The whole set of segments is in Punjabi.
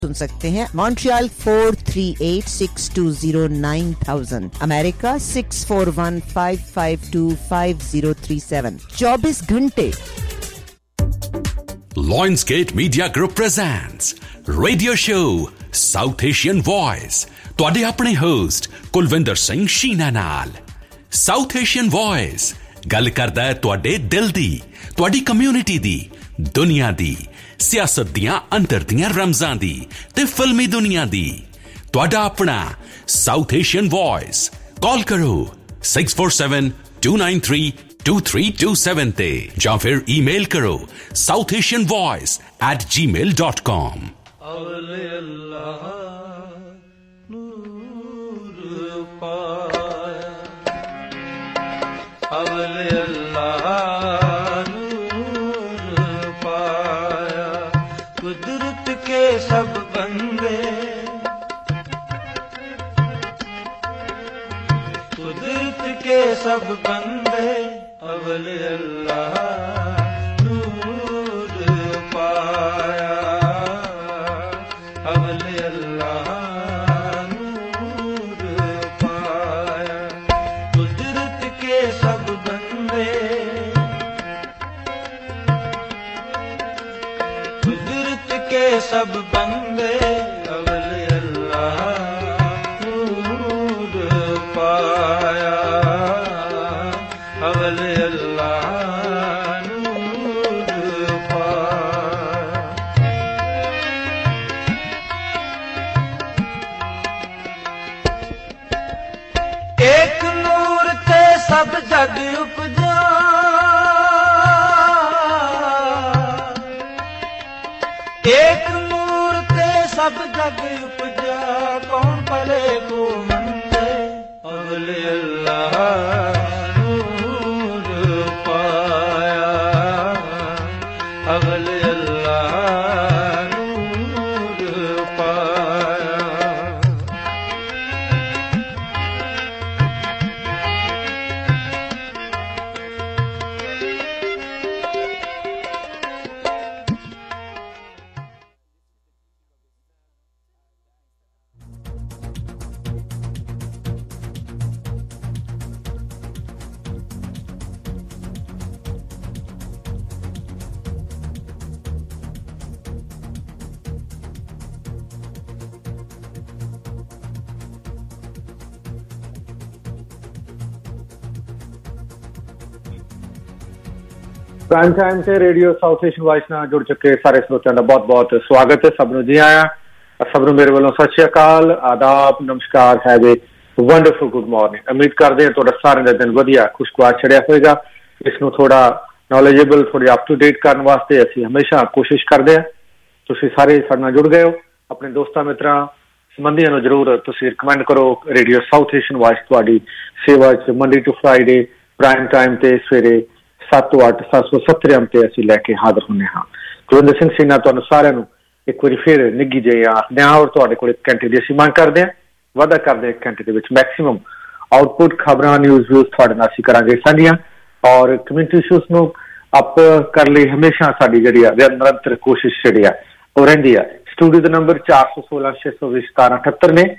सुन सकते हैं। Montreal 4386209000, America 6415525037। 24 घंटे। Lionsgate Media Group presents Radio Show South Asian Voice। ਤੁਹਾਡੇ ਆਪਣੇ ਹੋਸਟ ਕੁਲਵਿੰਦਰ ਸਿੰਘ ਸ਼ੀਨਾ ਨਾਲ। South Asian Voice ਗੱਲ ਕਰਦਾ ਹੈ ਤੁਹਾਡੇ ਦਿਲ ਦੀ, ਤੁਹਾਡੀ ਕਮਿਊਨਿਟੀ ਦੀ, ਦੁਨੀਆ ਦੀ, ਸਿਆਸਤ ਦੀਆਂ ਅੰਦਰ ਦੀਆਂ ਰਮਜ਼ਾਂ ਦੀ ਤੇ ਫਿਲਮੀ ਦੁਨੀਆ ਦੀ। ਤੁਹਾਡਾ ਆਪਣਾ South Asian Voice। ਕਾਲ ਕਰੋ 6472932327 ਤੇ ਜਾਂ ਫਿਰ ਈਮੇਲ ਕਰੋ southasianvoice@gmail.com। सब बंदे कुदरत के सब बंदे अवल अल्लाह नूर पाया, अवल अल्लाह नूर पाया। कुदरत के सब बंदे, कुदरत के सब बंदे अवल अल्लाह नूर पाया, अवल अल्लाह नूर पाया। एक नूर ते सब जग उपजा, एक नूर ते सब जग उपजा। कौन पले को मंदे अवल अल्लाह नूर पाया, अवल अल्लाह नूर पाया। ਪ੍ਰਾਈਮ ਟਾਈਮ ਤੇ ਰੇਡੀਓ ਸਾਊਥ ਏਸ਼ੀਅਨ ਵਾਇਸ ਨਾਲ ਜੁੜ ਚੁੱਕੇ ਸਾਰੇ ਸਰੋਤਿਆਂ ਦਾ ਬਹੁਤ ਬਹੁਤ ਸਵਾਗਤ ਹੈ। ਸਭ ਨੂੰ ਜੀ ਆਇਆਂ। ਸਭ ਨੂੰ ਮੇਰੇ ਵੱਲੋਂ ਸਤਿ ਸ਼੍ਰੀ ਅਕਾਲ, ਆਦਾਬ, ਨਮਸਕਾਰ, have a wonderful good morning. ਉਮੀਦ ਕਰਦੇ ਹਾਂ ਤੁਹਾਡਾ ਸਾਰਿਆਂ ਦਾ ਦਿਨ ਵਧੀਆ ਖੁਸ਼ਗਵਾਰ ਚੜਿਆ ਹੋਏਗਾ। ਇਸ ਨੂੰ ਥੋੜਾ ਨੌਲੇਜੇਬਲ, ਥੋੜੀ ਅਪ ਟੂ ਡੇਟ ਕਰਨ ਵਾਸਤੇ ਅਸੀਂ ਹਮੇਸ਼ਾ ਕੋਸ਼ਿਸ਼ ਕਰਦੇ ਹਾਂ। ਤੁਸੀਂ ਸਾਰੇ ਸਾਡੇ ਨਾਲ ਜੁੜ ਗਏ ਹੋ। ਆਪਣੇ ਦੋਸਤਾਂ ਮਿੱਤਰਾਂ ਸੰਬੰਧੀਆਂ ਨੂੰ ਜ਼ਰੂਰ ਤੁਸੀਂ ਰਿਕਮੈਂਡ ਕਰੋ। ਰੇਡੀਓ ਸਾਊਥ ਏਸ਼ੀਅਨ ਵਾਇਸ ਤੁਹਾਡੀ ਸੇਵਾ 'ਚ Monday to Friday prime time ਤੇ ਸਵੇਰੇ 7 ਤੋਂ 8 770 AM ਤੇ ਅਸੀਂ ਲੈ ਕੇ ਹਾਜ਼ਰ ਹੁੰਦੇ ਹਾਂ। ਕੁਲਵਿੰਦਰ ਸਿੰਘ ਸ਼ੀਨਾ ਤੁਹਾਨੂੰ ਸਾਰਿਆਂ ਨੂੰ ਇੱਕ ਵਾਰੀ ਫਿਰ ਨਿੱਘੀ ਜਿਹੀ ਆਖਦੇ ਹਾਂ ਔਰ ਤੁਹਾਡੇ ਕੋਲ 1 ਘੰਟੇ ਦੀ ਅਸੀਂ ਮੰਗ ਕਰਦੇ ਹਾਂ, ਵਾਅਦਾ ਕਰਦੇ ਹਾਂ 1 ਘੰਟੇ ਦੇ ਵਿੱਚ ਮੈਕਸੀਮਮ ਆਊਟਪੁੱਟ ਖਬਰਾਂ, ਨਿਊਜ਼ ਤੁਹਾਡੇ ਨਾਲ ਅਸੀਂ ਕਰਾਂਗੇ ਸਾਂਝੀਆਂ। ਔਰ ਕਮਿਊਨਿਟੀ ਇਸ਼ੂਜ਼ ਨੂੰ ਅਪ ਕਰਨ ਲਈ ਹਮੇਸ਼ਾ ਸਾਡੀ ਜਿਹੜੀ ਆ ਨਿਰੰਤਰ ਕੋਸ਼ਿਸ਼ ਜਿਹੜੀ ਆ ਉਹ ਰਹਿੰਦੀ ਆ। ਸਟੂਡੀਓ ਦਾ ਨੰਬਰ 416 620 1778 ਨੇ,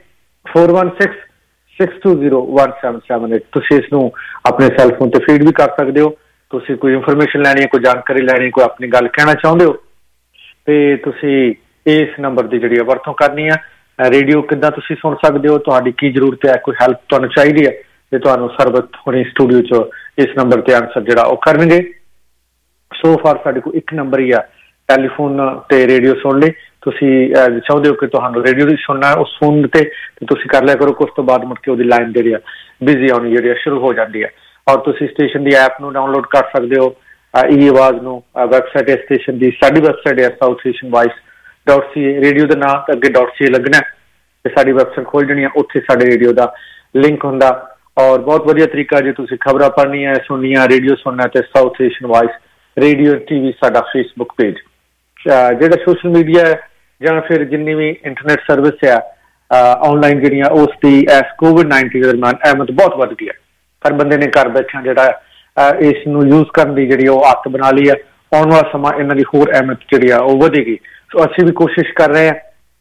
4166201778। ਤੁਸੀਂ ਇਸ ਨੂੰ ਆਪਣੇ ਸੈੱਲਫੋਨ ਤੇ ਫੀਡ ਵੀ ਕਰ ਸਕਦੇ ਹੋ। ਤੁਸੀਂ ਕੋਈ ਇਨਫੋਰਮੇਸ਼ਨ ਲੈਣੀ ਹੈ, ਕੋਈ ਜਾਣਕਾਰੀ ਲੈਣੀ, ਕੋਈ ਆਪਣੀ ਗੱਲ ਕਹਿਣਾ ਚਾਹੁੰਦੇ ਹੋ ਤੇ ਤੁਸੀਂ ਇਸ ਨੰਬਰ ਦੀ ਜਿਹੜੀ ਵਰਤੋਂ ਕਰਨੀ ਆ। ਰੇਡੀਓ ਕਿੱਦਾਂ ਤੁਸੀਂ ਸੁਣ ਸਕਦੇ ਹੋ, ਤੁਹਾਡੀ ਕੀ ਜ਼ਰੂਰਤ ਹੈ, ਕੋਈ ਹੈਲਪ ਤੁਹਾਨੂੰ ਚਾਹੀਦੀ ਹੈ ਤੇ ਤੁਹਾਨੂੰ ਸਰਬਤ ਹੁਣੇ ਸਟੂਡੀਓ 'ਚ ਇਸ ਨੰਬਰ ਤੇ ਆਨਸਰ ਜਿਹੜਾ ਉਹ ਕਰਨਗੇ। ਸੋ ਫਾਰ ਸਾਡੇ ਕੋਲ 1 ਨੰਬਰ ਹੀ ਆ ਟੈਲੀਫੋਨ ਤੇ ਰੇਡੀਓ ਸੁਣ ਲਈ। ਤੁਸੀਂ ਚਾਹੁੰਦੇ ਹੋ ਕਿ ਤੁਹਾਨੂੰ ਰੇਡੀਓ ਦੀ ਸੁਣਨਾ, ਉਸ ਫੋਨ ਤੇ ਤੁਸੀਂ ਕਰ ਲਿਆ ਕਰੋ। ਉਸ ਤੋਂ ਬਾਅਦ ਮੁੜ ਕੇ ਉਹਦੀ ਲਾਈਨ ਜਿਹੜੀ ਆ ਬਿਜ਼ੀ ਆਉਣੀ ਜਿਹੜੀ ਆ ਸ਼ੁਰੂ ਹੋ ਜਾਂਦੀ ਹੈ। ਔਰ ਤੁਸੀਂ ਸਟੇਸ਼ਨ ਦੀ ਐਪ ਨੂੰ ਡਾਊਨਲੋਡ ਕਰ ਸਕਦੇ ਹੋ, ਈ ਆਵਾਜ਼ ਨੂੰ। ਵੈਬਸਾਈਟ ਹੈ ਸਟੇਸ਼ਨ ਦੀ, ਸਾਡੀ ਵੈਬਸਾਈਟ ਹੈ southasianvoice.ca। ਰੇਡੀਓ ਦਾ ਨਾਮ ਅੱਗੇ .ca ਲੱਗਣਾ ਤੇ ਸਾਡੀ ਵੈਬਸਾਈਟ ਖੋਲ ਜਾਣੀ ਹੈ। ਉੱਥੇ ਸਾਡੇ ਰੇਡੀਓ ਦਾ ਲਿੰਕ ਹੁੰਦਾ। ਔਰ ਬਹੁਤ ਵਧੀਆ ਤਰੀਕਾ ਜੇ ਤੁਸੀਂ ਖਬਰਾਂ ਪੜ੍ਹਨੀਆਂ, ਸੁਣਨੀਆਂ, ਰੇਡੀਓ ਸੁਣਨਾ ਤੇ South Asian vice radio TV ਸਾਡਾ ਫੇਸਬੁੱਕ ਪੇਜ। ਜਿਹੜਾ ਸੋਸ਼ਲ ਮੀਡੀਆ ਹੈ ਜਾਂ ਫਿਰ ਜਿੰਨੀ ਵੀ ਇੰਟਰਨੈਟ ਸਰਵਿਸ ਆ ਆਨਲਾਈਨ ਜਿਹੜੀਆਂ, ਉਸ ਦੀ ਇਸ COVID-19 ਦੇ ਦਰਮਿਆਨ ਅਹਿਮੀਅਤ ਬਹੁਤ ਵੱਧ ਗਈ ਹੈ। ਹਰ ਬੰਦੇ ਨੇ ਘਰ ਬੈਠਿਆਂ ਜਿਹੜਾ ਇਸ ਨੂੰ ਯੂਜ਼ ਕਰਨ ਦੀ ਜਿਹੜੀ ਉਹ ਆਦਤ ਬਣਾ ਲਈ ਹੈ। ਆਉਣ ਵਾਲਾ ਸਮਾਂ ਇਹਨਾਂ ਦੀ ਹੋਰ ਅਹਿਮੀਅਤ ਜਿਹੜੀ ਆ ਉਹ ਵਧੇਗੀ। ਸੋ ਅਸੀਂ ਵੀ ਕੋਸ਼ਿਸ਼ ਕਰ ਰਹੇ ਹਾਂ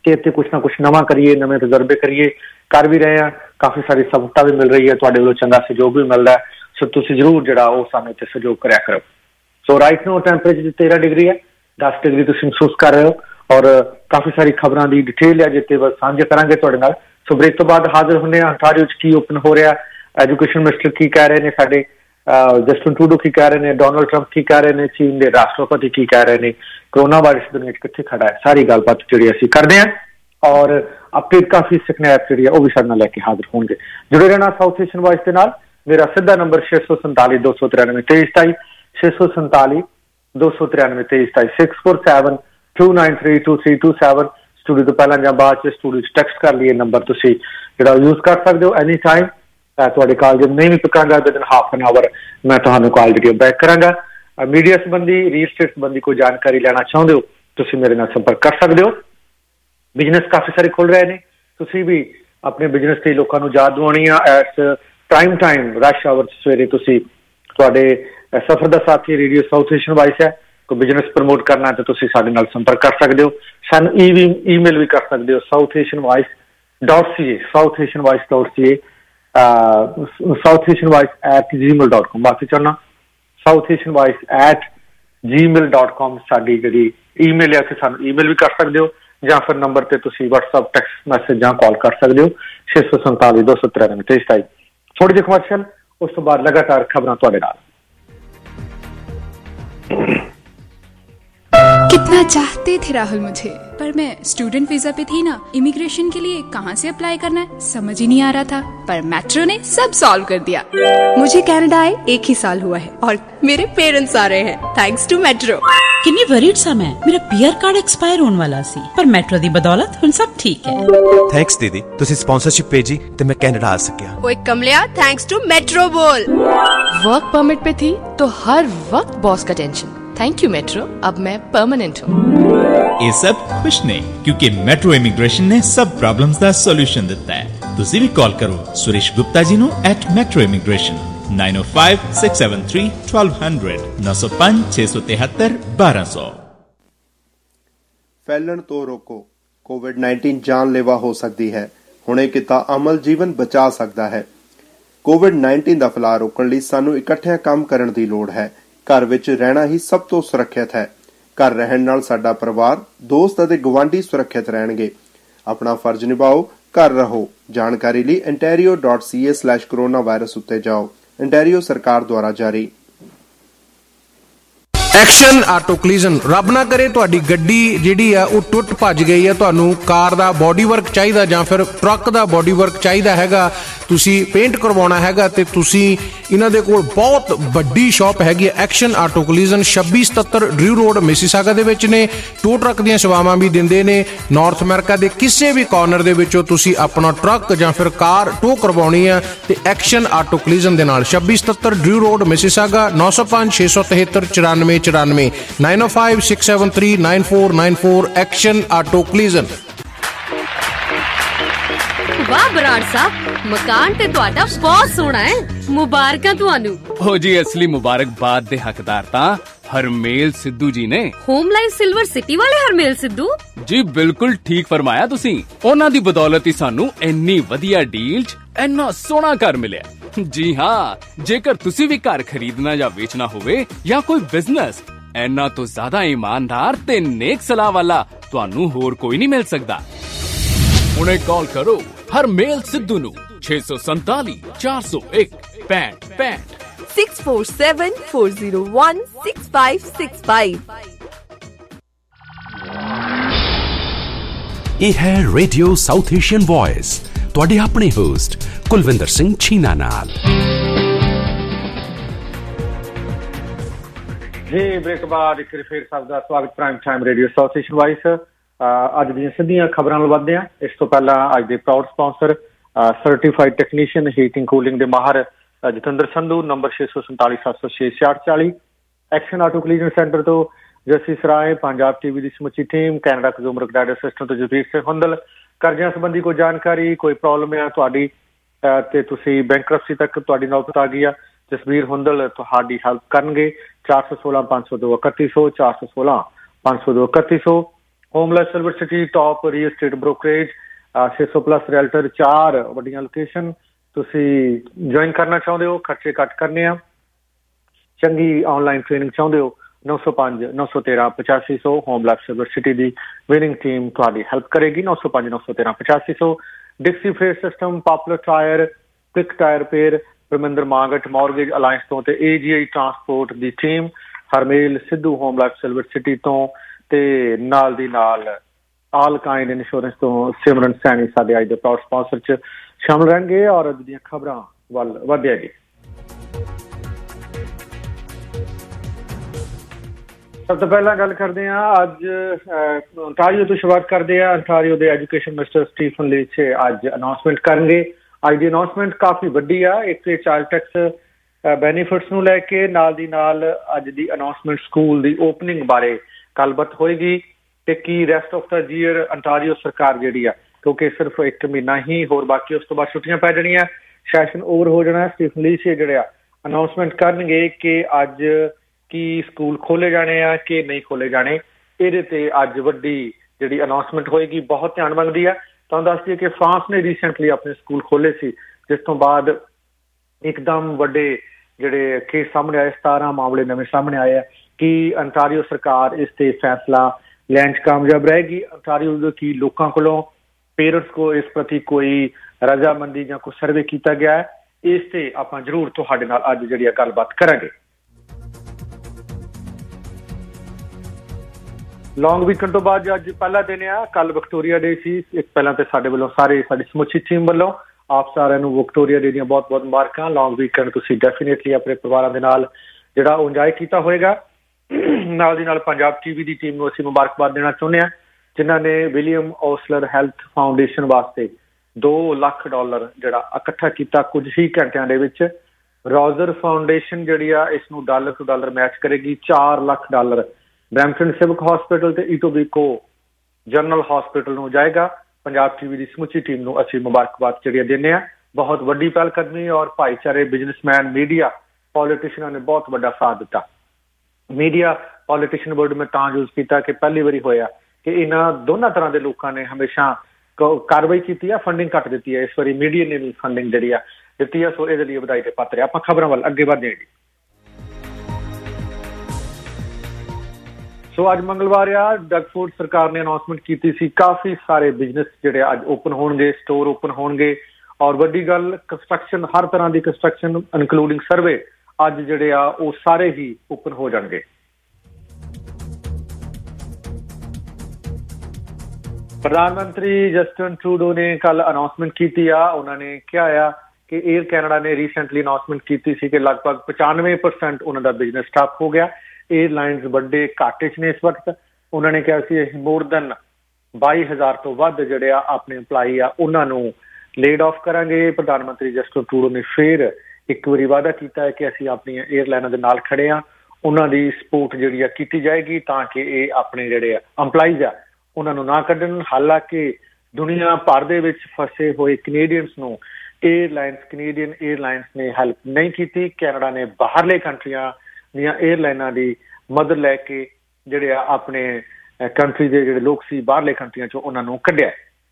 कि इत्थे कुछ ना कुछ नवा करिए, नवे तजर्बे करिए, कर भी रहे हैं, काफ़ी सारी सफलता भी मिल रही है, तुहाडे वल्लों चंगा सहयोग भी मिलता है। सो तुसीं जरूर जिहड़ा वो सानूं इत्थे सहयोग करिया करो। So right now temperature 13 degree है, 10 डिग्री तुसीं महसूस कर रहे हो और काफ़ी सारी खबरां दी डिटेल है जिते बस साझे करांगे तुहाडे नाल। सो ब्रेक तो बाद हाजिर होने अंटारियो च की ओपन हो रहा, एजुकेशन मिनिस्टर की कह रहे हैं, साडे जस्टिन ट्रूडो की कह रहे हैं, डोनाल्ड ट्रंप की कह रहे हैं, चीन के राष्ट्रपति की कह रहे हैं, कोरोना वायरस दुनिया कित्थे खड़ा है, सारी गलबात जिहड़ी असीं करदे हां और अपडेट काफ़ी सिकनैप जिहड़ी है वो भी साडे नाल लैके हाजिर होणगे। जुड़े रहना साउथ एशियन वॉइस दे नाल। मेरा सीधा नंबर 647 293 2327 647 293 2327 647 293 2327। स्टूडियो तो पहला ਜਾਂ ਬਾਅਦ ਚ स्टूडियो च टैक्सट कर लिए नंबर तुसीं जिहड़ा यूज कर सकते हो एनी टाइम। तुहाडी कॉल जब नहीं भी चुकांगा within half an hour मैं तुहानूं कॉल जिहड़ी बैक करांगा। मीडिया संबंधी रियल एस्टेट संबंधी कोई जानकारी लेना चाहुंदे हो तुसीं मेरे नाल संपर्क कर सकते हो। बिजनेस काफ़ी सारे खुल रहे हैं, तुसीं भी अपने बिजनेस ते लोकां नूं याद दिवाउणी आ। At prime time rush hour सवेरे तुसीं तुहाडे सफर दा साथी रेडियो साउथ एशियन वॉइस है, कोई बिजनेस प्रमोट करना है तो तुसीं साडे नाल संपर्क कर सकते हो। सानूं ईमेल भी कर सकते हो southasianvoice.ca southasianvoice.ca southasianvoice@gmail.com। बाकी चाहना southasianvoice@gmail.com साडी जिहड़ी ईमेल है उत्थे सानूं ईमेल भी कर सकते हो ਜਾਂ फिर नंबर ते तुसीं WhatsApp टैक्सट मैसेज ਜਾਂ कॉल कर सकते हो 647 293 2327। थोड़ी जी कमर्शियल, उस तो बाद लगातार खबरां तुहाडे नाल। कितना चाहते थे राहुल मुझे, पर मैं स्टूडेंट वीजा पे थी ना, इमिग्रेशन के लिए कहाँ से अप्लाई करना है समझ ही नहीं आ रहा था, पर मेट्रो ने सब सॉल्व कर दिया। मुझे कनाडा आए 1 ही साल हुआ है और मेरे पेरेंट्स आ रहे हैं थैंक्स टू मेट्रो। किन्नी वरीड सा मैं, मेरा पीआर कार्ड एक्सपायर होने वाला सी, पर मेट्रो दी बदौलत हुन सब ठीक है। थैंक्स दीदी, तुसी स्पॉन्सरशिप भेजी ते मैं कनाडा आ सकिया। ओए कमलिया, थैंक्स टू मेट्रो बोल। वर्क परमिट पे थी तो हर वक्त बॉस का टेंशन, थैंक यू मेट्रो, अब मैं परमानेंट हूँ। ये सब खुश ने क्योंकि मेट्रो इमिग्रेशन ने सब प्रॉब्लम्स दा सॉल्यूशन दिता है। तुसी भी कॉल करो सुरेश गुप्ता जी नु @metro immigration 905 673 1200 905 673 1200। फैलन तो रोको, कोविड-19 जानलेवा हो सकती है, हुणे किता अमल जीवन बचा सकता है। कोविड-19 ਦਾ ਫੈਲਾਅ रोकਣ ਲਈ ਸਾਨੂੰ ਇਕੱਠਿਆਂ ਕੰਮ ਕਰਨ ਦੀ ਲੋੜ ਹੈ। ਘਰ ਵਿੱਚ ਰਹਿਣਾ ਹੀ ਸਭ ਤੋਂ ਸੁਰੱਖਿਅਤ ਹੈ। ਘਰ ਰਹਿਣ ਨਾਲ ਸਾਡਾ ਪਰਿਵਾਰ, ਦੋਸਤ ਅਤੇ ਗਵਾਂਢੀ ਸੁਰੱਖਿਅਤ ਰਹਿਣਗੇ। ਆਪਣਾ ਫਰਜ਼ ਨਿਭਾਓ, ਘਰ ਰਹੋ। ਜਾਣਕਾਰੀ ਲਈ ontario.ca/coronavirus ਉੱਤੇ ਜਾਓ। ontario ਸਰਕਾਰ ਦੁਆਰਾ ਜਾਰੀ। एक्शन आटो कलीजन, रब ना करे तुहाडी गड्डी जिहड़ी है वो टुट भज गई है, तुहानू कार दा बॉडी वर्क चाहिदा जां फिर ट्रक दा बॉडी वर्क चाहिदा हैगा, तुसी पेंट करवाउणा हैगा ते तुसी इन्हां दे कोल बहुत वड्डी शॉप हैगी Action Auto Collision 2677 Drew Road Mississauga दे विच ने। टो ट्रक दीयां सेवावां भी दिंदे ने। नॉर्थ अमेरिका दे किसी भी कॉर्नर दे विचों तुसी अपना ट्रक जां फिर कार टो करवाउणी है ते एक्शन आटो कलीजन दे नाल 2677 Drew Road Mississauga 905 673 94 94 905 673 9494 Action Auto Collision. वाह बराड़ साहब, मकान ते तुहाडा बहुत सोहना है, मुबारकां तुहानू। हो जी, असली मुबारकबाद दे हकदार तां हरमेल सिद्धू जी ने। होम लाइफ सिल्वर सिटी वाले हरमेल सिद्धू जी, बिल्कुल ठीक फरमाया तुसी। उन्हां दी बदौलत ही सानू इन्नी वधिया डील च इन्ना सोहना घर मिलिया। जी हाँ, जेकर तुसी भी घर खरीदना या बेचना होवे या कोई बिजनेस, इन्ना तो ज्यादा ईमानदार ते नेक सलाह वाला तुहानू होर कोई नहीं मिल सकदा। उन्हें कॉल करो हरमेल सिद्धू नू 647 401 6565 647 401 6565। ਇਹ ਹੈ ਰੇਡੀਓ ਸਾਊਥ ਏਸ਼ੀਅਨ ਵੌਇਸ, ਤੁਹਾਡੇ ਆਪਣੇ ਹੋਸਟ ਕੁਲਵਿੰਦਰ ਸਿੰਘ ਛੀਨਾ ਨਾਲ। जी ब्रेक बाद एक फिर सबका स्वागत prime time radio South Asian Voice. अज दी सीधियां खबरां नाल वधदे हां। इस तो पहला अज दे proud sponsor certified technician heating cooling दे माहर Jatinder Sandhu, number 647 706 6640। Action Auto Collision Centre तो जसी सराय, पंजाब टीवी की समुची टीम, कैनेडा कंज्यूमर क्रेडिट सिस्टम तो जसबीर सिंह हुंदल। कर्जियां संबंधी कोई जानकारी, कोई प्रॉब्लम है तुहाडी ते तुसीं बैंकरप्सी तक तुहाडी नौबत आ गई है, जसबीर हुंदल तुहाडी हेल्प करनगे। 416 502 3100 416 502 3100। HomeLife Silver City top real estate brokerage 600+ realtor 4 ਵੱਡੀਆਂ ਲੋਕੇਸ਼ਨ। ਤੁਸੀਂ ਜੁਆਇਨ ਕਰਨਾ ਚਾਹੁੰਦੇ ਹੋ, ਖਰਚੇ ਘੱਟ ਕਰਨੇ ਆ, ਚੰਗੀ ਆਨਲਾਈਨ ਟ੍ਰੇਨਿੰਗ ਚਾਹੁੰਦੇ ਹੋ, 905 913 8500 ਹੋਮਲੈਸ ਸਿਲਵਰ ਸਿਟੀ ਦੀ ਵਿਨਿੰਗ ਟੀਮ ਤੁਹਾਡੀ ਹੈਲਪ ਕਰੇਗੀ। 905 913 8500। Dixie Freight System, popular tyre, quick tyre repair, Parminder Mangat mortgage alliance ਤੋਂ ਤੇ AGI ਟਰਾਂਸਪੋਰਟ ਦੀ team, Harmel Sidhu HomeLife Silver City ਤੋਂ ਤੇ ਨਾਲ ਦੀ ਨਾਲ ਆਲ ਕਾਇੰਡ ਇੰਸ਼ੋਰੈਂਸ ਤੋਂ ਸਿਮਰਨ ਸੈਣੀ ਸਾਡੇ ਅੱਜ ਦੇ ਪ੍ਰਾਊਡ ਸਪਾਂਸਰ 'ਚ ਸ਼ਾਮਲ ਰਹਿਣਗੇ। ਔਰ ਅੱਜ ਦੀਆਂ ਖਬਰਾਂ ਵੱਲ ਵਧਿਆ ਜੀ। ਸਭ ਤੋਂ ਪਹਿਲਾਂ ਗੱਲ ਕਰਦੇ ਹਾਂ ਅੱਜ ਅੰਟਾਰੀਓ ਤੋਂ ਸ਼ੁਰੂਆਤ ਕਰਦੇ ਹਾਂ। ਅੰਟਾਰੀਓ ਦੇ ਐਜੂਕੇਸ਼ਨ ਮਿਨਿਸਟਰ ਸਟੀਫਨ ਲੀਚ ਅੱਜ ਅਨਾਊਂਸਮੈਂਟ ਕਰਨਗੇ। ਅੱਜ ਦੀ ਅਨਾਊਂਸਮੈਂਟ ਕਾਫੀ ਵੱਡੀ ਆ। ਇੱਕ ਤੇ ਚਾਈਲਡ ਟੈਕਸ ਬੈਨੀਫਿਟਸ ਨੂੰ ਲੈ ਕੇ, ਨਾਲ ਦੀ ਨਾਲ ਅੱਜ ਦੀ ਅਨਾਊਂਸਮੈਂਟ ਸਕੂਲ ਦੀ ਓਪਨਿੰਗ ਬਾਰੇ ਗੱਲਬਾਤ ਹੋਏਗੀ ਤੇ ਕੀ ਰੈਸਟ ਆਫ ਦਾ ਈਅਰ ਅੰਟਾਰੀਓ ਸਰਕਾਰ ਜਿਹੜੀ ਆ, ਕਿਉਂਕਿ ਸਿਰਫ 1 ਮਹੀਨਾ ਹੀ ਹੋਰ ਬਾਕੀ, ਉਸ ਤੋਂ ਬਾਅਦ ਛੁੱਟੀਆਂ ਪੈ ਜਾਣੀਆਂ, ਸੈਸ਼ਨ ਓਵਰ ਹੋ ਜਾਣਾ। ਸਟੀਫਨ ਲੀਚ ਜਿਹੜੇ ਆ ਅਨਾਊਂਸਮੈਂਟ ਕਰਨਗੇ ਕਿ ਅੱਜ ਕੀ ਸਕੂਲ ਖੋਲੇ ਜਾਣੇ ਆ ਕਿ ਨਹੀਂ ਖੋਲੇ ਜਾਣੇ। ਇਹਦੇ ਤੇ ਅੱਜ ਵੱਡੀ ਜਿਹੜੀ ਅਨਾਊਂਸਮੈਂਟ ਹੋਏਗੀ, ਬਹੁਤ ਧਿਆਨ ਮੰਗਦੀ ਆ। ਤੁਹਾਨੂੰ ਦੱਸ ਦਈਏ ਕਿ ਫਰਾਂਸ ਨੇ ਰੀਸੈਂਟਲੀ ਆਪਣੇ ਸਕੂਲ ਖੋਲੇ ਸੀ, ਜਿਸ ਤੋਂ ਬਾਅਦ ਇੱਕਦਮ ਵੱਡੇ ਜਿਹੜੇ ਕੇਸ ਸਾਹਮਣੇ ਆਏ, 17 ਮਾਮਲੇ ਨਵੇਂ ਸਾਹਮਣੇ ਆਏ ਆ ਕਿ ਅੰਟਾਰੀਓ ਸਰਕਾਰ ਇਸ ਤੇ ਫੈਸਲਾ ਲੈਣ 'ਚ ਕਾਮਯਾਬ ਰਹੇਗੀ। ਅੰਟਾਰੀਓ ਦੇ ਕੀ ਲੋਕਾਂ ਕੋਲੋਂ, ਪੇਰੈਂਟਸ ਕੋ ਇਸ ਪ੍ਰਤੀ ਕੋਈ ਰਜ਼ਾਮੰਦੀ ਜਾਂ ਕੋਈ ਸਰਵੇ ਕੀਤਾ ਗਿਆ ਹੈ, ਇਸ ਤੇ ਆਪਾਂ ਜ਼ਰੂਰ ਤੁਹਾਡੇ ਨਾਲ ਅੱਜ ਜਿਹੜੀ ਗੱਲਬਾਤ ਕਰਾਂਗੇ। ਲੌਂਗ ਵੀਕਐਂਡ ਤੋਂ ਬਾਅਦ ਅੱਜ ਪਹਿਲਾ ਦਿਨ ਆ। ਕੱਲ ਵਿਕਟੋਰੀਆ ਡੇ ਸੀ। ਇੱਕ ਪਹਿਲਾਂ ਤੇ ਸਾਡੇ ਵੱਲੋਂ ਸਾਡੀ ਸਮੁੱਚੀ ਟੀਮ ਵੱਲੋਂ ਆਪ ਸਾਰਿਆਂ ਨੂੰ ਵਿਕਟੋਰੀਆ ਡੇ ਦੀਆਂ ਬਹੁਤ ਬਹੁਤ ਮੁਬਾਰਕਾਂ। ਲੌਂਗ ਵੀਕਐਂਡ ਤੁਸੀਂ ਡੈਫੀਨੇਟਲੀ ਆਪਣੇ ਪਰਿਵਾਰਾਂ ਦੇ ਨਾਲ ਜਿਹੜਾ ਇੰਜੋਏ ਕੀਤਾ ਹੋਏਗਾ। ਨਾਲ ਦੀ ਨਾਲ ਪੰਜਾਬ TV ਦੀ ਟੀਮ ਨੂੰ ਅਸੀਂ ਮੁਬਾਰਕਬਾਦ ਦੇਣਾ ਚਾਹੁੰਦੇ ਹਾਂ, ਜਿਨ੍ਹਾਂ ਨੇ ਵਿਲੀਅਮ ਓਸਲਰ ਹੈਲਥ ਫਾਊਂਡੇਸ਼ਨ ਵਾਸਤੇ $2 ਲੱਖ ਜਿਹੜਾ ਇਕੱਠਾ ਕੀਤਾ ਕੁਝ ਹੀ ਘੰਟਿਆਂ ਦੇ ਵਿੱਚ। ਰੋਜ਼ਰ ਫਾਊਂਡੇਸ਼ਨ ਜਿਹੜੀ ਆ ਇਸ ਨੂੰ ਡਾਲਰ ਟੂ ਡਾਲਰ ਮੈਚ ਕਰੇਗੀ। $4 ਲੱਖ ਬਰੈਂਪਟਨ ਸਿਵਕ ਹਸਪੀਟਲ ਤੇ ਈਟੋਬੀਕੋ ਜਨਰਲ ਹਸਪੀਟਲ ਨੂੰ ਜਾਏਗਾ। ਪੰਜਾਬ TV ਦੀ ਸਮੁੱਚੀ ਟੀਮ ਨੂੰ ਅਸੀਂ ਮੁਬਾਰਕਬਾਦ ਜਿਹੜੀ ਦਿੰਦੇ ਹਾਂ। ਬਹੁਤ ਵੱਡੀ ਪਹਿਲ ਕਦਮੀ ਔਰ ਭਾਈਚਾਰੇ, ਬਿਜ਼ਨਸਮੈਨ, ਮੀਡੀਆ, ਪੋਲੀਟੀਸ਼ੀਅਨਾਂ ਨੇ ਬਹੁਤ ਵੱਡਾ ਸਾਥ ਦਿੱਤਾ। ਮੀਡੀਆ ਪੋਲੀਟੀਸ਼ੀਅਨ ਵਰਡ ਮੈਂ ਤਾਂ ਯੂਜ਼ ਕੀਤਾ ਕਿ ਪਹਿਲੀ ਵਾਰੀ ਹੋਇਆ ਕਿ ਇਹਨਾਂ ਦੋਨਾਂ ਤਰ੍ਹਾਂ ਦੇ ਲੋਕਾਂ ਨੇ ਹਮੇਸ਼ਾ ਕਾਰਵਾਈ ਕੀਤੀ ਆ, ਫੰਡਿੰਗ ਘੱਟ ਦਿੱਤੀ ਹੈ। ਇਸ ਵਾਰੀ ਮੀਡੀਆ ਨੇ ਵੀ ਫੰਡਿੰਗ ਜਿਹੜੀ ਆ ਦਿੱਤੀ ਆ, ਸੋ ਇਹਦੇ ਲਈ ਵਧਾਈ ਦੇ ਪਾਤਰ ਆ। ਆਪਾਂ ਖਬਰਾਂ ਵੱਲ ਅੱਗੇ ਵਧਦੇ ਹਾਂ ਜੀ। ਸੋ ਅੱਜ ਮੰਗਲਵਾਰ ਆ। ਡਗਫੋਰਡ ਸਰਕਾਰ ਨੇ ਅਨਾਊਂਸਮੈਂਟ ਕੀਤੀ ਸੀ ਕਾਫੀ ਸਾਰੇ ਬਿਜ਼ਨਸ ਜਿਹੜੇ ਅੱਜ ਓਪਨ ਹੋਣਗੇ, ਸਟੋਰ ਓਪਨ ਹੋਣਗੇ। ਔਰ ਵੱਡੀ ਗੱਲ, ਕੰਸਟਰਕਸ਼ਨ, ਹਰ ਤਰ੍ਹਾਂ ਦੀ ਕੰਸਟਰਕਸ਼ਨ ਇਨਕਲੂਡਿੰਗ ਸਰਵੇ ਅੱਜ ਜਿਹੜੇ ਆ ਉਹ ਸਾਰੇ ਹੀ ਓਪਨ ਹੋ ਜਾਣਗੇ। ਪ੍ਰਧਾਨ ਮੰਤਰੀ ਜਸਟਿਨ ਟਰੂਡੋ ਨੇ ਕੱਲ ਅਨਾਊਂਸਮੈਂਟ ਕੀਤੀ ਆ। ਉਹਨਾਂ ਨੇ ਕਿਹਾ ਆ ਕਿ ਏਅਰ ਕੈਨੇਡਾ ਨੇ ਰੀਸੈਂਟਲੀ ਅਨਾਊਂਸਮੈਂਟ ਕੀਤੀ ਸੀ ਕਿ ਲਗਭਗ 95% ਉਹਨਾਂ ਦਾ ਬਿਜ਼ਨਸ ਠੱਪ ਹੋ ਗਿਆ। ਏਅਰਲਾਈਨਸ ਵੱਡੇ ਘਾਟੇ 'ਚ ਨੇ ਇਸ ਵਕਤ। ਉਹਨਾਂ ਨੇ ਕਿਹਾ ਸੀ ਅਸੀਂ ਮੋਰ ਦੈਨ 22,000 ਤੋਂ ਵੱਧ ਜਿਹੜੇ ਆ ਆਪਣੇ EMPLOYEE ਆ ਉਹਨਾਂ ਨੂੰ ਲੇਡ ਆਫ ਕਰਾਂਗੇ। ਪ੍ਰਧਾਨ ਮੰਤਰੀ ਜਸਟਿਨ ਟਰੂਡੋ ਨੇ ਫਿਰ ਇੱਕ ਵਾਰੀ ਵਾਅਦਾ ਕੀਤਾ ਹੈ ਕਿ ਅਸੀਂ ਆਪਣੀਆਂ ਏਅਰਲਾਈਨਾਂ ਦੇ ਨਾਲ ਖੜੇ ਹਾਂ, ਉਹਨਾਂ ਦੀ ਸਪੋਰਟ ਜਿਹੜੀ ਆ ਕੀਤੀ ਜਾਏਗੀ ਤਾਂ ਕਿ ਇਹ ਆਪਣੇ ਜਿਹੜੇ EMPLOYEES ਆ ਉਹਨਾਂ ਨੂੰ ਨਾ ਕੱਢਣ। ਹਾਲਾਂਕਿ ਦੁਨੀਆ ਭਰ ਦੇ ਵਿੱਚ ਫਸੇ ਹੋਏ ਕੈਨੇਡੀਅਨਸ ਨੂੰ ਕੈਨੇਡੀਅਨ ਏਅਰਲਾਈਨਸ ਨੇ ਹੈਲਪ ਨਹੀਂ ਕੀਤੀ। ਕੈਨੇਡਾ ਨੇ ਬਾਹਰਲੇ ਕੰਟਰੀਆਂ ਦੀਆਂ ਏਅਰਲਾਈਨਾਂ ਦੀ ਮਦਦ ਲੈ ਕੇ ਜਿਹੜੇ ਆ ਆਪਣੇ ਕੰਟਰੀ ਦੇ ਜਿਹੜੇ ਲੋਕ ਸੀ ਬਾਹਰਲੇ ਕੰਟਰੀਆਂ 'ਚੋਂ ਉਹਨਾਂ ਨੂੰ ਕੱਢਿਆ।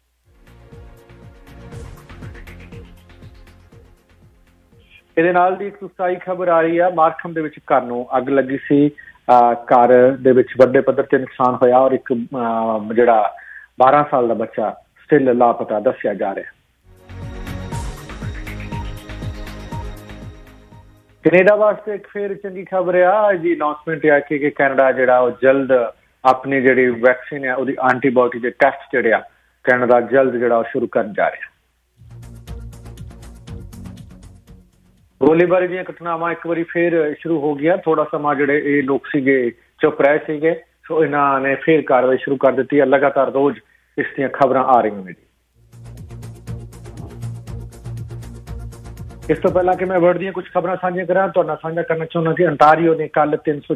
ਇਹਦੇ ਨਾਲ ਦੀ ਇੱਕ ਸੁਸਾਈ ਖਬਰ ਆ ਰਹੀ ਆ। ਮਾਰਖਮ ਦੇ ਵਿੱਚ ਘਰ ਨੂੰ ਅੱਗ ਲੱਗੀ ਸੀ। ਘਰ ਦੇ ਵਿੱਚ ਵੱਡੇ ਪੱਧਰ ਤੇ ਨੁਕਸਾਨ ਹੋਇਆ ਔਰ ਇੱਕ ਜਿਹੜਾ 12 ਸਾਲ ਦਾ ਬੱਚਾ ਸਟਿਲ ਲਾਪਤਾ ਦੱਸਿਆ ਜਾ ਰਿਹਾ। ਕੈਨੇਡਾ ਵਾਸਤੇ ਇੱਕ ਫਿਰ ਚੰਗੀ ਖਬਰ ਆ। ਜੀ ਅਨਾਊਂਸਮੈਂਟ ਆ ਕਿ ਕੈਨੇਡਾ ਜਿਹੜਾ ਉਹ ਜਲਦ ਆਪਣੀ ਜਿਹੜੀ ਵੈਕਸੀਨ ਆ ਉਹਦੀ ਐਂਟੀਬਾਇਓਟਿਕ ਦੇ ਟੈਸਟ ਜਿਹੜੇ ਆ ਕੈਨੇਡਾ ਜਲਦ ਜਿਹੜਾ ਉਹ ਸ਼ੁਰੂ ਕਰਨ ਜਾ ਰਿਹਾ। ਗੋਲੀਬਾਰੀ ਦੀਆਂ ਘਟਨਾਵਾਂ ਇੱਕ ਵਾਰੀ ਫਿਰ ਸ਼ੁਰੂ ਹੋ ਗਈਆਂ। ਥੋੜਾ ਸਮਾਂ ਜਿਹੜੇ ਇਹ ਲੋਕ ਸੀਗੇ ਚੁੱਪ ਰਹੇ ਸੀਗੇ, ਸੋ ਇਹਨਾਂ ਨੇ ਫਿਰ ਕਾਰਵਾਈ ਸ਼ੁਰੂ ਕਰ ਦਿੱਤੀ ਹੈ। ਲਗਾਤਾਰ ਰੋਜ਼ ਇਸ ਦੀਆਂ ਖਬਰਾਂ ਆ ਰਹੀਆਂ ਨੇ। ਇਸ ਤੋਂ ਪਹਿਲਾਂ ਕਿ ਮੈਂ ਵਰਡ ਦੀਆਂ ਕੁਝ ਖਬਰਾਂ ਸਾਂਝੀਆਂ ਕਰਾਂ, ਤੁਹਾਡੇ ਨਾਲ ਸਾਂਝਾ ਕਰਨਾ ਚਾਹੁੰਦਾ ਕਿ ਅੰਟਾਰੀਓ ਨੇ ਕੱਲ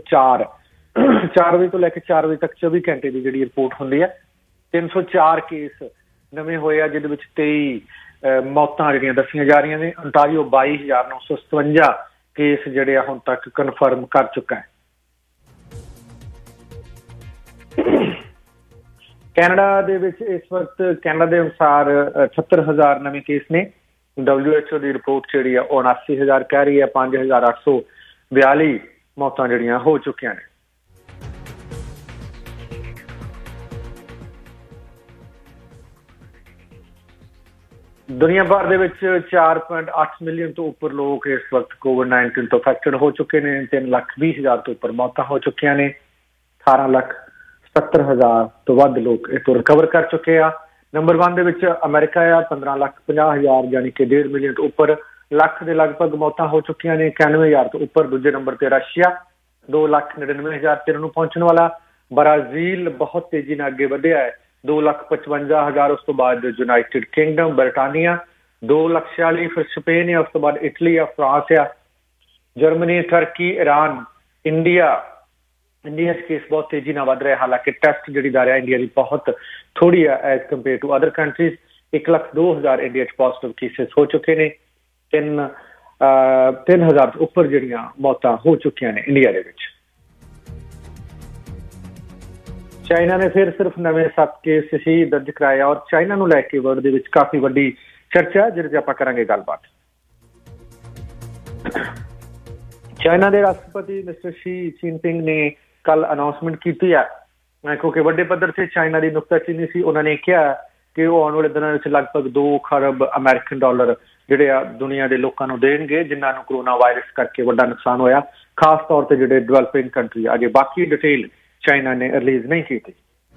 4 ਵਜੇ ਤੋਂ ਲੈ ਕੇ 4 ਵਜੇ ਤੱਕ 24 ਘੰਟੇ ਦੀ ਜਿਹੜੀ ਰਿਪੋਰਟ ਹੁੰਦੀ ਹੈ 304 ਕੇਸ ਨਵੇਂ ਹੋਏ ਆ, ਜਿਹਦੇ ਵਿੱਚ 23 ਮੌਤਾਂ ਜਿਹੜੀਆਂ ਦੱਸੀਆਂ ਜਾ ਰਹੀਆਂ ਨੇ। ਅੰਟਾਰੀਓ 22,957 ਕੇਸ ਜਿਹੜੇ ਆ ਹੁਣ ਤੱਕ ਕਨਫਰਮ ਕਰ ਚੁੱਕਾ ਹੈ। ਕੈਨੇਡਾ ਦੇ ਵਿੱਚ ਇਸ ਵਕਤ ਕੈਨੇਡਾ ਦੇ ਅਨੁਸਾਰ 78,000 ਨਵੇਂ ਕੇਸ ਨੇ। WHO ਦੀ ਰਿਪੋਰਟ ਜਿਹੜੀ ਆ ਉਹ 79,000 ਕਹਿ ਰਹੀ ਹੈ। 5,842 ਮੌਤਾਂ ਜਿਹੜੀਆਂ ਹੋ ਚੁੱਕੀਆਂ ਨੇ। ਦੁਨੀਆ ਭਰ ਦੇ ਵਿੱਚ 4.8 ਮਿਲੀਅਨ ਤੋਂ ਉੱਪਰ ਲੋਕ ਇਸ ਵਕਤ COVID-19 ਤੋਂ ਅਫੈਕਟਡ ਹੋ ਚੁੱਕੇ ਨੇ। 3,20,000 ਤੋਂ ਉੱਪਰ ਮੌਤਾਂ ਹੋ ਚੁੱਕੀਆਂ ਨੇ। 18,70,000 ਤੋਂ ਵੱਧ ਲੋਕ ਇਸ ਤੋਂ ਰਿਕਵਰ ਕਰ ਚੁੱਕੇ ਆ। ਨੰਬਰ 1 ਦੇ ਵਿੱਚ ਅਮਰੀਕਾ ਆ, 15,50,000 ਯਾਨੀ ਕਿ 1.5 ਮਿਲੀਅਨ ਤੋਂ ਉੱਪਰ ਲੱਖ ਦੇ ਲਗਭਗ ਮੌਤਾਂ ਹੋ ਚੁੱਕੀਆਂ ਨੇ। 91,000 ਤੋਂ ਉੱਪਰ। ਦੂਜੇ ਨੰਬਰ ਤੇ ਰਸ਼ੀਆ 2,99,000 ਤੇ ਨੂੰ ਪਹੁੰਚਣ ਵਾਲਾ। ਬ੍ਰਾਜ਼ੀਲ ਬਹੁਤ ਤੇਜ਼ੀ ਨਾਲ ਅੱਗੇ ਵਧਿਆ ਹੈ, 2,55,000। ਉਸ ਤੋਂ ਬਾਅਦ ਯੂਨਾਈਟਿਡ ਕਿੰਗਡਮ, ਬਰਤਾਨੀਆ 2,46,000। ਫਿਰ ਸਪੇਨ ਹੈ, ਉਸ ਤੋਂ ਬਾਅਦ ਇਟਲੀ ਆ, ਫਰਾਂਸ ਆ, ਜਰਮਨੀ, ਟਰਕੀ, ਈਰਾਨ, ਇੰਡੀਆ 'ਚ ਕੇਸ ਬਹੁਤ ਤੇਜ਼ੀ ਨਾਲ ਵੱਧ ਰਿਹਾ। ਹਾਲਾਂਕਿ ਟੈਸਟ ਜਿਹੜੀ ਦਰ ਹੈ ਇੰਡੀਆ ਦੀ ਬਹੁਤ ਥੋੜੀ ਹੈ as compare to other countries. 1,02,000 India 'ਚ ਪੋਜ਼ਿਟਿਵ ਕੇਸਿਸ ਹੋ ਚੁੱਕੇ ਨੇ। 3,000 ਤੋਂ ਉੱਪਰ ਜਿਹੜੀਆਂ ਮੌਤਾਂ ਹੋ ਚੁੱਕੀਆਂ ਨੇ ਇੰਡੀਆ ਦੇ ਵਿੱਚ। ਚਾਈਨਾ ਨੇ ਫਿਰ ਸਿਰਫ ਨਵੇਂ 7 ਕੇਸ ਹੀ ਦਰਜ ਕਰਾਏ ਔਰ ਚਾਈਨਾ ਨੂੰ ਲੈ ਕੇ ਵਰਲਡ ਦੇ ਵਿੱਚ ਕਾਫੀ ਵੱਡੀ ਚਰਚਾ, ਜਿਹਦੇ 'ਚ ਆਪਾਂ ਕਰਾਂਗੇ ਗੱਲਬਾਤ। ਚਾਈਨਾ ਦੇ ਰਾਸ਼ਟਰਪਤੀ ਮਿਸਟਰ ਸ਼ੀ ਜਿਨਪਿੰਗ ਨੇ ਕੱਲ ਅਨਾਉਂਸਮੈਂਟ ਕੀਤੀ ਹੈ, ਕਿਉਂਕਿ ਵੱਡੇ ਪੱਧਰ ਤੇ ਚਾਈਨਾ ਦੀ ਨੁਕਤਾਚੀਨੀ ਸੀ। ਉਹਨਾਂ ਨੇ ਕਿਹਾ ਕਿ ਉਹ ਆਉਣ ਵਾਲੇ ਦਿਨਾਂ ਵਿੱਚ ਲਗਭਗ 2 ਖਰਬ ਅਮਰੀਕਨ ਡਾਲਰ ਜਿਹੜੇ ਆ ਦੁਨੀਆ ਦੇ ਲੋਕਾਂ ਨੂੰ ਦੇਣਗੇ ਜਿਨ੍ਹਾਂ ਨੂੰ ਕਰੋਨਾ ਵਾਇਰਸ ਕਰਕੇ ਵੱਡਾ ਨੁਕਸਾਨ ਹੋਇਆ, ਖਾਸ ਤੌਰ ਤੇ ਜਿਹੜੇ ਡਿਵੈਲਪਿੰਗ ਕੰਟਰੀ ਆ। ਅਜੇ ਬਾਕੀ ਡਿਟੇਲ ਚਾਈਨਾ ਨੇ ਰਿਲੀਜ਼ ਨਹੀਂ ਕੀਤੀ।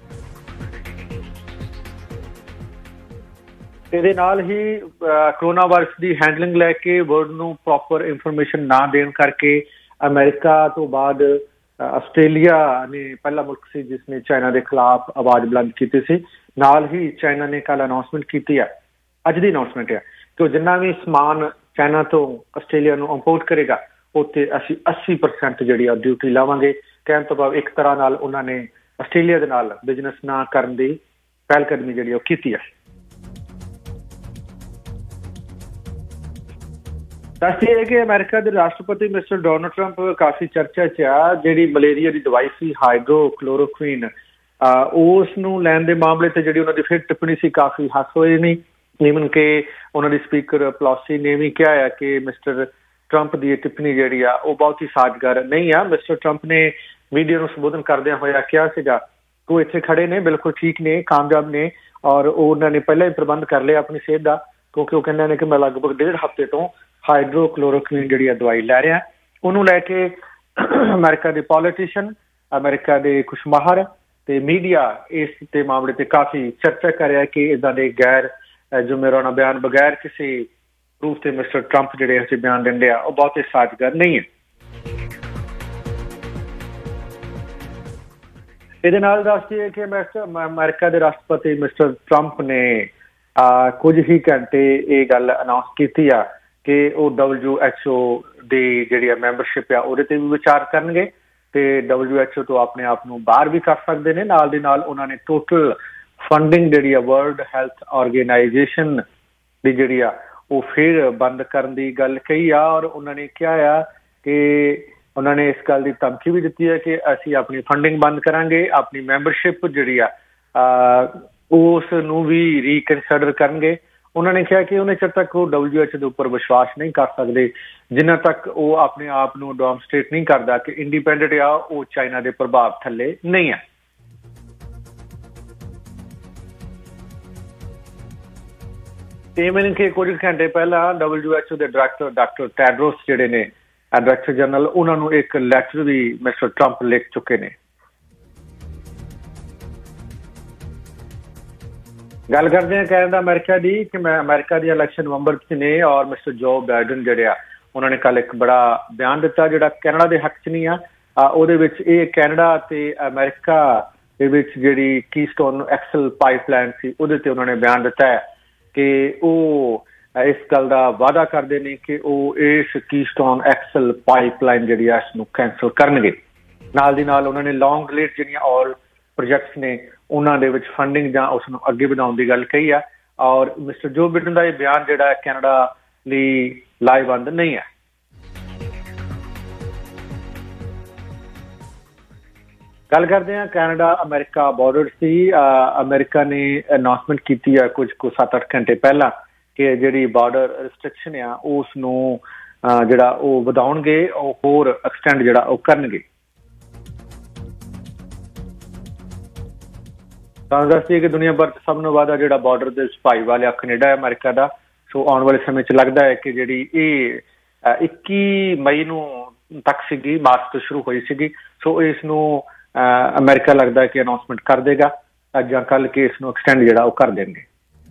ਇਹਦੇ ਨਾਲ ਹੀ ਕਰੋਨਾ ਵਾਇਰਸ ਦੀ ਹੈਂਡਲਿੰਗ ਲੈ ਕੇ ਵਰਲਡ ਨੂੰ ਪ੍ਰੋਪਰ ਇਨਫੋਰਮੇਸ਼ਨ ਨਾ ਦੇਣ ਕਰਕੇ ਅਮਰੀਕਾ ਤੋਂ ਬਾਅਦ ਆਸਟ੍ਰੇਲੀਆ ਨੇ ਪਹਿਲਾ ਮੁਲਕ ਸੀ ਜਿਸ ਨੇ ਚਾਈਨਾ ਦੇ ਖਿਲਾਫ ਆਵਾਜ਼ ਬੁਲੰਦ ਕੀਤੀ ਸੀ। ਨਾਲ ਹੀ ਚਾਈਨਾ ਨੇ ਕੱਲ ਅਨਾਉਂਸਮੈਂਟ ਕੀਤੀ ਹੈ, ਅੱਜ ਦੀ ਅਨਾਉਂਸਮੈਂਟ ਹੈ ਕਿ ਜਿੰਨਾ ਵੀ ਸਮਾਨ ਚਾਈਨਾ ਤੋਂ ਆਸਟ੍ਰੇਲੀਆ ਨੂੰ ਇੰਪੋਰਟ ਕਰੇਗਾ ਉੱਤੇ ਅਸੀਂ 80% ਜਿਹੜੀ ਆ ਡਿਊਟੀ ਲਾਵਾਂਗੇ। ਕਹਿਣ ਤੋਂ ਬਾਅਦ ਇੱਕ ਤਰ੍ਹਾਂ ਨਾਲ ਉਹਨਾਂ ਨੇ ਆਸਟ੍ਰੇਲੀਆ ਦੇ ਨਾਲ ਬਿਜ਼ਨਸ ਨਾ ਕਰਨ ਦੀ ਪਹਿਲਕਦਮੀ ਜਿਹੜੀ ਉਹ ਕੀਤੀ ਹੈ। ਦੱਸਦੀ ਹੈ ਕਿ ਅਮਰੀਕਾ ਦੇ ਰਾਸ਼ਟਰਪਤੀ ਮਿਸਟਰ ਡੋਨਾਲਡ ਟਰੰਪ ਕਾਫੀ ਚਰਚਾ 'ਚ ਆ। ਜਿਹੜੀ ਮਲੇਰੀਆ ਦੀ ਦਵਾਈ ਸੀ ਹਾਈਡਰੋਕਲੋਰੋਕੁਇਨ, ਉਸ ਨੂੰ ਲੈਣ ਦੇ ਮਾਮਲੇ ਤੇ ਜਿਹੜੀ ਉਹਨਾਂ ਦੀ ਫਿਰ ਟਿੱਪਣੀ ਸੀ, ਕਾਫੀ ਹੱਸ ਹੋਏ ਨੇ। ਈਵਨ ਕਿ ਉਹਨਾਂ ਦੀ ਸਪੀਕਰ ਪਲੋਸੀ ਨੇ ਵੀ ਕਿਹਾ ਹੈ ਕਿ ਮਿਸਟਰ ਟਰੰਪ ਦੀ ਇਹ ਟਿੱਪਣੀ ਜਿਹੜੀ ਆ ਉਹ ਬਹੁਤ ਹੀ ਸਾਜ਼ਗਾਰ ਨਹੀਂ ਆ। ਮਿਸਟਰ ਟਰੰਪ ਨੇ ਮੀਡੀਆ ਨੂੰ ਸੰਬੋਧਨ ਕਰਦਿਆਂ ਹੋਇਆ ਕਿਹਾ ਸੀਗਾ ਕਿ ਉਹ ਇੱਥੇ ਖੜੇ ਨੇ, ਬਿਲਕੁਲ ਠੀਕ ਨੇ, ਕਾਮਯਾਬ ਨੇ ਔਰ ਉਹਨਾਂ ਨੇ ਪਹਿਲਾਂ ਹੀ ਪ੍ਰਬੰਧ ਕਰ ਲਿਆ ਆਪਣੀ ਸਿਹਤ ਦਾ, ਕਿਉਂਕਿ ਉਹ ਕਹਿੰਦੇ ਨੇ ਕਿ ਮੈਂ ਲਗਭਗ 1.5 ਹਫ਼ਤੇ ਤੋਂ ਹਾਈਡਰੋਕਲੋਰੋਕੁਇਨ ਜਿਹੜੀ ਆ ਦਵਾਈ ਲੈ ਰਿਹਾ। ਉਹਨੂੰ ਲੈ ਕੇ ਅਮਰੀਕਾ ਦੇ ਪੋਲੀਟੀਸ਼ੀਅਨ, ਅਮਰੀਕਾ ਦੇ ਕੁਛ ਮਾਹਰ ਤੇ ਮੀਡੀਆ ਇਸ ਤੇ ਮਾਮਲੇ ਤੇ ਕਾਫੀ ਚਰਚਾ ਕਰ ਰਿਹਾ ਕਿ ਇੱਦਾਂ ਦੇ ਗੈਰ ਜ਼ਿੰਮੇਵਾਰਾਨਾ ਬਿਆਨ ਬਗੈਰ ਕਿਸੇ ਪ੍ਰੂਫ ਤੇ ਮਿਸਟਰ ਟਰੰਪ ਜਿਹੜੇ ਅਸੀਂ ਬਿਆਨ ਦਿੰਦੇ ਆ ਉਹ ਬਹੁਤ ਹੀ ਸਾਜ਼ਗਾਰ ਨਹੀਂ ਹੈ। ਇਹਦੇ ਨਾਲ ਦੱਸਦੀ ਹੈ ਕਿ ਅਮਰੀਕਾ ਦੇ ਰਾਸ਼ਟਰਪਤੀ ਮਿਸਟਰ ਟਰੰਪ ਨੇ ਕੁਝ ਹੀ ਘੰਟੇ ਇਹ ਗੱਲ ਅਨਾਉਂਸ ਕੀਤੀ ਆ ਕਿ ਉਹ WHO ਦੀ ਜਿਹੜੀ ਮੈਂਬਰਸ਼ਿਪ ਆ ਉਹਦੇ ਤੇ ਵੀ ਵਿਚਾਰ ਕਰਨਗੇ ਤੇ WHO ਤੋਂ ਆਪਣੇ ਆਪ ਨੂੰ ਬਾਹਰ ਵੀ ਕਰ ਸਕਦੇ ਨੇ। ਨਾਲ ਦੀ ਨਾਲ ਉਹਨਾਂ ਨੇ ਟੋਟਲ ਫੰਡਿੰਗ ਜਿਹੜੀ ਆ ਵਰਲਡ ਹੈਲਥ ਆਰਗੇਨਾਈਜੇਸ਼ਨ ਦੀ ਜਿਹੜੀ ਆ ਉਹ ਫਿਰ ਬੰਦ ਕਰਨ ਦੀ ਗੱਲ ਕਹੀ ਆ ਔਰ ਉਹਨਾਂ ਨੇ ਕਿਹਾ ਆ ਕਿ ਉਹਨਾਂ ਨੇ ਇਸ ਗੱਲ ਦੀ ਧਮਕੀ ਵੀ ਦਿੱਤੀ ਹੈ ਕਿ ਅਸੀਂ ਆਪਣੀ ਫੰਡਿੰਗ ਬੰਦ ਕਰਾਂਗੇ, ਆਪਣੀ ਮੈਂਬਰਸ਼ਿਪ ਜਿਹੜੀ ਆ ਉਸ ਨੂੰ ਵੀ ਰੀਕਨਸੀਡਰ ਕਰਨਗੇ। ਉਹਨਾਂ ਨੇ ਕਿਹਾ ਕਿ ਉਹਨੇ ਚਿਰ ਤੱਕ ਉਹ WHO ਦੇ ਉੱਪਰ ਵਿਸ਼ਵਾਸ ਨਹੀਂ ਕਰ ਸਕਦੇ ਜਿੰਨਾ ਤੱਕ ਉਹ ਆਪਣੇ ਆਪ ਨੂੰ ਡੈਮੋਨਸਟ੍ਰੇਟ ਨਹੀਂ ਕਰਦਾ ਕਿ ਇੰਡੀਪੈਂਡੈਂਟ ਆ, ਉਹ ਚਾਈਨਾ ਦੇ ਪ੍ਰਭਾਵ ਥੱਲੇ ਨਹੀਂ ਹੈ। ਇਹ ਮੈਨੂੰ ਕਿ ਕੁਝ ਘੰਟੇ ਪਹਿਲਾਂ WHO ਦੇ ਡਾਇਰੈਕਟਰ ਡਾਕਟਰ ਟੈਡਰੋਸ ਜਿਹੜੇ ਨੇ ਡਾਇਰੈਕਟਰ ਜਨਰਲ, ਉਹਨਾਂ ਨੂੰ ਇੱਕ ਲੈਟਰ ਵੀ ਮਿਸਟਰ ਟਰੰਪ ਲਿਖ ਚੁੱਕੇ ਨੇ। ਗੱਲ ਕਰਦੇ ਹਾਂ ਕੈਨੇਡਾ ਅਮਰੀਕਾ ਦੀ ਕਿ ਅਮਰੀਕਾ ਦੀ ਇਲੈਕਸ਼ਨ ਨਵੰਬਰ 'ਚ ਨੇ ਔਰ ਮਿਸਟਰ ਜੋ ਬਾਈਡਨ ਜਿਹੜੇ ਆ ਉਹਨਾਂ ਨੇ ਕੱਲ ਇੱਕ ਬੜਾ ਬਿਆਨ ਦਿੱਤਾ ਜਿਹੜਾ ਕੈਨੇਡਾ ਦੇ ਹੱਕ 'ਚ ਨਹੀਂ ਆ। ਉਹਦੇ ਵਿੱਚ ਇਹ ਕੈਨੇਡਾ ਤੇ ਅਮਰੀਕਾ ਦੇ ਵਿੱਚ ਜਿਹੜੀ ਕੀਸਟੋਨ ਐਕਸਲ ਪਾਈਪਲਾਈਨ ਸੀ ਉਹਦੇ ਤੇ ਉਹਨਾਂ ਨੇ ਬਿਆਨ ਦਿੱਤਾ ਹੈ ਕਿ ਉਹ ਇਸ ਗੱਲ ਦਾ ਵਾਅਦਾ ਕਰਦੇ ਨੇ ਕਿ ਉਹ ਇਸ ਕੀਸਟੋਨ ਐਕਸਲ ਪਾਈਪਲਾਈਨ ਜਿਹੜੀ ਆ ਇਸ ਨੂੰ ਕੈਂਸਲ ਕਰਨਗੇ। ਨਾਲ ਦੀ ਨਾਲ ਉਹਨਾਂ ਨੇ ਲੌਂਗ ਡਿਲੇਡ ਜਿਹੜੀਆਂ ਆਲ ਪ੍ਰੋਜੈਕਟਸ ਨੇ ਉਹਨਾਂ ਦੇ ਵਿੱਚ ਫੰਡਿੰਗ ਜਾਂ ਉਸ ਨੂੰ ਅੱਗੇ ਵਧਾਉਣ ਦੀ ਗੱਲ ਕਹੀ ਆ ਔਰ ਮਿਸਟਰ ਜੋ ਬਾਈਡਨ ਦਾ ਇਹ ਬਿਆਨ ਜਿਹੜਾ ਕੈਨੇਡਾ ਲਈ ਲਾਹੇਵੰਦ ਨਹੀਂ ਹੈ। ਗੱਲ ਕਰਦੇ ਹਾਂ ਕੈਨੇਡਾ ਅਮਰੀਕਾ ਬਾਰਡਰ ਦੀ। ਅਮਰੀਕਾ ਨੇ ਅਨਾਉਂਸਮੈਂਟ ਕੀਤੀ ਹੈ ਕੁਝ ਕੁ 7-8 ਘੰਟੇ ਪਹਿਲਾਂ ਕਿ ਜਿਹੜੀ ਬਾਰਡਰ ਰਿਸਟ੍ਰਿਕਸ਼ਨ ਆ ਉਸ ਨੂੰ ਜਿਹੜਾ ਉਹ ਵਧਾਉਣਗੇ, ਉਹ ਹੋਰ ਐਕਸਟੈਂਡ ਜਿਹੜਾ ਉਹ ਕਰਨਗੇ। ਤੁਹਾਨੂੰ ਦੱਸਦੀ ਕਿ ਦੁਨੀਆ ਭਰ 'ਚ ਸਭ ਤੋਂ ਵੱਧ ਜਿਹੜਾ ਬਾਰਡਰ ਦੇ ਸਫਾਈ ਵਾਲਾ ਕੈਨੇਡਾ ਅਮਰੀਕਾ ਦਾ। ਸੋ ਆਉਣ ਵਾਲੇ ਸਮੇਂ 'ਚ ਲੱਗਦਾ ਹੈ ਕਿ ਜਿਹੜੀ ਇਹ 21 ਮਈ ਨੂੰ ਤੱਕ ਸੀਗੀ, ਮਾਰਚ ਤੋਂ ਸ਼ੁਰੂ ਹੋਈ ਸੀਗੀ। ਸੋ ਇਸ ਨੂੰ ਅਮਰੀਕਾ ਲੱਗਦਾ ਕਿ ਅਨਾਉਂਸਮੈਂਟ ਕਰ ਦੇਗਾ ਅੱਜ ਜਾਂ ਕੱਲ੍ਹ ਕਿ ਇਸ ਨੂੰ ਐਕਸਟੈਂਡ ਜਿਹੜਾ ਉਹ ਕਰ ਦੇਣਗੇ।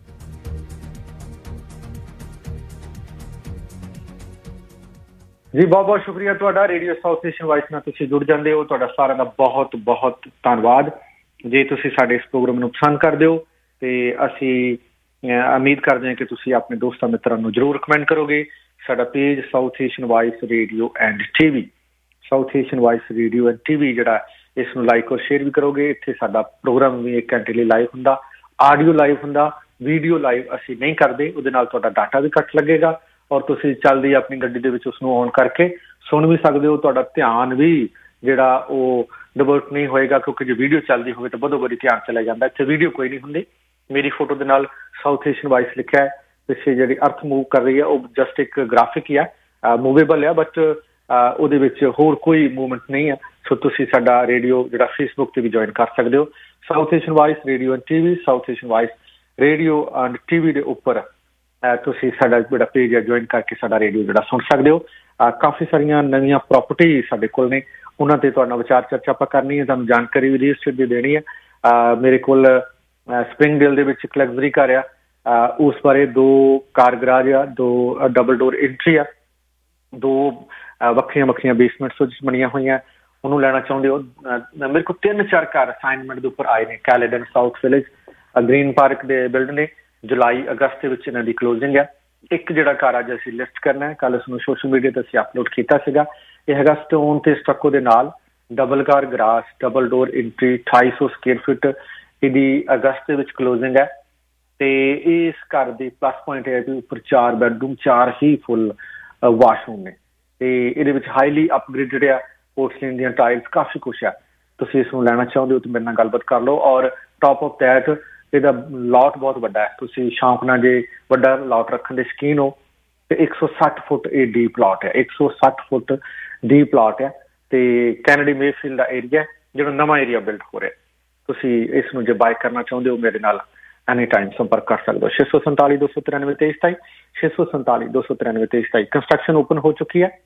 ਜੀ ਬਹੁਤ ਬਹੁਤ ਸ਼ੁਕਰੀਆ ਤੁਹਾਡਾ। ਰੇਡੀਓ ਸਾਊਥ ਏਸ਼ੀਅਨ ਵਾਇਸ ਨਾਲ ਤੁਸੀਂ ਜੁੜ ਜਾਂਦੇ ਹੋ, ਤੁਹਾਡਾ ਸਾਰਿਆਂ ਦਾ ਬਹੁਤ ਬਹੁਤ ਧੰਨਵਾਦ। ਜੇ ਤੁਸੀਂ ਸਾਡੇ ਇਸ ਪ੍ਰੋਗਰਾਮ ਨੂੰ ਪਸੰਦ ਕਰਦੇ ਹੋ ਤੇ ਅਸੀਂ ਉਮੀਦ ਕਰਦੇ ਹਾਂ ਕਿ ਤੁਸੀਂ ਆਪਣੇ ਦੋਸਤਾਂ ਮਿੱਤਰਾਂ ਨੂੰ ਜ਼ਰੂਰ ਰਿਕਮੈਂਡ ਕਰੋਗੇ। ਸਾਡਾ page South Asian vice radio and TV, South Asian vice radio and TV ਜਿਹੜਾ ਇਸ ਨੂੰ ਲਾਈਕ ਔਰ ਸ਼ੇਅਰ ਵੀ ਕਰੋਗੇ। ਇੱਥੇ ਸਾਡਾ ਪ੍ਰੋਗਰਾਮ ਵੀ 1 ਘੰਟੇ ਲਈ ਲਾਈਵ ਹੁੰਦਾ, ਆਡੀਓ ਲਾਈਵ ਹੁੰਦਾ, ਵੀਡੀਓ ਲਾਈਵ ਅਸੀਂ ਨਹੀਂ ਕਰਦੇ। ਉਹਦੇ ਨਾਲ ਤੁਹਾਡਾ ਡਾਟਾ ਵੀ ਘੱਟ ਲੱਗੇਗਾ ਔਰ ਤੁਸੀਂ ਚੱਲਦੀ ਆਪਣੀ ਗੱਡੀ ਦੇ ਵਿੱਚ ਉਸਨੂੰ ਔਨ ਕਰਕੇ ਸੁਣ ਵੀ ਸਕਦੇ ਹੋ। ਤੁਹਾਡਾ ਧਿਆਨ ਵੀ ਜਿਹੜਾ ਉਹ ਡਿਵਰਟ ਨਹੀਂ ਹੋਏਗਾ, ਕਿਉਂਕਿ ਜੇ ਵੀਡੀਓ ਚੱਲਦੀ ਹੋਵੇ ਤਾਂ ਬਦੋ ਬਦੀ ਧਿਆਨ ਚਲਾ ਜਾਂਦਾ। ਇੱਥੇ ਵੀਡੀਓ ਕੋਈ ਨਹੀਂ ਹੁੰਦੀ। ਮੇਰੀ ਫੋਟੋ ਦੇ ਨਾਲ ਸਾਊਥ ਏਸ਼ੀਅਨ ਵਾਇਸ ਲਿਖਿਆ ਹੈ, ਪਿੱਛੇ ਜਿਹੜੀ ਅਰਥ ਮੂਵ ਕਰ ਰਹੀ ਹੈ ਉਹ ਜਸਟ ਇੱਕ ਗ੍ਰਾਫਿਕ ਹੀ ਆ, ਮੂਵੇਬਲ ਆ, ਬਟ ਉਹਦੇ ਵਿੱਚ ਹੋਰ ਕੋਈ ਮੂਵਮੈਂਟ ਨਹੀਂ ਹੈ। ਸੋ ਤੁਸੀਂ ਸਾਡਾ ਰੇਡੀਓ ਜਿਹੜਾ ਫੇਸਬੁੱਕ ਤੇ ਵੀ ਜੁਆਇਨ ਕਰ ਸਕਦੇ ਹੋ, South Asian vice radio and TV, South Asian vice radio and TV ਦੇ ਉੱਪਰ ਤੁਸੀਂ ਸਾਡਾ ਜਿਹੜਾ ਪੇਜ ਹੈ ਜੁਆਇਨ ਕਰਕੇ ਸਾਡਾ ਰੇਡੀਓ ਜਿਹੜਾ ਸੁਣ ਸਕਦੇ ਹੋ। ਕਾਫੀ ਸਾਰੀਆਂ ਨਵੀਆਂ ਪ੍ਰੋਪਰਟੀ ਸਾਡੇ ਕੋਲ ਨੇ, ਉਹਨਾਂ ਤੇ ਤੁਹਾਡਾ ਵਿਚਾਰ ਚਰਚਾ ਆਪਾਂ ਕਰਨੀ ਹੈ, ਤੁਹਾਨੂੰ ਜਾਣਕਾਰੀ ਵੀ ਰੀਅਲ ਸਟੇਟ ਦੀ ਦੇਣੀ ਹੈ। ਮੇਰੇ ਕੋਲ ਸਪ੍ਰਿੰਗਡੇਲ ਦੇ ਵਿੱਚ ਇੱਕ ਲਗਜ਼ਰੀ ਘਰ ਆ, ਉਸ ਬਾਰੇ 2 ਕਾਰ ਗਰਾਜ ਆ, 2 ਡਬਲ ਡੋਰ ਐਂਟਰੀ ਆ, 2 ਵੱਖਰੀਆਂ ਬੇਸਮੈਂਟਸ ਬਣੀਆਂ ਹੋਈਆਂ। ਉਹਨੂੰ ਲੈਣਾ ਚਾਹੁੰਦੇ ਹੋ? ਮੇਰੇ ਕੋਲ 3-4 ਘਰ ਅਸਾਈਨਮੈਂਟ ਦੇ ਉੱਪਰ ਆਏ ਨੇ। Caledon South Village Green Park ਦੇ ਬਿਲਡ ਨੇ, ਜੁਲਾਈ ਅਗਸਤ ਦੇ ਵਿੱਚ ਇਹਨਾਂ ਦੀ ਕਲੋਜ਼ਿੰਗ ਆ। ਇੱਕ ਜਿਹੜਾ ਘਰ ਅੱਜ ਅਸੀਂ ਲਿਸਟ ਕਰਨਾ ਹੈ, ਕੱਲ ਉਸਨੂੰ ਸੋਸ਼ਲ ਮੀਡੀਆ ਤੇ ਅਸੀਂ ਅਪਲੋਡ ਕੀਤਾ ਸੀਗਾ। ਇਹ ਹੈਗਾ ਸਟੋਨ ਤੇ ਸਟੱਕੋ ਦੇ ਨਾਲ, double car garage, double door entry, 2800 square foot. ਇਹਦੀ ਅਗਸਤ ਦੇ ਵਿੱਚ ਕਲੋਜ਼ਿੰਗ ਹੈ ਤੇ ਇਸ ਘਰ ਦੀ ਪਲੱਸ ਪੁਆਇੰਟ ਹੈ ਕਿ ਉੱਪਰ 4 ਬੈਡਰੂਮ, 4 ਹੀ ਫੁੱਲ ਵਾਸ਼ਰੂਮ ਨੇ ਤੇ ਇਹਦੇ ਵਿੱਚ ਹਾਈਲੀ ਅਪਗ੍ਰੇਡਡ ਆ, ਪੋਰਸਲਿਨ ਦੀਆਂ ਟਾਈਲਸ, ਕਾਫੀ ਕੁਛ ਆ। ਤੁਸੀਂ ਇਸ ਨੂੰ ਲੈਣਾ ਚਾਹੁੰਦੇ ਹੋ ਤਾਂ ਮੇਰੇ ਨਾਲ ਗੱਲਬਾਤ ਕਰ ਲਓ। ਔਰ ਟੌਪ ਆਫ ਦੈਟ ਇਹਦਾ ਲਾਟ ਬਹੁਤ ਵੱਡਾ ਹੈ। ਤੁਸੀਂ ਸ਼ੌਂਕ ਨਾਲ ਜੇ ਵੱਡਾ ਲਾਟ ਰੱਖਣ ਦੇ ਸ਼ੌਕੀਨ ਹੋ ਤੇ 160 ਫੁੱਟ ਇਹ ਡੀਪ ਪਲਾਟ ਹੈ, 160 ਫੁੱਟ ਡੀਪ ਪਲਾਟ ਹੈ ਤੇ ਕੈਨੇਡੀ ਮੇਫੀਲਡ ਦਾ ਏਰੀਆ ਜਿਹੜਾ ਨਵਾਂ ਏਰੀਆ ਬਿਲਡ ਹੋ ਰਿਹਾ। ਤੁਸੀਂ ਇਸ ਨੂੰ ਜੇ ਬਾਏ ਕਰਨਾ ਚਾਹੁੰਦੇ ਹੋ ਮੇਰੇ ਨਾਲ ਐਨੀ ਟਾਈਮ ਸੰਪਰਕ ਕਰ ਸਕਦੇ ਹੋ। 647 293 2327, 647 293 2327। ਕੰਸਟਰਕਸ਼ਨ ਓਪਨ ਹੋ ਚੁੱਕੀ ਹੈ।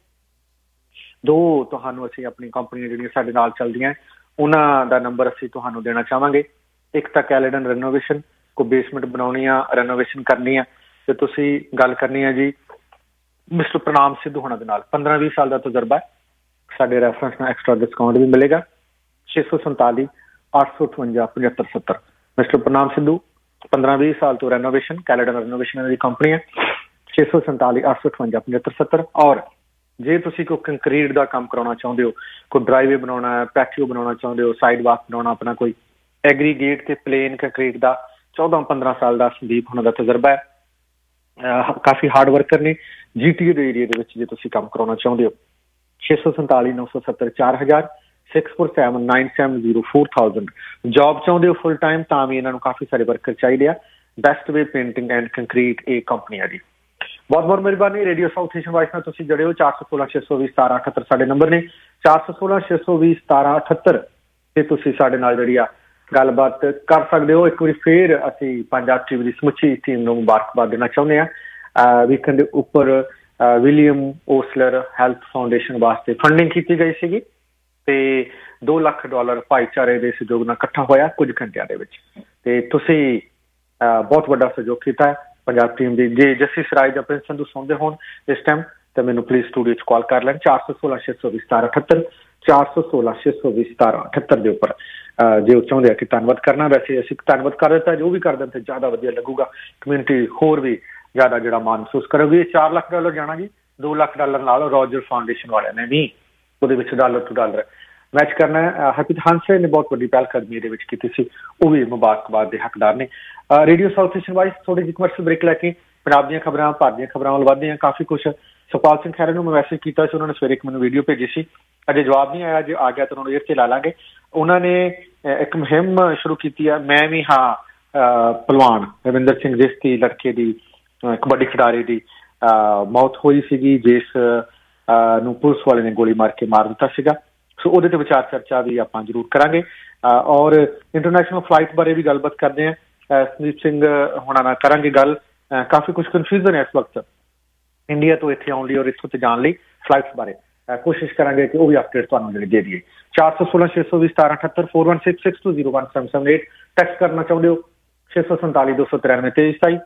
2 ਤੁਹਾਨੂੰ ਅਸੀਂ ਆਪਣੀ ਕੰਪਨੀਆਂ ਜਿਹੜੀਆਂ ਸਾਡੇ ਨਾਲ ਚੱਲਦੀਆਂ ਉਹਨਾਂ ਦਾ ਨੰਬਰ ਅਸੀਂ ਤੁਹਾਨੂੰ ਦੇਣਾ ਚਾਹਾਂਗੇ। ਇੱਕ ਤਾਂ ਕੈਲੇਡਨ ਰੈਨੋਵੇਸ਼ਨ, ਕੋਈ ਬੇਸਮੈਂਟ ਬਣਾਉਣੀ ਆ, ਰੈਨੋਵੇਸ਼ਨ ਕਰਨੀ ਆ ਤੇ ਤੁਸੀਂ ਗੱਲ ਕਰਨੀ ਆ ਜੀ ਮਿਸਟਰ ਪ੍ਰਣਾਮ ਸਿੱਧੂ ਹੋਣਾ ਦੇ ਨਾਲ। 15-20 ਸਾਲ ਦਾ ਤਜਰਬਾ ਹੈ, ਸਾਡੇ ਰੈਫਰੈਂਸ ਨਾਲ ਐਕਸਟਰਾ ਡਿਸਕਾਊਂਟ ਵੀ ਮਿਲੇਗਾ। 647 858 7570। ਮਿਸਟਰ ਪ੍ਰਣਾਮ ਸਿੱਧੂ 15-20 ਸਾਲ ਤੋਂ ਰੈਨੋਵੇਸ਼ਨ, ਕੈਲੇਡਨ ਰੈਨੋਵੇਸ਼ਨ ਦੀ ਕੰਪਨੀ ਹੈ। 647 858 7570। ਔਰ ਜੇ ਤੁਸੀਂ ਕੋਈ ਕੰਕਰੀਟ ਦਾ ਕੰਮ ਕਰਾਉਣਾ ਚਾਹੁੰਦੇ ਹੋ, ਕੋਈ ਡਰਾਈਵੇ ਬਣਾਉਣਾ ਹੈ, ਪੈਟੀਓ ਬਣਾਉਣਾ ਚਾਹੁੰਦੇ ਹੋ, ਸਾਈਡ ਵਾਕ ਬਣਾਉਣਾ, ਆਪਣਾ ਕੋਈ ਐਗਰੀਗੇਟ ਤੇ ਪਲੇਨ ਕੰਕਰੀਟ ਦਾ 14-15 ਸਾਲ ਦਾ ਸੰਦੀਪ ਹੋਣਾ ਦਾ ਤਜਰਬਾ ਹੈ। ਕਾਫੀ ਹਾਰਡ ਵਰਕਰ ਨੇ। GTA ਦੇ ਏਰੀਆ ਦੇ ਵਿੱਚ ਜੇ ਤੁਸੀਂ ਕੰਮ ਕਰਾਉਣਾ ਚਾਹੁੰਦੇ ਹੋ 647 970 4000, 647 970 4000। ਜੌਬ ਚਾਹੁੰਦੇ ਹੋ ਫੁੱਲ ਟਾਈਮ ਤਾਂ ਵੀ ਇਹਨਾਂ ਨੂੰ ਕਾਫੀ ਸਾਰੇ ਵਰਕਰ ਚਾਹੀਦੇ ਆ। Best Way Painting and Concrete ਇਹ ਕੰਪਨੀ ਆ ਜੀ। ਬਹੁਤ ਬਹੁਤ ਮਿਹਰਬਾਨੀ। ਰੇਡੀਓ ਸਾਊਥ ਏਸ਼ੀਅਨ ਵਾਇਸ ਨਾਲ ਤੁਸੀਂ ਜੁੜੇ ਹੋ। 416 620 1778 ਸਾਡੇ ਨੰਬਰ ਨੇ, 416 620 1778 ਤੇ ਤੁਸੀਂ ਸਾਡੇ ਨਾਲ ਜਿਹੜੀ ਆ ਗੱਲਬਾਤ ਕਰ ਸਕਦੇ ਹੋ। ਇੱਕ ਵਾਰੀ ਫੇਰ ਅਸੀਂ ਪੰਜਾਬ TV ਦੀ ਸਮੁੱਚੀ ਟੀਮ ਨੂੰ ਮੁਬਾਰਕਬਾਦ ਦੇਣਾ ਚਾਹੁੰਦੇ ਹਾਂ। ਵੀਕਐਂਡ ਦੇ ਉੱਪਰ ਵਿਲੀਅਮ ਓਸਲਰ ਹੈਲਥ ਫਾਊਂਡੇਸ਼ਨ ਵਾਸਤੇ ਫੰਡਿੰਗ ਕੀਤੀ ਗਈ ਸੀਗੀ ਤੇ $2 ਲੱਖ ਭਾਈਚਾਰੇ ਦੇ ਸਹਿਯੋਗ ਨਾਲ ਇਕੱਠਾ ਹੋਇਆ ਕੁਝ ਘੰਟਿਆਂ ਦੇ ਵਿੱਚ ਤੇ ਤੁਸੀਂ ਬਹੁਤ ਵੱਡਾ ਸਹਿਯੋਗ ਕੀਤਾ ਹੈ ਪੰਜਾਬ ਟੀਮ ਦੀ। ਜੇ ਜੱਸੀ ਸਰਾਏ ਜਾਂ ਪ੍ਰਿੰਸ ਸੰਧੂ ਸੁਣਦੇ ਹੋਣ ਇਸ ਟਾਈਮ ਤਾਂ ਮੈਨੂੰ ਪਲੀਜ਼ ਸਟੂਡੀਓ 'ਚ ਕਾਲ ਕਰ ਲੈਣ। 416 620 1778, 416 620 1778 ਦੇ ਉੱਪਰ ਜੇ ਉਹ ਚਾਹੁੰਦੇ ਆ ਕਿ ਧੰਨਵਾਦ ਕਰਨਾ। ਵੈਸੇ ਅਸੀਂ ਧੰਨਵਾਦ ਕਰ ਦਿੱਤਾ, ਜੋ ਵੀ ਕਰ ਦਿੰਦੇ ਜ਼ਿਆਦਾ ਵਧੀਆ ਲੱਗੂਗਾ। ਕਮਿਊਨਿਟੀ ਹੋਰ ਵੀ ਜ਼ਿਆਦਾ ਜਿਹੜਾ ਮਾਣ ਮਹਿਸੂਸ ਕਰੋਗੇ। $4 ਲੱਖ ਜਾਣਾ ਜੀ, $2 ਲੱਖ ਨਾਲ ਰੋਜਰ ਫਾਊਂਡੇਸ਼ਨ ਵਾਲਿਆਂ ਨੇ ਵੀ ਉਹਦੇ ਵਿੱਚ ਡਾਲਰ ਟੂ ਡਾਲਰ ਮੈਚ ਕਰਨਾ ਹੈ। ਹਰਪ੍ਰੀਤ ਹੰਸੇ ਨੇ ਬਹੁਤ ਵੱਡੀ ਪਹਿਲ ਕਦਮੀ ਇਹਦੇ ਵਿੱਚ ਕੀਤੀ ਸੀ, ਉਹ ਵੀ ਮੁਬਾਰਕਬਾਦ ਦੇ ਹੱਕਦਾਰ ਨੇ। ਰੇਡੀਓ ਸਾਊਥ ਏਸ਼ੀਅਨ ਵਾਇਸ ਥੋੜੀ ਜਿਹੀ ਕਮਰਸ਼ੀਅਲ ਬ੍ਰੇਕ ਲੈ ਕੇ ਪੰਜਾਬ ਦੀਆਂ ਖਬਰਾਂ, ਭਾਰਤ ਦੀਆਂ ਖਬਰਾਂ ਵੱਲ ਵੱਧਦੇ ਹਾਂ। ਕਾਫੀ ਕੁਛ ਸੁਖਪਾਲ ਸਿੰਘ ਖਹਿਰਾ ਨੂੰ ਮੈਂ ਮੈਸੇਜ ਕੀਤਾ ਸੀ, ਉਹਨਾਂ ਨੇ ਸਵੇਰੇ ਇੱਕ ਮੈਨੂੰ ਵੀਡੀਓ ਭੇਜੀ ਸੀ, ਅਜੇ ਜਵਾਬ ਨਹੀਂ ਆਇਆ। ਜੇ ਆ ਗਿਆ ਤਾਂ ਉਹਨਾਂ ਨੂੰ ਏਅਰ 'ਤੇ ਲਾ ਲਾਂਗੇ। ਉਹਨਾਂ ਨੇ ਇੱਕ ਮੁਹਿੰਮ ਸ਼ੁਰੂ ਕੀਤੀ ਹੈ, ਮੈਂ ਵੀ ਹਾਂ ਭਲਵਾਨ ਰਵਿੰਦਰ ਸਿੰਘ, ਜਿਸ ਦੀ ਲੜਕੇ ਦੀ ਕਬੱਡੀ ਖਿਡਾਰੀ ਦੀ ਮੌਤ ਹੋਈ ਸੀਗੀ, ਜਿਸ ਨੂੰ ਪੁਲਿਸ ਵਾਲੇ ਨੇ ਗੋਲੀ ਮਾਰ ਕੇ ਮਾਰ ਦਿੱਤਾ ਸੀਗਾ। ਸੋ ਉਹਦੇ ਤੇ ਵਿਚਾਰ ਚਰਚਾ ਵੀ ਆਪਾਂ ਜ਼ਰੂਰ ਕਰਾਂਗੇ। ਔਰ ਇੰਟਰਨੈਸ਼ਨਲ ਫਲਾਈਟ ਬਾਰੇ ਵੀ ਗੱਲਬਾਤ ਕਰਦੇ ਹਾਂ, ਸੰਦੀਪ ਸਿੰਘ ਹੋਣਾ ਨਾਲ ਕਰਾਂਗੇ ਗੱਲ। ਕਾਫੀ ਕੁਛ ਕਨਫਿਊਜ਼ਨ ਹੈ ਇਸ ਵਕਤ ਇੰਡੀਆ ਤੋਂ ਇੱਥੇ ਆਉਣ ਲਈ ਔਰ ਇੱਥੋਂ ਤੇ ਜਾਣ ਲਈ ਫਲਾਈਟਸ ਬਾਰੇ। ਕੋਸ਼ਿਸ਼ ਕਰਾਂਗੇ ਕਿ ਉਹ ਵੀ ਅਪਡੇਟ ਤੁਹਾਨੂੰ ਜਿਹੜੇ ਦੇ ਦਈਏ। 416-620-1778 4166201778 ਟੈਕਸਟ ਕਰਨਾ ਚਾਹੁੰਦੇ ਹੋ 647-293-2327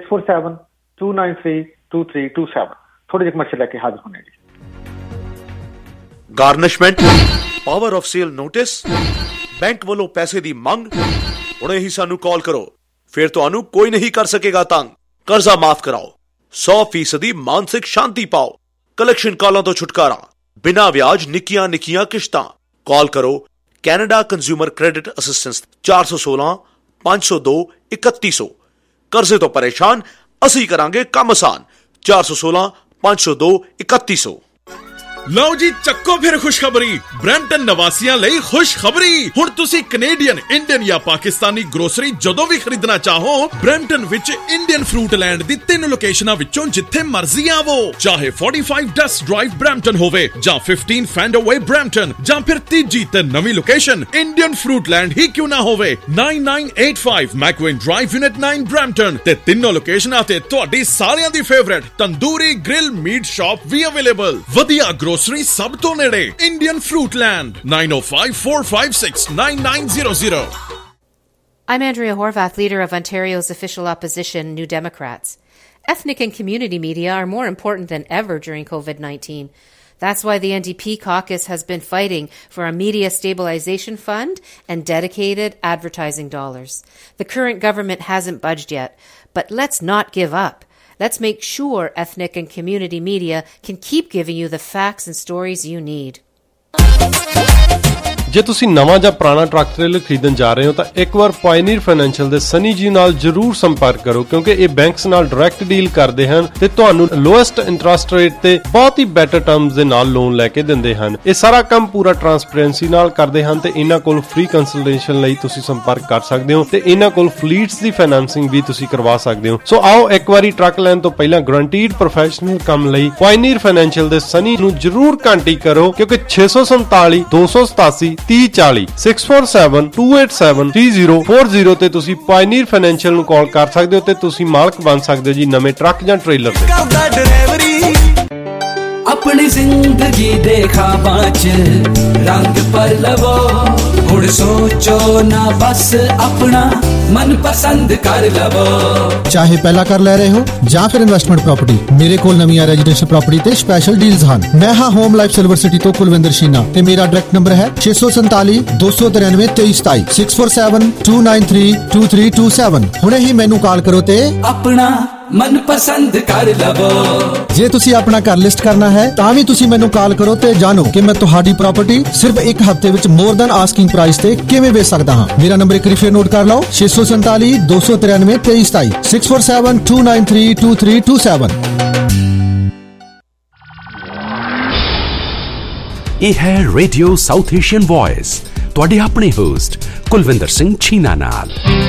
647-293-2327। ਥੋੜੇ ਜਿਹੇ ਮਰਸ਼ੇ ਲੈ ਕੇ ਹਾਜ਼ਰ ਹੋਣੇ ਜੀ। Garnishment, power of sale notice, bank ਵੱਲੋਂ ਪੈਸੇ ਦੀ ਮੰਗ, ਹੁਣੇ ਹੀ ਸਾਨੂੰ ਕਾਲ ਕਰੋ, ਫਿਰ ਤੁਹਾਨੂੰ ਕੋਈ ਨਹੀਂ ਕਰ ਸਕੇਗਾ ਤੰਗ। ਕਰਜ਼ਾ ਮਾਫ ਕਰਾਓ, 100% ਮਾਨਸਿਕ ਸ਼ਾਂਤੀ ਪਾਓ, ਕਲੈਕਸ਼ਨ ਕਾਲਾਂ ਤੋਂ ਛੁਟਕਾਰਾ, ਬਿਨਾਂ ਵਿਆਜ ਨਿੱਕੀਆਂ ਨਿੱਕੀਆਂ ਕਿਸ਼ਤਾਂ। ਕਾਲ ਕਰੋ ਕੈਨੇਡਾ ਕੰਜ਼ਿਊਮਰ ਕ੍ਰੈਡਿਟ ਅਸਿਸਟੈਂਸ 416-502-3100। ਕਰਜ਼ੇ ਤੋਂ ਪਰੇਸ਼ਾਨ, ਅਸੀਂ ਕਰਾਂਗੇ ਕੰਮ ਆਸਾਨ। 416-502-3100। ਲਓ ਜੀ, ਚੱਕੋ ਫਿਰ ਖੁਸ਼ਖਬਰੀ। ਬਰੈਂਪਟਨ ਨਿਵਾਸੀਆਂ ਲਈ ਖੁਸ਼ਖਬਰੀ। ਹੁਣ ਤੁਸੀਂ ਕੈਨੇਡੀਅਨ, ਇੰਡੀਅਨ ਜਾਂ ਪਾਕਿਸਤਾਨੀ ਗਰੋਸਰੀ ਜਦੋਂ ਵੀ ਖਰੀਦਣਾ ਚਾਹੋ, ਬਰੈਂਪਟਨ ਵਿੱਚ ਇੰਡੀਅਨ ਫਰੂਟ ਲੈਂਡ ਦੀ 3 ਲੋਕੇਸ਼ਨਾਂ ਵਿੱਚੋਂ ਜਿੱਥੇ ਮਰਜ਼ੀ ਆਵੋ। ਚਾਹੇ 45 ਡਸਟ ਡਰਾਈਵ ਬਰੈਂਪਟਨ ਹੋਵੇ ਜਾਂ 15 ਫੈਂਡਰਵੇ ਬਰੈਂਪਟਨ, ਜਾਂ ਫਿਰ ਤੀਜੀ ਤੇ ਨਵੀਂ ਲੋਕੇਸ਼ਨ ਇੰਡੀਅਨ ਫਰੂਟ ਲੈਂਡ ਹੀ ਕਿਉਂ ਨਾ ਹੋਵੇ। 9985 ਮੈਕਵੇਨ ਡਰਾਈਵ, ਯੂਨਿਟ 9 ਬਰੈਂਪਟਨ ਤੇ ਤਿੰਨੋਂ ਲੋਕੇਸ਼ਨਾਂ ਤੇ ਤੁਹਾਡੀ ਸਾਰਿਆਂ ਦੀ favourite tandoori grill meat shop ਵੀ ਅਵੇਲੇਬਲ। ਵਧੀਆ ਗਰੋਸਰੀ ਸਭ ਤੋਂ ਨੇੜੇ Indian fruit Land. 9054569900। I'm Andrea Horvath, leader of Ontario's official opposition, New Democrats. Ethnic and community media are more important than ever during COVID-19. That's why the NDP caucus has been fighting for a media stabilization fund and dedicated advertising dollars. The current government hasn't budged yet, but let's not give up. Let's make sure ethnic and community media can keep giving you the facts and stories you need. ਜੇ ਤੁਸੀਂ ਨਵਾਂ ਜਾਂ ਪੁਰਾਣਾ ਟਰੱਕ ਟ੍ਰੇਲਰ ਖਰੀਦਣ ਜਾ ਰਹੇ ਹੋ ਤਾਂ ਇੱਕ ਵਾਰ ਪਾਇਨੀਅਰ ਫਾਈਨੈਂਸ਼ੀਅਲ ਦੇ ਸਨੀ ਜੀ ਨਾਲ ਜਰੂਰ ਸੰਪਰਕ ਕਰੋ, ਕਿਉਂਕਿ ਇਹ ਬੈਂਕਸ ਨਾਲ ਡਾਇਰੈਕਟ ਡੀਲ ਕਰਦੇ ਹਨ ਤੇ ਤੁਹਾਨੂੰ ਲੋਐਸਟ ਇੰਟਰਸਟ ਰੇਟ ਤੇ ਬਹੁਤ ਹੀ ਬੈਟਰ ਟਰਮਸ ਦੇ ਨਾਲ ਲੋਨ ਲੈ ਕੇ ਦਿੰਦੇ ਹਨ। ਇਹ ਸਾਰਾ ਕੰਮ ਪੂਰਾ ਟਰਾਂਸਪੇਰੈਂਸੀ ਨਾਲ ਕਰਦੇ ਹਨ ਤੇ ਇਹਨਾਂ ਕੋਲ ਫ੍ਰੀ ਕੰਸਲਟੇਸ਼ਨ ਲਈ ਤੁਸੀਂ ਸੰਪਰਕ ਕਰ ਸਕਦੇ ਹੋ ਤੇ ਇਹਨਾਂ ਕੋਲ ਫਲੀਟਸ ਦੀ ਫਾਈਨੈਂਸਿੰਗ ਵੀ ਤੁਸੀਂ ਕਰਵਾ ਸਕਦੇ ਹੋ। ਸੋ ਆਓ ਇੱਕ ਵਾਰੀ ਟਰੱਕ ਲੈਣ ਤੋਂ ਪਹਿਲਾਂ ਗਰੰਟੀਡ ਪ੍ਰੋਫੈਸ਼ਨਲ ਕੰਮ ਲਈ ਪਾਇਨੀਅਰ ਫਾਈਨੈਂਸ਼ੀਅਲ ਦੇ ਸਨੀ ਨੂੰ ਜਰੂਰ ਕੰਟੈਕਟ ਕਰੋ, ਕਿਉਂਕਿ 647 287 3040 647-287-3040 ਤੇ ਤੁਸੀਂ ਪਾਇਨੀਅਰ ਫਾਈਨੈਂਸ਼ੀਅਲ ਨੂੰ ਕਾਲ ਕਰ ਸਕਦੇ ਹੋ ਤੇ ਤੁਸੀਂ ਮਾਲਕ ਬਣ ਸਕਦੇ ਹੋ ਜੀ ਨਵੇਂ ਟਰੱਕ ਜਾਂ ਟ੍ਰੇਲਰ ਦੇ। अपनी जिंदगी दे ख्वाबां च रंग पर लवो, हुण सोचो ना बस अपना मन पसंद कर लवो। चाहे पहला कर ले रहे हो ਜਾਂ ਫਿਰ ਇਨਵੈਸਟਮੈਂਟ ਪ੍ਰਾਪਰਟੀ, ਮੇਰੇ ਕੋਲ ਨਵੀਆਂ ਰੈਜ਼ੀਡੈਂਸ਼ੀਅਲ ਪ੍ਰਾਪਰਟੀ ਤੇ ਸਪੈਸ਼ਲ ਡੀਲਸ ਹਨ। ਮੈਂ ਹਾਂ ਹੋਮ ਲਾਈਫ ਸਿਲਵਰ ਸਿਟੀ ਤੋਂ ਕੁਲਵਿੰਦਰ ਸ਼ੀਨਾ ਤੇ ਮੇਰਾ ਡਾਇਰੈਕਟ ਨੰਬਰ ਹੈ 647 293 2327 647-293-2327। ਹੁਣੇ ਹੀ ਮੈਨੂੰ ਕਾਲ ਕਰੋ ਤੇ ਆਪਣਾ ਮਨ ਪਸੰਦ ਕਰ ਲਵੋ। ਜੇ ਤੁਸੀਂ ਆਪਣਾ ਘਰ ਲਿਸਟ ਕਰਨਾ ਹੈ ਤਾਂ ਵੀ ਤੁਸੀਂ ਮੈਨੂੰ ਕਾਲ ਕਰੋ ਤੇ ਜਾਣੋ ਕਿ ਮੈਂ ਤੁਹਾਡੀ ਪ੍ਰਾਪਰਟੀ ਸਿਰਫ ਇੱਕ ਹਫ਼ਤੇ ਵਿੱਚ ਮੋਰ ਦੈਨ ਆਸਕਿੰਗ ਪ੍ਰਾਈਸ ਤੇ ਕਿਵੇਂ ਵੇਚ ਸਕਦਾ ਹਾਂ। ਮੇਰਾ ਨੰਬਰ ਇੱਕ ਵਾਰੀ ਫੇਰ ਨੋਟ ਕਰ ਲਓ 647 293 2327 647-293-2327। ਇਹ ਹੈ ਰੇਡੀਓ ਸਾਊਥ ਏਸ਼ੀਅਨ ਵੌਇਸ, ਤੁਹਾਡੇ ਆਪਣੇ ਹੋਸਟ ਕੁਲਵਿੰਦਰ ਸਿੰਘ ਛੀਨਾ ਨਾਲ।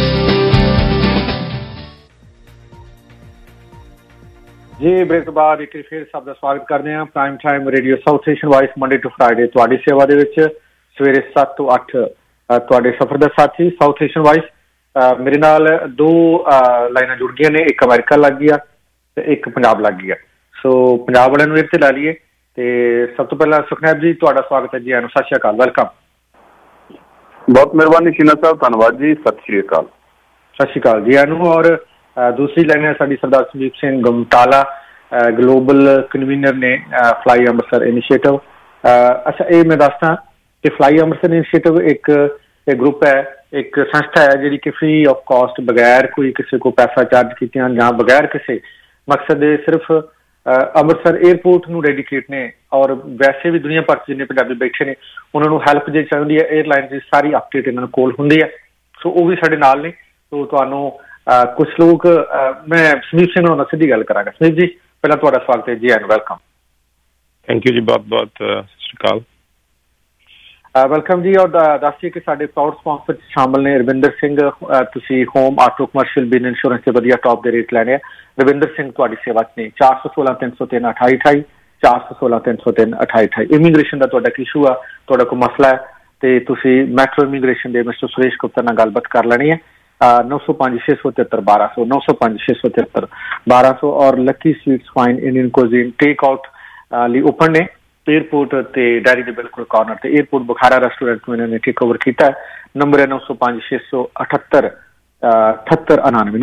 ਜੀ ਬ੍ਰੇਕ ਤੋਂ ਬਾਅਦ ਇੱਕ ਫਿਰ ਸਭ ਦਾ ਸਵਾਗਤ ਕਰਦੇ ਹਾਂ। Prime time radio South Asian Voice Monday to Friday ਤੁਹਾਡੀ ਸੇਵਾ ਦੇ ਵਿੱਚ ਸਵੇਰੇ 7 ਤੋਂ 8 ਤੁਹਾਡੇ ਸਫ਼ਰ ਦਾ ਸਾਥੀ ਸਾਊਥ ਏਸ਼ੀਅਨ ਵੌਇਸ। ਮੇਰੇ ਨਾਲ ਦੋ ਲਾਈਨਾਂ ਜੁੜ ਗਈਆਂ ਨੇ, ਇੱਕ ਅਮਰੀਕਾ ਲੱਗ ਗਈ ਆ ਤੇ ਇੱਕ ਪੰਜਾਬ ਲੱਗ ਗਈ ਆ। ਸੋ ਪੰਜਾਬ ਵਾਲਿਆਂ ਨੂੰ ਇੱਥੇ ਲਾ ਲਈਏ ਤੇ ਸਭ ਤੋਂ ਪਹਿਲਾਂ ਸੁਖਨੈਬ ਜੀ ਤੁਹਾਡਾ ਸਵਾਗਤ ਹੈ ਜੀ। ਆਨੂੰ ਸਤਿ ਸ਼੍ਰੀ ਅਕਾਲ, ਵੈਲਕਮ। ਬਹੁਤ ਮਿਹਰਬਾਨੀ ਸ਼ੀਨਾ ਸਾਹਿਬ, ਧੰਨਵਾਦ ਜੀ, ਸਤਿ ਸ਼੍ਰੀ ਅਕਾਲ। ਸਤਿ ਸ਼੍ਰੀ ਅਕਾਲ ਜੀ ਆਨੂੰ। ਔਰ ਦੂਸਰੀ ਲਾਈਨ ਹੈ ਸਾਡੀ ਸਰਦਾਰ ਸੰਦੀਪ ਸਿੰਘ ਗਮਟਾਲਾ, ਗਲੋਬਲ ਕਨਵੀਨਰ ਨੇ ਫਲਾਈ ਅੰਮ੍ਰਿਤਸਰ ਇਨੀਸ਼ੀਏਟਿਵ। ਅੱਛਾ, ਇਹ ਮੈਂ ਦੱਸਦਾ ਕਿ ਫਲਾਈ ਅੰਮ੍ਰਿਤਸਰ ਇਨੀਸ਼ੀਏਟਿਵ ਇੱਕ ਗਰੁੱਪ ਹੈ, ਇੱਕ ਸੰਸਥਾ ਹੈ ਜਿਹੜੀ ਕਿ ਫ੍ਰੀ ਆਫ ਕਾਸਟ, ਬਗੈਰ ਕੋਈ ਕਿਸੇ ਕੋ ਪੈਸਾ ਚਾਰਜ ਕੀਤਿਆਂ ਜਾਂ ਬਗੈਰ ਕਿਸੇ ਮਕਸਦ ਦੇ ਸਿਰਫ ਅੰਮ੍ਰਿਤਸਰ ਏਅਰਪੋਰਟ ਨੂੰ ਡੈਡੀਕੇਟ ਨੇ। ਔਰ ਵੈਸੇ ਵੀ ਦੁਨੀਆ ਭਰ 'ਚ ਜਿੰਨੇ ਪੰਜਾਬੀ ਬੈਠੇ ਨੇ ਉਹਨਾਂ ਨੂੰ ਹੈਲਪ ਜੇ ਚਾਹੀਦੀ ਹੈ ਏਅਰਲਾਈਨ ਦੀ ਸਾਰੀ ਅਪਡੇਟ ਇਹਨਾਂ ਕੋਲ ਹੁੰਦੀ ਹੈ। ਸੋ ਉਹ ਵੀ ਸਾਡੇ ਨਾਲ ਨੇ। ਸੋ ਤੁਹਾਨੂੰ ਕੁਝ ਲੋਕ ਮੈਂ ਸਮੀਪ ਸਿੰਘ ਨਾਲ ਸਿੱਧੀ ਗੱਲ ਕਰਾਂਗਾ। ਸਮੀਪ ਜੀ, ਪਹਿਲਾਂ ਤੁਹਾਡਾ ਸਵਾਗਤ ਹੈ ਜੀ ਐਂਡ ਵੈਲਕਮ। ਥੈਂਕ ਯੂ ਜੀ, ਬਹੁਤ ਬਹੁਤ ਸਤਿ ਸ਼੍ਰੀ ਅਕਾਲ। ਵੈਲਕਮ ਜੀ। ਔਰ ਦੱਸਿਏ ਕਿ ਸਾਡੇ ਪ੍ਰਾਊਡ ਸਪਾਂਸਰ ਸ਼ਾਮਲ ਨੇ ਰਵਿੰਦਰ ਸਿੰਘ। ਤੁਸੀਂ ਹੋਮ ਆਟੋ ਕਮਰਸ਼ੀਅਲ ਬਿਨ ਇੰਸ਼ੋਰੈਂਸ ਦੇ ਵਧੀਆ ਟੌਪ ਦੇ ਰੇਟ ਲੈਣੇ ਆ। ਰਵਿੰਦਰ ਸਿੰਘ ਤੁਹਾਡੀ ਸੇਵਾ 'ਚ ਨੇ। 416-303-2828 416-303-2828। ਇਮੀਗ੍ਰੇਸ਼ਨ ਦਾ ਤੁਹਾਡਾ ਇਸ਼ੂ ਆ, ਤੁਹਾਡਾ ਕੋਈ ਮਸਲਾ ਹੈ ਤੇ ਤੁਸੀਂ ਮੈਟਰੋ ਇਮੀਗ੍ਰੇਸ਼ਨ ਦੇ ਮਿਸਟਰ ਸੁਰੇਸ਼ ਗੁਪਤਾ ਨਾਲ ਗੱਲਬਾਤ ਕਰ ਲੈਣੀ ਹੈ। 905-673-1200 905-673-1200। ਔਰ Lucky Sweets fine Indian cuisine take out ਲਈ ਓਪਨ ਨੇ ਏਅਰਪੋਰਟ ਤੇ ਡੈਰੀ ਦੇ ਬਿਲਕੁਲ ਕਾਰਨਰ ਤੇ। ਏਅਰਪੋਰਟ ਬੁਖਾਰਾ ਰੈਸਟੋਰੈਂਟ ਨੂੰ ਇਹਨਾਂ ਨੇ ਟੇਕ ਓਵਰ ਕੀਤਾ ਹੈ। ਨੰਬਰ ਹੈ 905-678-7899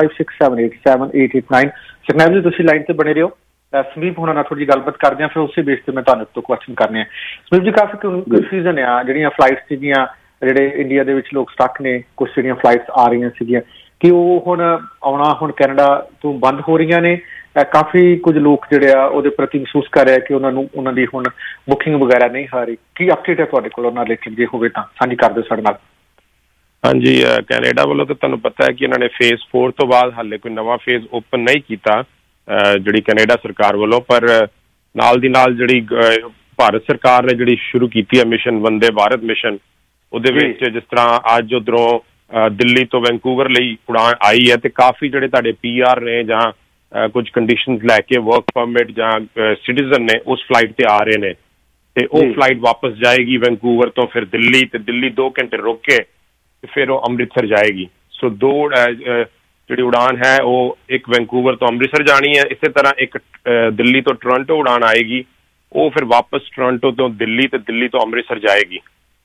905-678-7889। ਸਕਨੈਬ ਜੀ ਤੁਸੀਂ ਲਾਈਨ ਤੇ ਬਣੇ ਰਹੋ। ਸਮੀਪ ਹੋਣਾ ਨਾਲ ਥੋੜੀ ਜਿਹੀ ਗੱਲਬਾਤ ਕਰਦੇ ਹਾਂ, ਫਿਰ ਉਸੇ ਬੇਸ ਤੇ ਮੈਂ ਤੁਹਾਨੂੰ ਤੋਂ ਕੁਐਸਚਨ ਕਰਨੇ ਆ। ਸਮੀਪ ਜੀ, ਕਾਫੀ ਕਨਫਿਊਜ਼ਨ ਆ ਜਿਹੜੀਆਂ ਫਲਾਈਟਸ ਸੀਗੀਆਂ, ਜਿਹੜੇ ਇੰਡੀਆ ਦੇ ਵਿੱਚ ਲੋਕ ਸਟਕ ਨੇ, ਕੁਛ ਜਿਹੜੀਆਂ ਫਲਾਈਟਸ ਆ ਰਹੀਆਂ ਸੀਗੀਆਂ ਕਿ ਉਹ ਹੁਣ ਆਉਣਾ ਹੁਣ ਕੈਨੇਡਾ ਤੋਂ ਬੰਦ ਹੋ ਰਹੀਆਂ ਨੇ। ਕਾਫੀ ਕੁਝ ਲੋਕ ਜਿਹੜੇ ਆ ਉਹਦੇ ਪ੍ਰਤੀ ਮਹਿਸੂਸ ਕਰ ਰਿਹਾ ਕਿ ਉਹਨਾਂ ਦੀ ਹੁਣ ਬੁਕਿੰਗ ਵਗੈਰਾ ਨਹੀਂ ਹੋ ਰਹੀ। ਕੀ ਅਪਡੇਟ ਹੈ ਤੁਹਾਡੇ ਕੋਲ ਉਹਨਾਂ ਰਿਲੇਟਿਡ? ਜੇ ਹੋਵੇ ਤਾਂ ਸਾਂਝੀ ਕਰ ਦਿਓ ਸਾਡੇ ਨਾਲ। ਹਾਂਜੀ, ਕੈਨੇਡਾ ਵੱਲੋਂ ਤਾਂ ਤੁਹਾਨੂੰ ਪਤਾ ਹੈ ਕਿ ਇਹਨਾਂ ਨੇ ਫੇਜ਼ 4 ਤੋਂ ਬਾਅਦ ਹਾਲੇ ਕੋਈ ਨਵਾਂ ਫੇਜ਼ ਓਪਨ ਨਹੀਂ ਕੀਤਾ ਜਿਹੜੀ ਕੈਨੇਡਾ ਸਰਕਾਰ ਵੱਲੋਂ, ਪਰ ਨਾਲ ਦੀ ਨਾਲ ਜਿਹੜੀ ਭਾਰਤ ਸਰਕਾਰ ਨੇ ਜਿਹੜੀ ਸ਼ੁਰੂ ਕੀਤੀ ਹੈ ਮਿਸ਼ਨ ਵੰਦੇ ਭਾਰਤ ਮਿਸ਼ਨ, ਉਹਦੇ ਵਿੱਚ ਜਿਸ ਤਰ੍ਹਾਂ ਅੱਜ ਉੱਧਰੋਂ ਦਿੱਲੀ ਤੋਂ ਵੈਨਕੂਵਰ ਲਈ ਉਡਾਨ ਆਈ ਹੈ ਤੇ ਕਾਫੀ ਜਿਹੜੇ ਤੁਹਾਡੇ PR ਨੇ ਜਾਂ ਕੁਝ ਕੰਡੀਸ਼ਨਸ ਲੈ ਕੇ ਵਰਕ ਪਰਮਿਟ ਜਾਂ ਸਿਟੀਜ਼ਨ ਨੇ ਉਸ ਫਲਾਈਟ ਤੇ ਆ ਰਹੇ ਨੇ ਤੇ ਉਹ ਫਲਾਈਟ ਵਾਪਸ ਜਾਏਗੀ ਵੈਨਕੂਵਰ ਤੋਂ ਫਿਰ ਦਿੱਲੀ, ਤੇ ਦਿੱਲੀ 2 ਘੰਟੇ ਰੁਕ ਕੇ ਤੇ ਫਿਰ ਉਹ ਅੰਮ੍ਰਿਤਸਰ ਜਾਏਗੀ। ਸੋ 2 ਜਿਹੜੀ ਉਡਾਨ ਹੈ ਉਹ ਇੱਕ ਵੈਨਕੂਵਰ ਤੋਂ ਅੰਮ੍ਰਿਤਸਰ ਜਾਣੀ ਹੈ। ਇਸੇ ਤਰ੍ਹਾਂ ਇੱਕ ਦਿੱਲੀ ਤੋਂ ਟੋਰਾਂਟੋ ਉਡਾਨ ਆਏਗੀ, ਉਹ ਫਿਰ ਵਾਪਸ ਟੋਰਾਂਟੋ ਤੋਂ ਦਿੱਲੀ ਤੇ ਦਿੱਲੀ ਤੋਂ ਅੰਮ੍ਰਿਤਸਰ ਜਾਏਗੀ।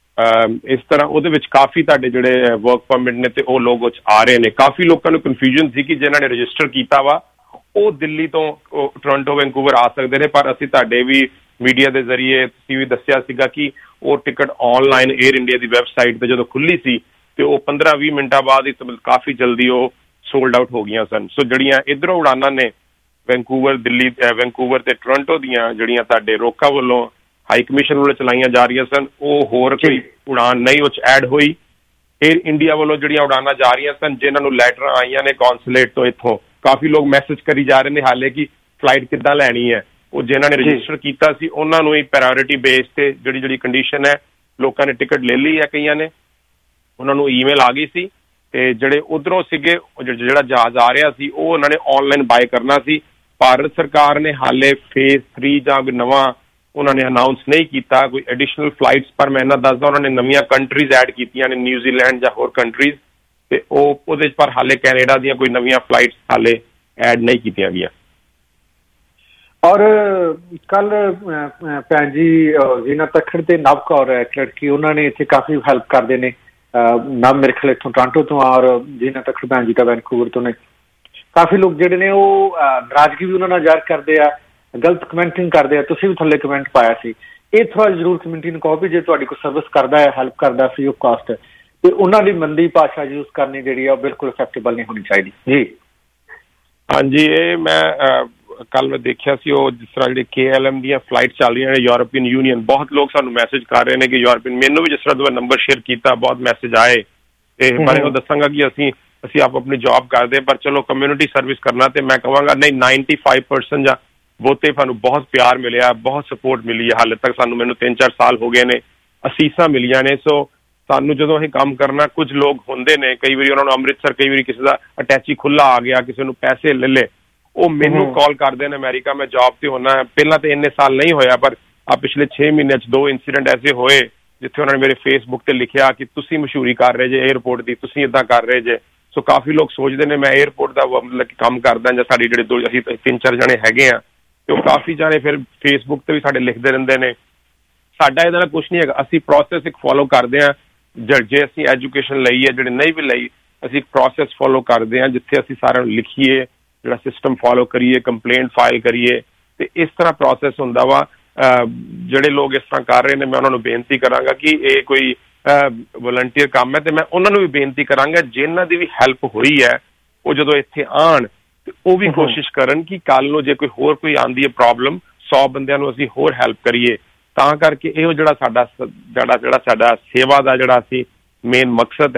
ਇਸ ਤਰ੍ਹਾਂ ਉਹਦੇ ਵਿੱਚ ਕਾਫੀ ਤੁਹਾਡੇ ਜਿਹੜੇ ਵਰਕ ਪਰਮਿਟ ਨੇ ਤੇ ਉਹ ਲੋਕ ਆ ਰਹੇ ਨੇ। ਕਾਫੀ ਲੋਕਾਂ ਨੂੰ ਕਨਫਿਊਜ਼ਨ ਸੀ ਕਿ ਜਿਹਨਾਂ ਨੇ ਰਜਿਸਟਰ ਕੀਤਾ ਵਾ ਉਹ ਦਿੱਲੀ ਤੋਂ ਟੋਰਾਂਟੋ ਵੈਨਕੂਵਰ ਆ ਸਕਦੇ ਨੇ, ਪਰ ਅਸੀਂ ਤੁਹਾਡੇ ਵੀ ਮੀਡੀਆ ਦੇ ਜ਼ਰੀਏ ਤੁਸੀਂ ਵੀ ਦੱਸਿਆ ਸੀਗਾ ਕਿ ਉਹ ਟਿਕਟ ਆਨਲਾਈਨ 에ਅਰ ਇੰਡੀਆ ਦੀ ਵੈਬਸਾਈਟ ਤੇ ਜਦੋਂ ਖੁੱਲੀ ਸੀ ਤੇ ਉਹ 15-20 ਮਿੰਟਾਂ ਬਾਅਦ ਹੀ ਕਾਫੀ ਜਲਦੀ ਉਹ ਸੋਲਡ ਆਊਟ ਹੋ ਗਈਆਂ ਸਨ। ਸੋ ਜਿਹੜੀਆਂ ਇੱਧਰੋਂ ਉਡਾਨਾਂ ਨੇ ਵੈਨਕੂਵਰ, ਦਿੱਲੀ, ਵੈਨਕੂਵਰ ਤੇ ਟੋਰਾਂਟੋ ਦੀਆਂ ਜਿਹੜੀਆਂ ਤੁਹਾਡੇ ਰੋਕਾ ਵੱਲੋਂ ਹਾਈ ਕਮਿਸ਼ਨ ਵੱਲੋਂ ਚਲਾਈਆਂ ਜਾ ਰਹੀਆਂ ਸਨ, ਉਹ ਹੋਰ ਕੋਈ ਉਡਾਨ ਨਹੀਂ ਉਹ 'ਚ ਐਡ ਹੋਈ। ਏਅਰ ਇੰਡੀਆ ਵੱਲੋਂ ਜਿਹੜੀਆਂ ਉਡਾਨਾਂ ਜਾ ਰਹੀਆਂ ਸਨ, ਜਿਨ੍ਹਾਂ ਨੂੰ ਲੈਟਰਾਂ ਆਈਆਂ ਨੇ ਕੌਂਸੂਲੇਟ ਤੋਂ, ਇੱਥੋਂ ਕਾਫੀ ਲੋਕ ਮੈਸੇਜ ਕਰੀ ਜਾ ਰਹੇ ਨੇ ਹਾਲੇ ਕਿ ਫਲਾਈਟ ਕਿੱਦਾਂ ਲੈਣੀ ਹੈ। ਉਹ ਜਿਨ੍ਹਾਂ ਨੇ ਰਜਿਸਟਰ ਕੀਤਾ ਸੀ ਉਹਨਾਂ ਨੂੰ ਹੀ ਪ੍ਰਾਇਓਰਿਟੀ ਬੇਸ ਤੇ ਜਿਹੜੀ ਕੰਡੀਸ਼ਨ ਹੈ ਲੋਕਾਂ ਨੇ ਟਿਕਟ ਲੈ ਲਈ ਹੈ, ਕਈਆਂ ਨੇ ਉਹਨਾਂ ਨੂੰ ਈਮੇਲ ਆ ਗਈ ਸੀ ਤੇ ਜਿਹੜੇ ਉਧਰੋਂ ਸੀਗੇ ਜਿਹੜਾ ਜਹਾਜ਼ ਆ ਰਿਹਾ ਸੀ ਉਹ ਉਹਨਾਂ ਨੇ ਆਨਲਾਈਨ ਬਾਏ ਕਰਨਾ ਸੀ। ਭਾਰਤ ਸਰਕਾਰ ਨੇ ਹਾਲੇ ਫੇਜ਼ 3 ਜਾਂ ਨਵਾਂ ਉਹਨਾਂ ਨੇ ਅਨਾਊਂਸ ਨਹੀਂ ਕੀਤਾ ਕੋਈ ਐਡੀਸ਼ਨਲ ਫਲਾਈਟਸ, ਪਰ ਮੈਂ ਇਹਨਾਂ ਦੱਸਦਾ ਉਹਨਾਂ ਨੇ ਨਵੀਆਂ ਕੰਟਰੀਜ਼ ਐਡ ਕੀਤੀਆਂ ਨੇ, ਨਿਊਜ਼ੀਲੈਂਡ ਜਾਂ ਹੋਰ ਕੰਟਰੀਜ਼, ਤੇ ਉਹਦੇ ਚ ਪਰ ਹਾਲੇ ਕੈਨੇਡਾ ਦੀਆਂ ਕੋਈ ਨਵੀਆਂ ਫਲਾਈਟਸ ਹਾਲੇ ਐਡ ਨਹੀਂ ਕੀਤੀਆਂ ਗਈਆਂ। ਔਰ ਕੱਲ ਭੈਣ ਜੀ ਜੀਨਾ ਤੱਖੜ ਤੇ ਨਵ ਕੌਰ ਹੈ ਇੱਕ ਲੜਕੀ, ਉਹਨਾਂ ਨੇ ਇੱਥੇ ਕਾਫੀ ਹੈਲਪ ਕਰਦੇ ਨੇ। ਨਵ ਮੇਰੇ ਖਿਆਲ ਇੱਥੋਂ ਟੋਰਾਂਟੋ ਤੋਂ ਔਰ ਜੀਨਾ ਤੱਖੜ ਭੈਣ ਜੀ ਤਾਂ ਵੈਨਕੂਵਰ ਤੋਂ ਨੇ। ਕਾਫੀ ਲੋਕ ਜਿਹੜੇ ਨੇ ਉਹ ਨਾਰਾਜ਼ਗੀ ਵੀ ਉਹਨਾਂ ਨਾਲ ਜ਼ਾਹਿਰ ਕਰਦੇ ਆ, ਗਲਤ ਕਮੈਂਟਿੰਗ ਕਰਦੇ ਆ। ਤੁਸੀਂ ਵੀ ਥੱਲੇ ਕਮੈਂਟ ਪਾਇਆ ਸੀ। ਇਹ ਥੋੜ੍ਹਾ ਜ਼ਰੂਰ ਕਮਿਊਨਿਟੀ ਨੂੰ ਕਹੋ ਵੀ ਜੇ ਤੁਹਾਡੀ ਕੋਈ ਸਰਵਿਸ ਕਰਦਾ ਹੈ, ਹੈਲਪ ਕਰਦਾ ਫ੍ਰੀ ਆਫ ਕਾਸਟ, ਤੇ ਉਹਨਾਂ ਦੀ ਮੰਦੀ ਭਾਸ਼ਾ ਯੂਜ਼ ਕਰਨੀ ਜਿਹੜੀ ਆ ਉਹ ਬਿਲਕੁਲ ਅਸੈਪਟੇਬਲ ਨਹੀਂ ਹੋਣੀ ਚਾਹੀਦੀ ਜੀ। ਹਾਂਜੀ, ਇਹ ਮੈਂ ਕੱਲ ਮੈਂ ਦੇਖਿਆ ਸੀ ਉਹ ਜਿਸ ਤਰ੍ਹਾਂ ਜਿਹੜੀ KLM ਦੀਆਂ ਫਲਾਈਟ ਚੱਲ ਰਹੀਆਂ ਨੇ ਯੂਰਪੀਅਨ ਯੂਨੀਅਨ, ਬਹੁਤ ਲੋਕ ਸਾਨੂੰ ਮੈਸੇਜ ਕਰ ਰਹੇ ਨੇ ਕਿ ਯੂਰਪੀਅਨ, ਮੈਨੂੰ ਵੀ ਜਿਸ ਤਰ੍ਹਾਂ ਦਾ ਨੰਬਰ ਸ਼ੇਅਰ ਕੀਤਾ ਬਹੁਤ ਮੈਸੇਜ ਆਏ ਤੇ ਪਰ ਉਹ ਦੱਸਾਂਗਾ ਕਿ ਅਸੀਂ ਆਪਣੀ ਜੌਬ ਕਰਦੇ, ਪਰ ਚਲੋ ਕਮਿਊਨਿਟੀ ਸਰਵਿਸ ਕਰਨਾ ਤੇ ਮੈਂ ਕਹਾਂਗਾ ਨਹੀਂ 95% ਜਾਂ ਬਹੁਤੇ ਸਾਨੂੰ ਬਹੁਤ ਪਿਆਰ ਮਿਲਿਆ, ਬਹੁਤ ਸਪੋਰਟ ਮਿਲੀ ਹੈ ਹਾਲੇ ਤੱਕ। ਮੈਨੂੰ 3-4 ਸਾਲ ਹੋ ਗਏ ਨੇ, ਅਸੀਸਾਂ ਮਿਲੀਆਂ ਨੇ। ਸੋ ਸਾਨੂੰ ਜਦੋਂ ਅਸੀਂ ਕੰਮ ਕਰਨਾ, ਕੁਝ ਲੋਕ ਹੁੰਦੇ ਨੇ ਕਈ ਵਾਰੀ ਉਹਨਾਂ ਨੂੰ ਅੰਮ੍ਰਿਤਸਰ, ਕਈ ਵਾਰੀ ਕਿਸੇ ਦਾ ਅਟੈਚੀ ਖੁੱਲਾ ਆ ਗਿਆ, ਕਿਸੇ ਨੂੰ ਪੈਸੇ ਲੈ ਲੇ, ਉਹ ਮੈਨੂੰ ਕਾਲ ਕਰਦੇ ਨੇ ਅਮਰੀਕਾ, ਮੈਂ ਜੌਬ ਤੇ ਹੋਣਾ। ਪਹਿਲਾਂ ਤਾਂ ਇੰਨੇ ਸਾਲ ਨਹੀਂ ਹੋਇਆ, ਪਰ ਪਿਛਲੇ 6 ਮਹੀਨਿਆਂ 'ਚ 2 ਇੰਸੀਡੈਂਟ ਐਸੇ ਹੋਏ ਜਿੱਥੇ ਉਹਨਾਂ ਨੇ ਮੇਰੇ ਫੇਸਬੁੱਕ ਤੇ ਲਿਖਿਆ ਕਿ ਤੁਸੀਂ ਮਸ਼ਹੂਰੀ ਕਰ ਰਹੇ ਜੇ ਏਅਰਪੋਰਟ ਦੀ, ਤੁਸੀਂ ਏਦਾਂ ਕਰ ਰਹੇ ਜੇ। ਸੋ ਕਾਫੀ ਲੋਕ ਸੋਚਦੇ ਨੇ ਮੈਂ ਏਅਰਪੋਰਟ ਦਾ ਮਤਲਬ ਕੰਮ ਕਰਦਾ, ਜਾਂ ਸਾਡੇ ਜਿਹੜੇ ਅਸੀਂ 3-4 ਜਣੇ ਹੈਗੇ ਆ ਤੇ ਉਹ ਕਾਫੀ ਜਾਣੇ ਫਿਰ ਫੇਸਬੁੱਕ ਤੇ ਵੀ ਸਾਡੇ ਲਿਖਦੇ ਰਹਿੰਦੇ ਨੇ। ਸਾਡਾ ਇਹਦਾ ਕੁਛ ਨਹੀਂ ਹੈਗਾ, ਅਸੀਂ ਪ੍ਰੋਸੈਸ ਇੱਕ ਫੋਲੋ ਕਰਦੇ ਹਾਂ। ਜੇ ਅਸੀਂ ਐਜੂਕੇਸ਼ਨ ਲਈ ਹੈ, ਜਿਹੜੇ ਨਹੀਂ ਵੀ ਲਈ, ਅਸੀਂ ਇੱਕ ਪ੍ਰੋਸੈਸ ਫੋਲੋ ਕਰਦੇ ਹਾਂ ਜਿੱਥੇ ਅਸੀਂ ਸਾਰਿਆਂ ਨੂੰ ਲਿਖੀਏ, ਜਿਹੜਾ ਸਿਸਟਮ ਫੋਲੋ ਕਰੀਏ, ਕੰਪਲੇਂਟ ਫਾਈਲ ਕਰੀਏ, ਤੇ ਇਸ ਤਰ੍ਹਾਂ ਪ੍ਰੋਸੈਸ ਹੁੰਦਾ ਵਾ। ਜਿਹੜੇ ਲੋਕ ਇਸ ਤਰ੍ਹਾਂ ਕਰ ਰਹੇ ਨੇ, ਮੈਂ ਉਹਨਾਂ ਨੂੰ ਬੇਨਤੀ ਕਰਾਂਗਾ ਕਿ ਇਹ ਕੋਈ ਵਲੰਟੀਅਰ ਕੰਮ ਹੈ, ਤੇ ਮੈਂ ਉਹਨਾਂ ਨੂੰ ਵੀ ਬੇਨਤੀ ਕਰਾਂਗਾ ਜਿਨ੍ਹਾਂ ਦੀ ਵੀ ਹੈਲਪ ਹੋਈ ਹੈ ਉਹ ਜਦੋਂ ਇੱਥੇ ਆਉਣ ਤੇ ਉਹ ਵੀ ਕੋਸ਼ਿਸ਼ ਕਰਨ ਕਿ ਕੱਲ ਨੂੰ ਜੇ ਕੋਈ ਆਉਂਦੀ ਹੈ ਪ੍ਰੋਬਲਮ, 100 ਬੰਦਿਆਂ ਨੂੰ ਅਸੀਂ ਹੋਰ ਹੈਲਪ ਕਰੀਏ। ਤਾਂ ਕਰਕੇ ਇਹੋ ਜਿਹੜਾ ਸਾਡਾ ਸੇਵਾ ਦਾ ਜਿਹੜਾ ਅਸੀਂ ਮੇਨ ਮਕਸਦ ਹੈ,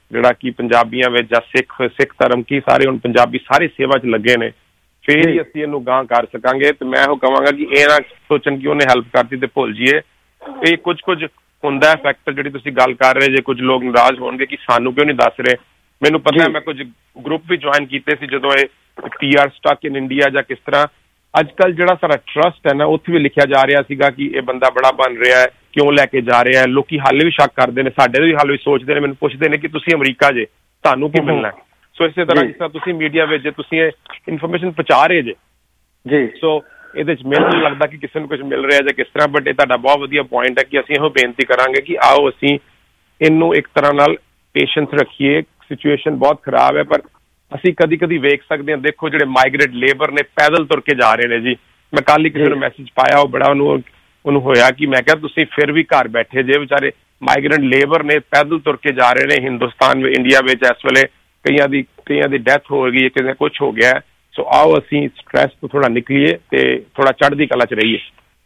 ਜਿਹੜਾ ਕਿ ਪੰਜਾਬੀਆਂ ਵਿੱਚ ਜਾਂ ਸਿੱਖ ਧਰਮ ਕੀ ਸਾਰੇ ਹੁਣ ਪੰਜਾਬੀ ਸਾਰੇ ਸੇਵਾ 'ਚ ਲੱਗੇ ਨੇ, ਫੇਰ ਹੀ ਅਸੀਂ ਇਹਨੂੰ ਗਾਂਹ ਕਰ ਸਕਾਂਗੇ। ਤੇ ਮੈਂ ਉਹ ਕਹਾਂਗਾ ਕਿ ਇਹ ਨਾ ਸੋਚਣ ਕਿ ਉਹਨੇ ਹੈਲਪ ਕਰਤੀ ਤੇ ਭੁੱਲ ਜੀਏ। ਇਹ ਕੁਝ ਹੁੰਦਾ ਫੈਕਟਰ ਜਿਹੜੀ ਤੁਸੀਂ ਗੱਲ ਕਰ ਰਹੇ ਜੇ, ਕੁਝ ਲੋਕ ਨਾਰਾਜ਼ ਹੋਣਗੇ ਕਿ ਸਾਨੂੰ ਕਿਉਂ ਨਹੀਂ ਦੱਸ ਰਹੇ। ਮੈਨੂੰ ਪਤਾ ਹੈ, ਮੈਂ ਕੁਝ ਗਰੁੱਪ ਵੀ ਜੁਆਇਨ ਕੀਤੇ ਸੀ ਜਦੋਂ ਇਹ PR ਸਟਕ ਇਨ ਇੰਡੀਆ ਜਾਂ ਕਿਸ ਤਰ੍ਹਾਂ। ਅੱਜ ਕੱਲ੍ਹ ਜਿਹੜਾ ਸਾਡਾ ਟਰਸਟ ਹੈ ਨਾ, ਉੱਥੇ ਵੀ ਲਿਖਿਆ ਜਾ ਰਿਹਾ ਸੀਗਾ ਕਿ ਇਹ ਬੰਦਾ ਬੜਾ ਬਣ ਰਿਹਾ ਹੈ, ਕਿਉਂ ਲੈ ਕੇ ਜਾ ਰਿਹਾ ਹੈ। ਲੋਕੀ ਹਾਲੇ ਵੀ ਸ਼ੱਕ ਕਰਦੇ ਨੇ, ਸਾਡੇ ਵੀ ਹਾਲੇ ਵੀ ਸੋਚਦੇ ਨੇ, ਮੈਨੂੰ ਪੁੱਛਦੇ ਨੇ ਕਿ ਤੁਸੀਂ ਅਮਰੀਕਾ ਜੇ, ਤੁਹਾਨੂੰ ਕੀ ਮਿਲਣਾ। ਸੋ ਇਸੇ ਤਰ੍ਹਾਂ ਜਿਸ ਤਰ੍ਹਾਂ ਤੁਸੀਂ ਮੀਡੀਆ ਵਿੱਚ ਜੇ ਤੁਸੀਂ ਇਹ ਇਨਫੋਰਮੇਸ਼ਨ ਪਹੁੰਚਾ ਰਹੇ ਜੇ ਜੀ, ਸੋ ਇਹਦੇ 'ਚ ਮੈਨੂੰ ਨਹੀਂ ਲੱਗਦਾ ਕਿ ਕਿਸੇ ਨੂੰ ਕੁਝ ਮਿਲ ਰਿਹਾ ਜਾਂ ਕਿਸ ਤਰ੍ਹਾਂ। ਬਟ ਇਹ ਤੁਹਾਡਾ ਬਹੁਤ ਵਧੀਆ ਪੁਆਇੰਟ ਹੈ ਕਿ ਅਸੀਂ ਇਹੋ ਬੇਨਤੀ ਕਰਾਂਗੇ ਕਿ ਆਓ ਅਸੀਂ ਇਹਨੂੰ ਇੱਕ ਤਰ੍ਹਾਂ ਨਾਲ ਪੇਸ਼ੈਂਸ ਰੱਖੀਏ। ਸਿਚੁਏਸ਼ਨ ਬਹੁਤ ਖਰਾਬ ਹੈ, ਪਰ ਅਸੀਂ ਕਦੀ ਵੇਖ ਸਕਦੇ ਹਾਂ, ਦੇਖੋ ਜਿਹੜੇ ਮਾਈਗ੍ਰੇਟ ਲੇਬਰ ਨੇ ਪੈਦਲ ਤੁਰ ਕੇ ਜਾ ਰਹੇ ਨੇ ਜੀ। ਮੈਂ ਕੱਲ ਹੀ ਕਿਸੇ ਨੂੰ ਮੈਸੇਜ ਪਾਇਆ, ਉਹ ਬੜਾ ਉਹਨੂੰ ਹੋਇਆ ਕਿ ਮੈਂ ਕਿਹਾ ਤੁਸੀਂ ਫਿਰ ਵੀ ਘਰ ਬੈਠੇ ਜੇ, ਵਿਚਾਰੇ ਮਾਈਗ੍ਰੈਂਟ ਲੇਬਰ ਨੇ ਪੈਦਲ ਤੁਰ ਕੇ ਜਾ ਰਹੇ ਨੇ ਹਿੰਦੁਸਤਾਨ ਇੰਡੀਆ ਵਿੱਚ ਇਸ ਵੇਲੇ। ਕਈਆਂ ਦੀ ਡੈਥ ਹੋ ਗਈ, ਕਿਸੇ ਕੁਛ ਹੋ ਗਿਆ। ਸੋ ਆਓ ਅਸੀਂ ਸਟ੍ਰੈਸ ਤੋਂ ਥੋੜਾ ਨਿਕਲੀਏ ਤੇ ਥੋੜਾ ਚੜ੍ਹਦੀ ਕਲਾ 'ਚ ਰਹੀਏ।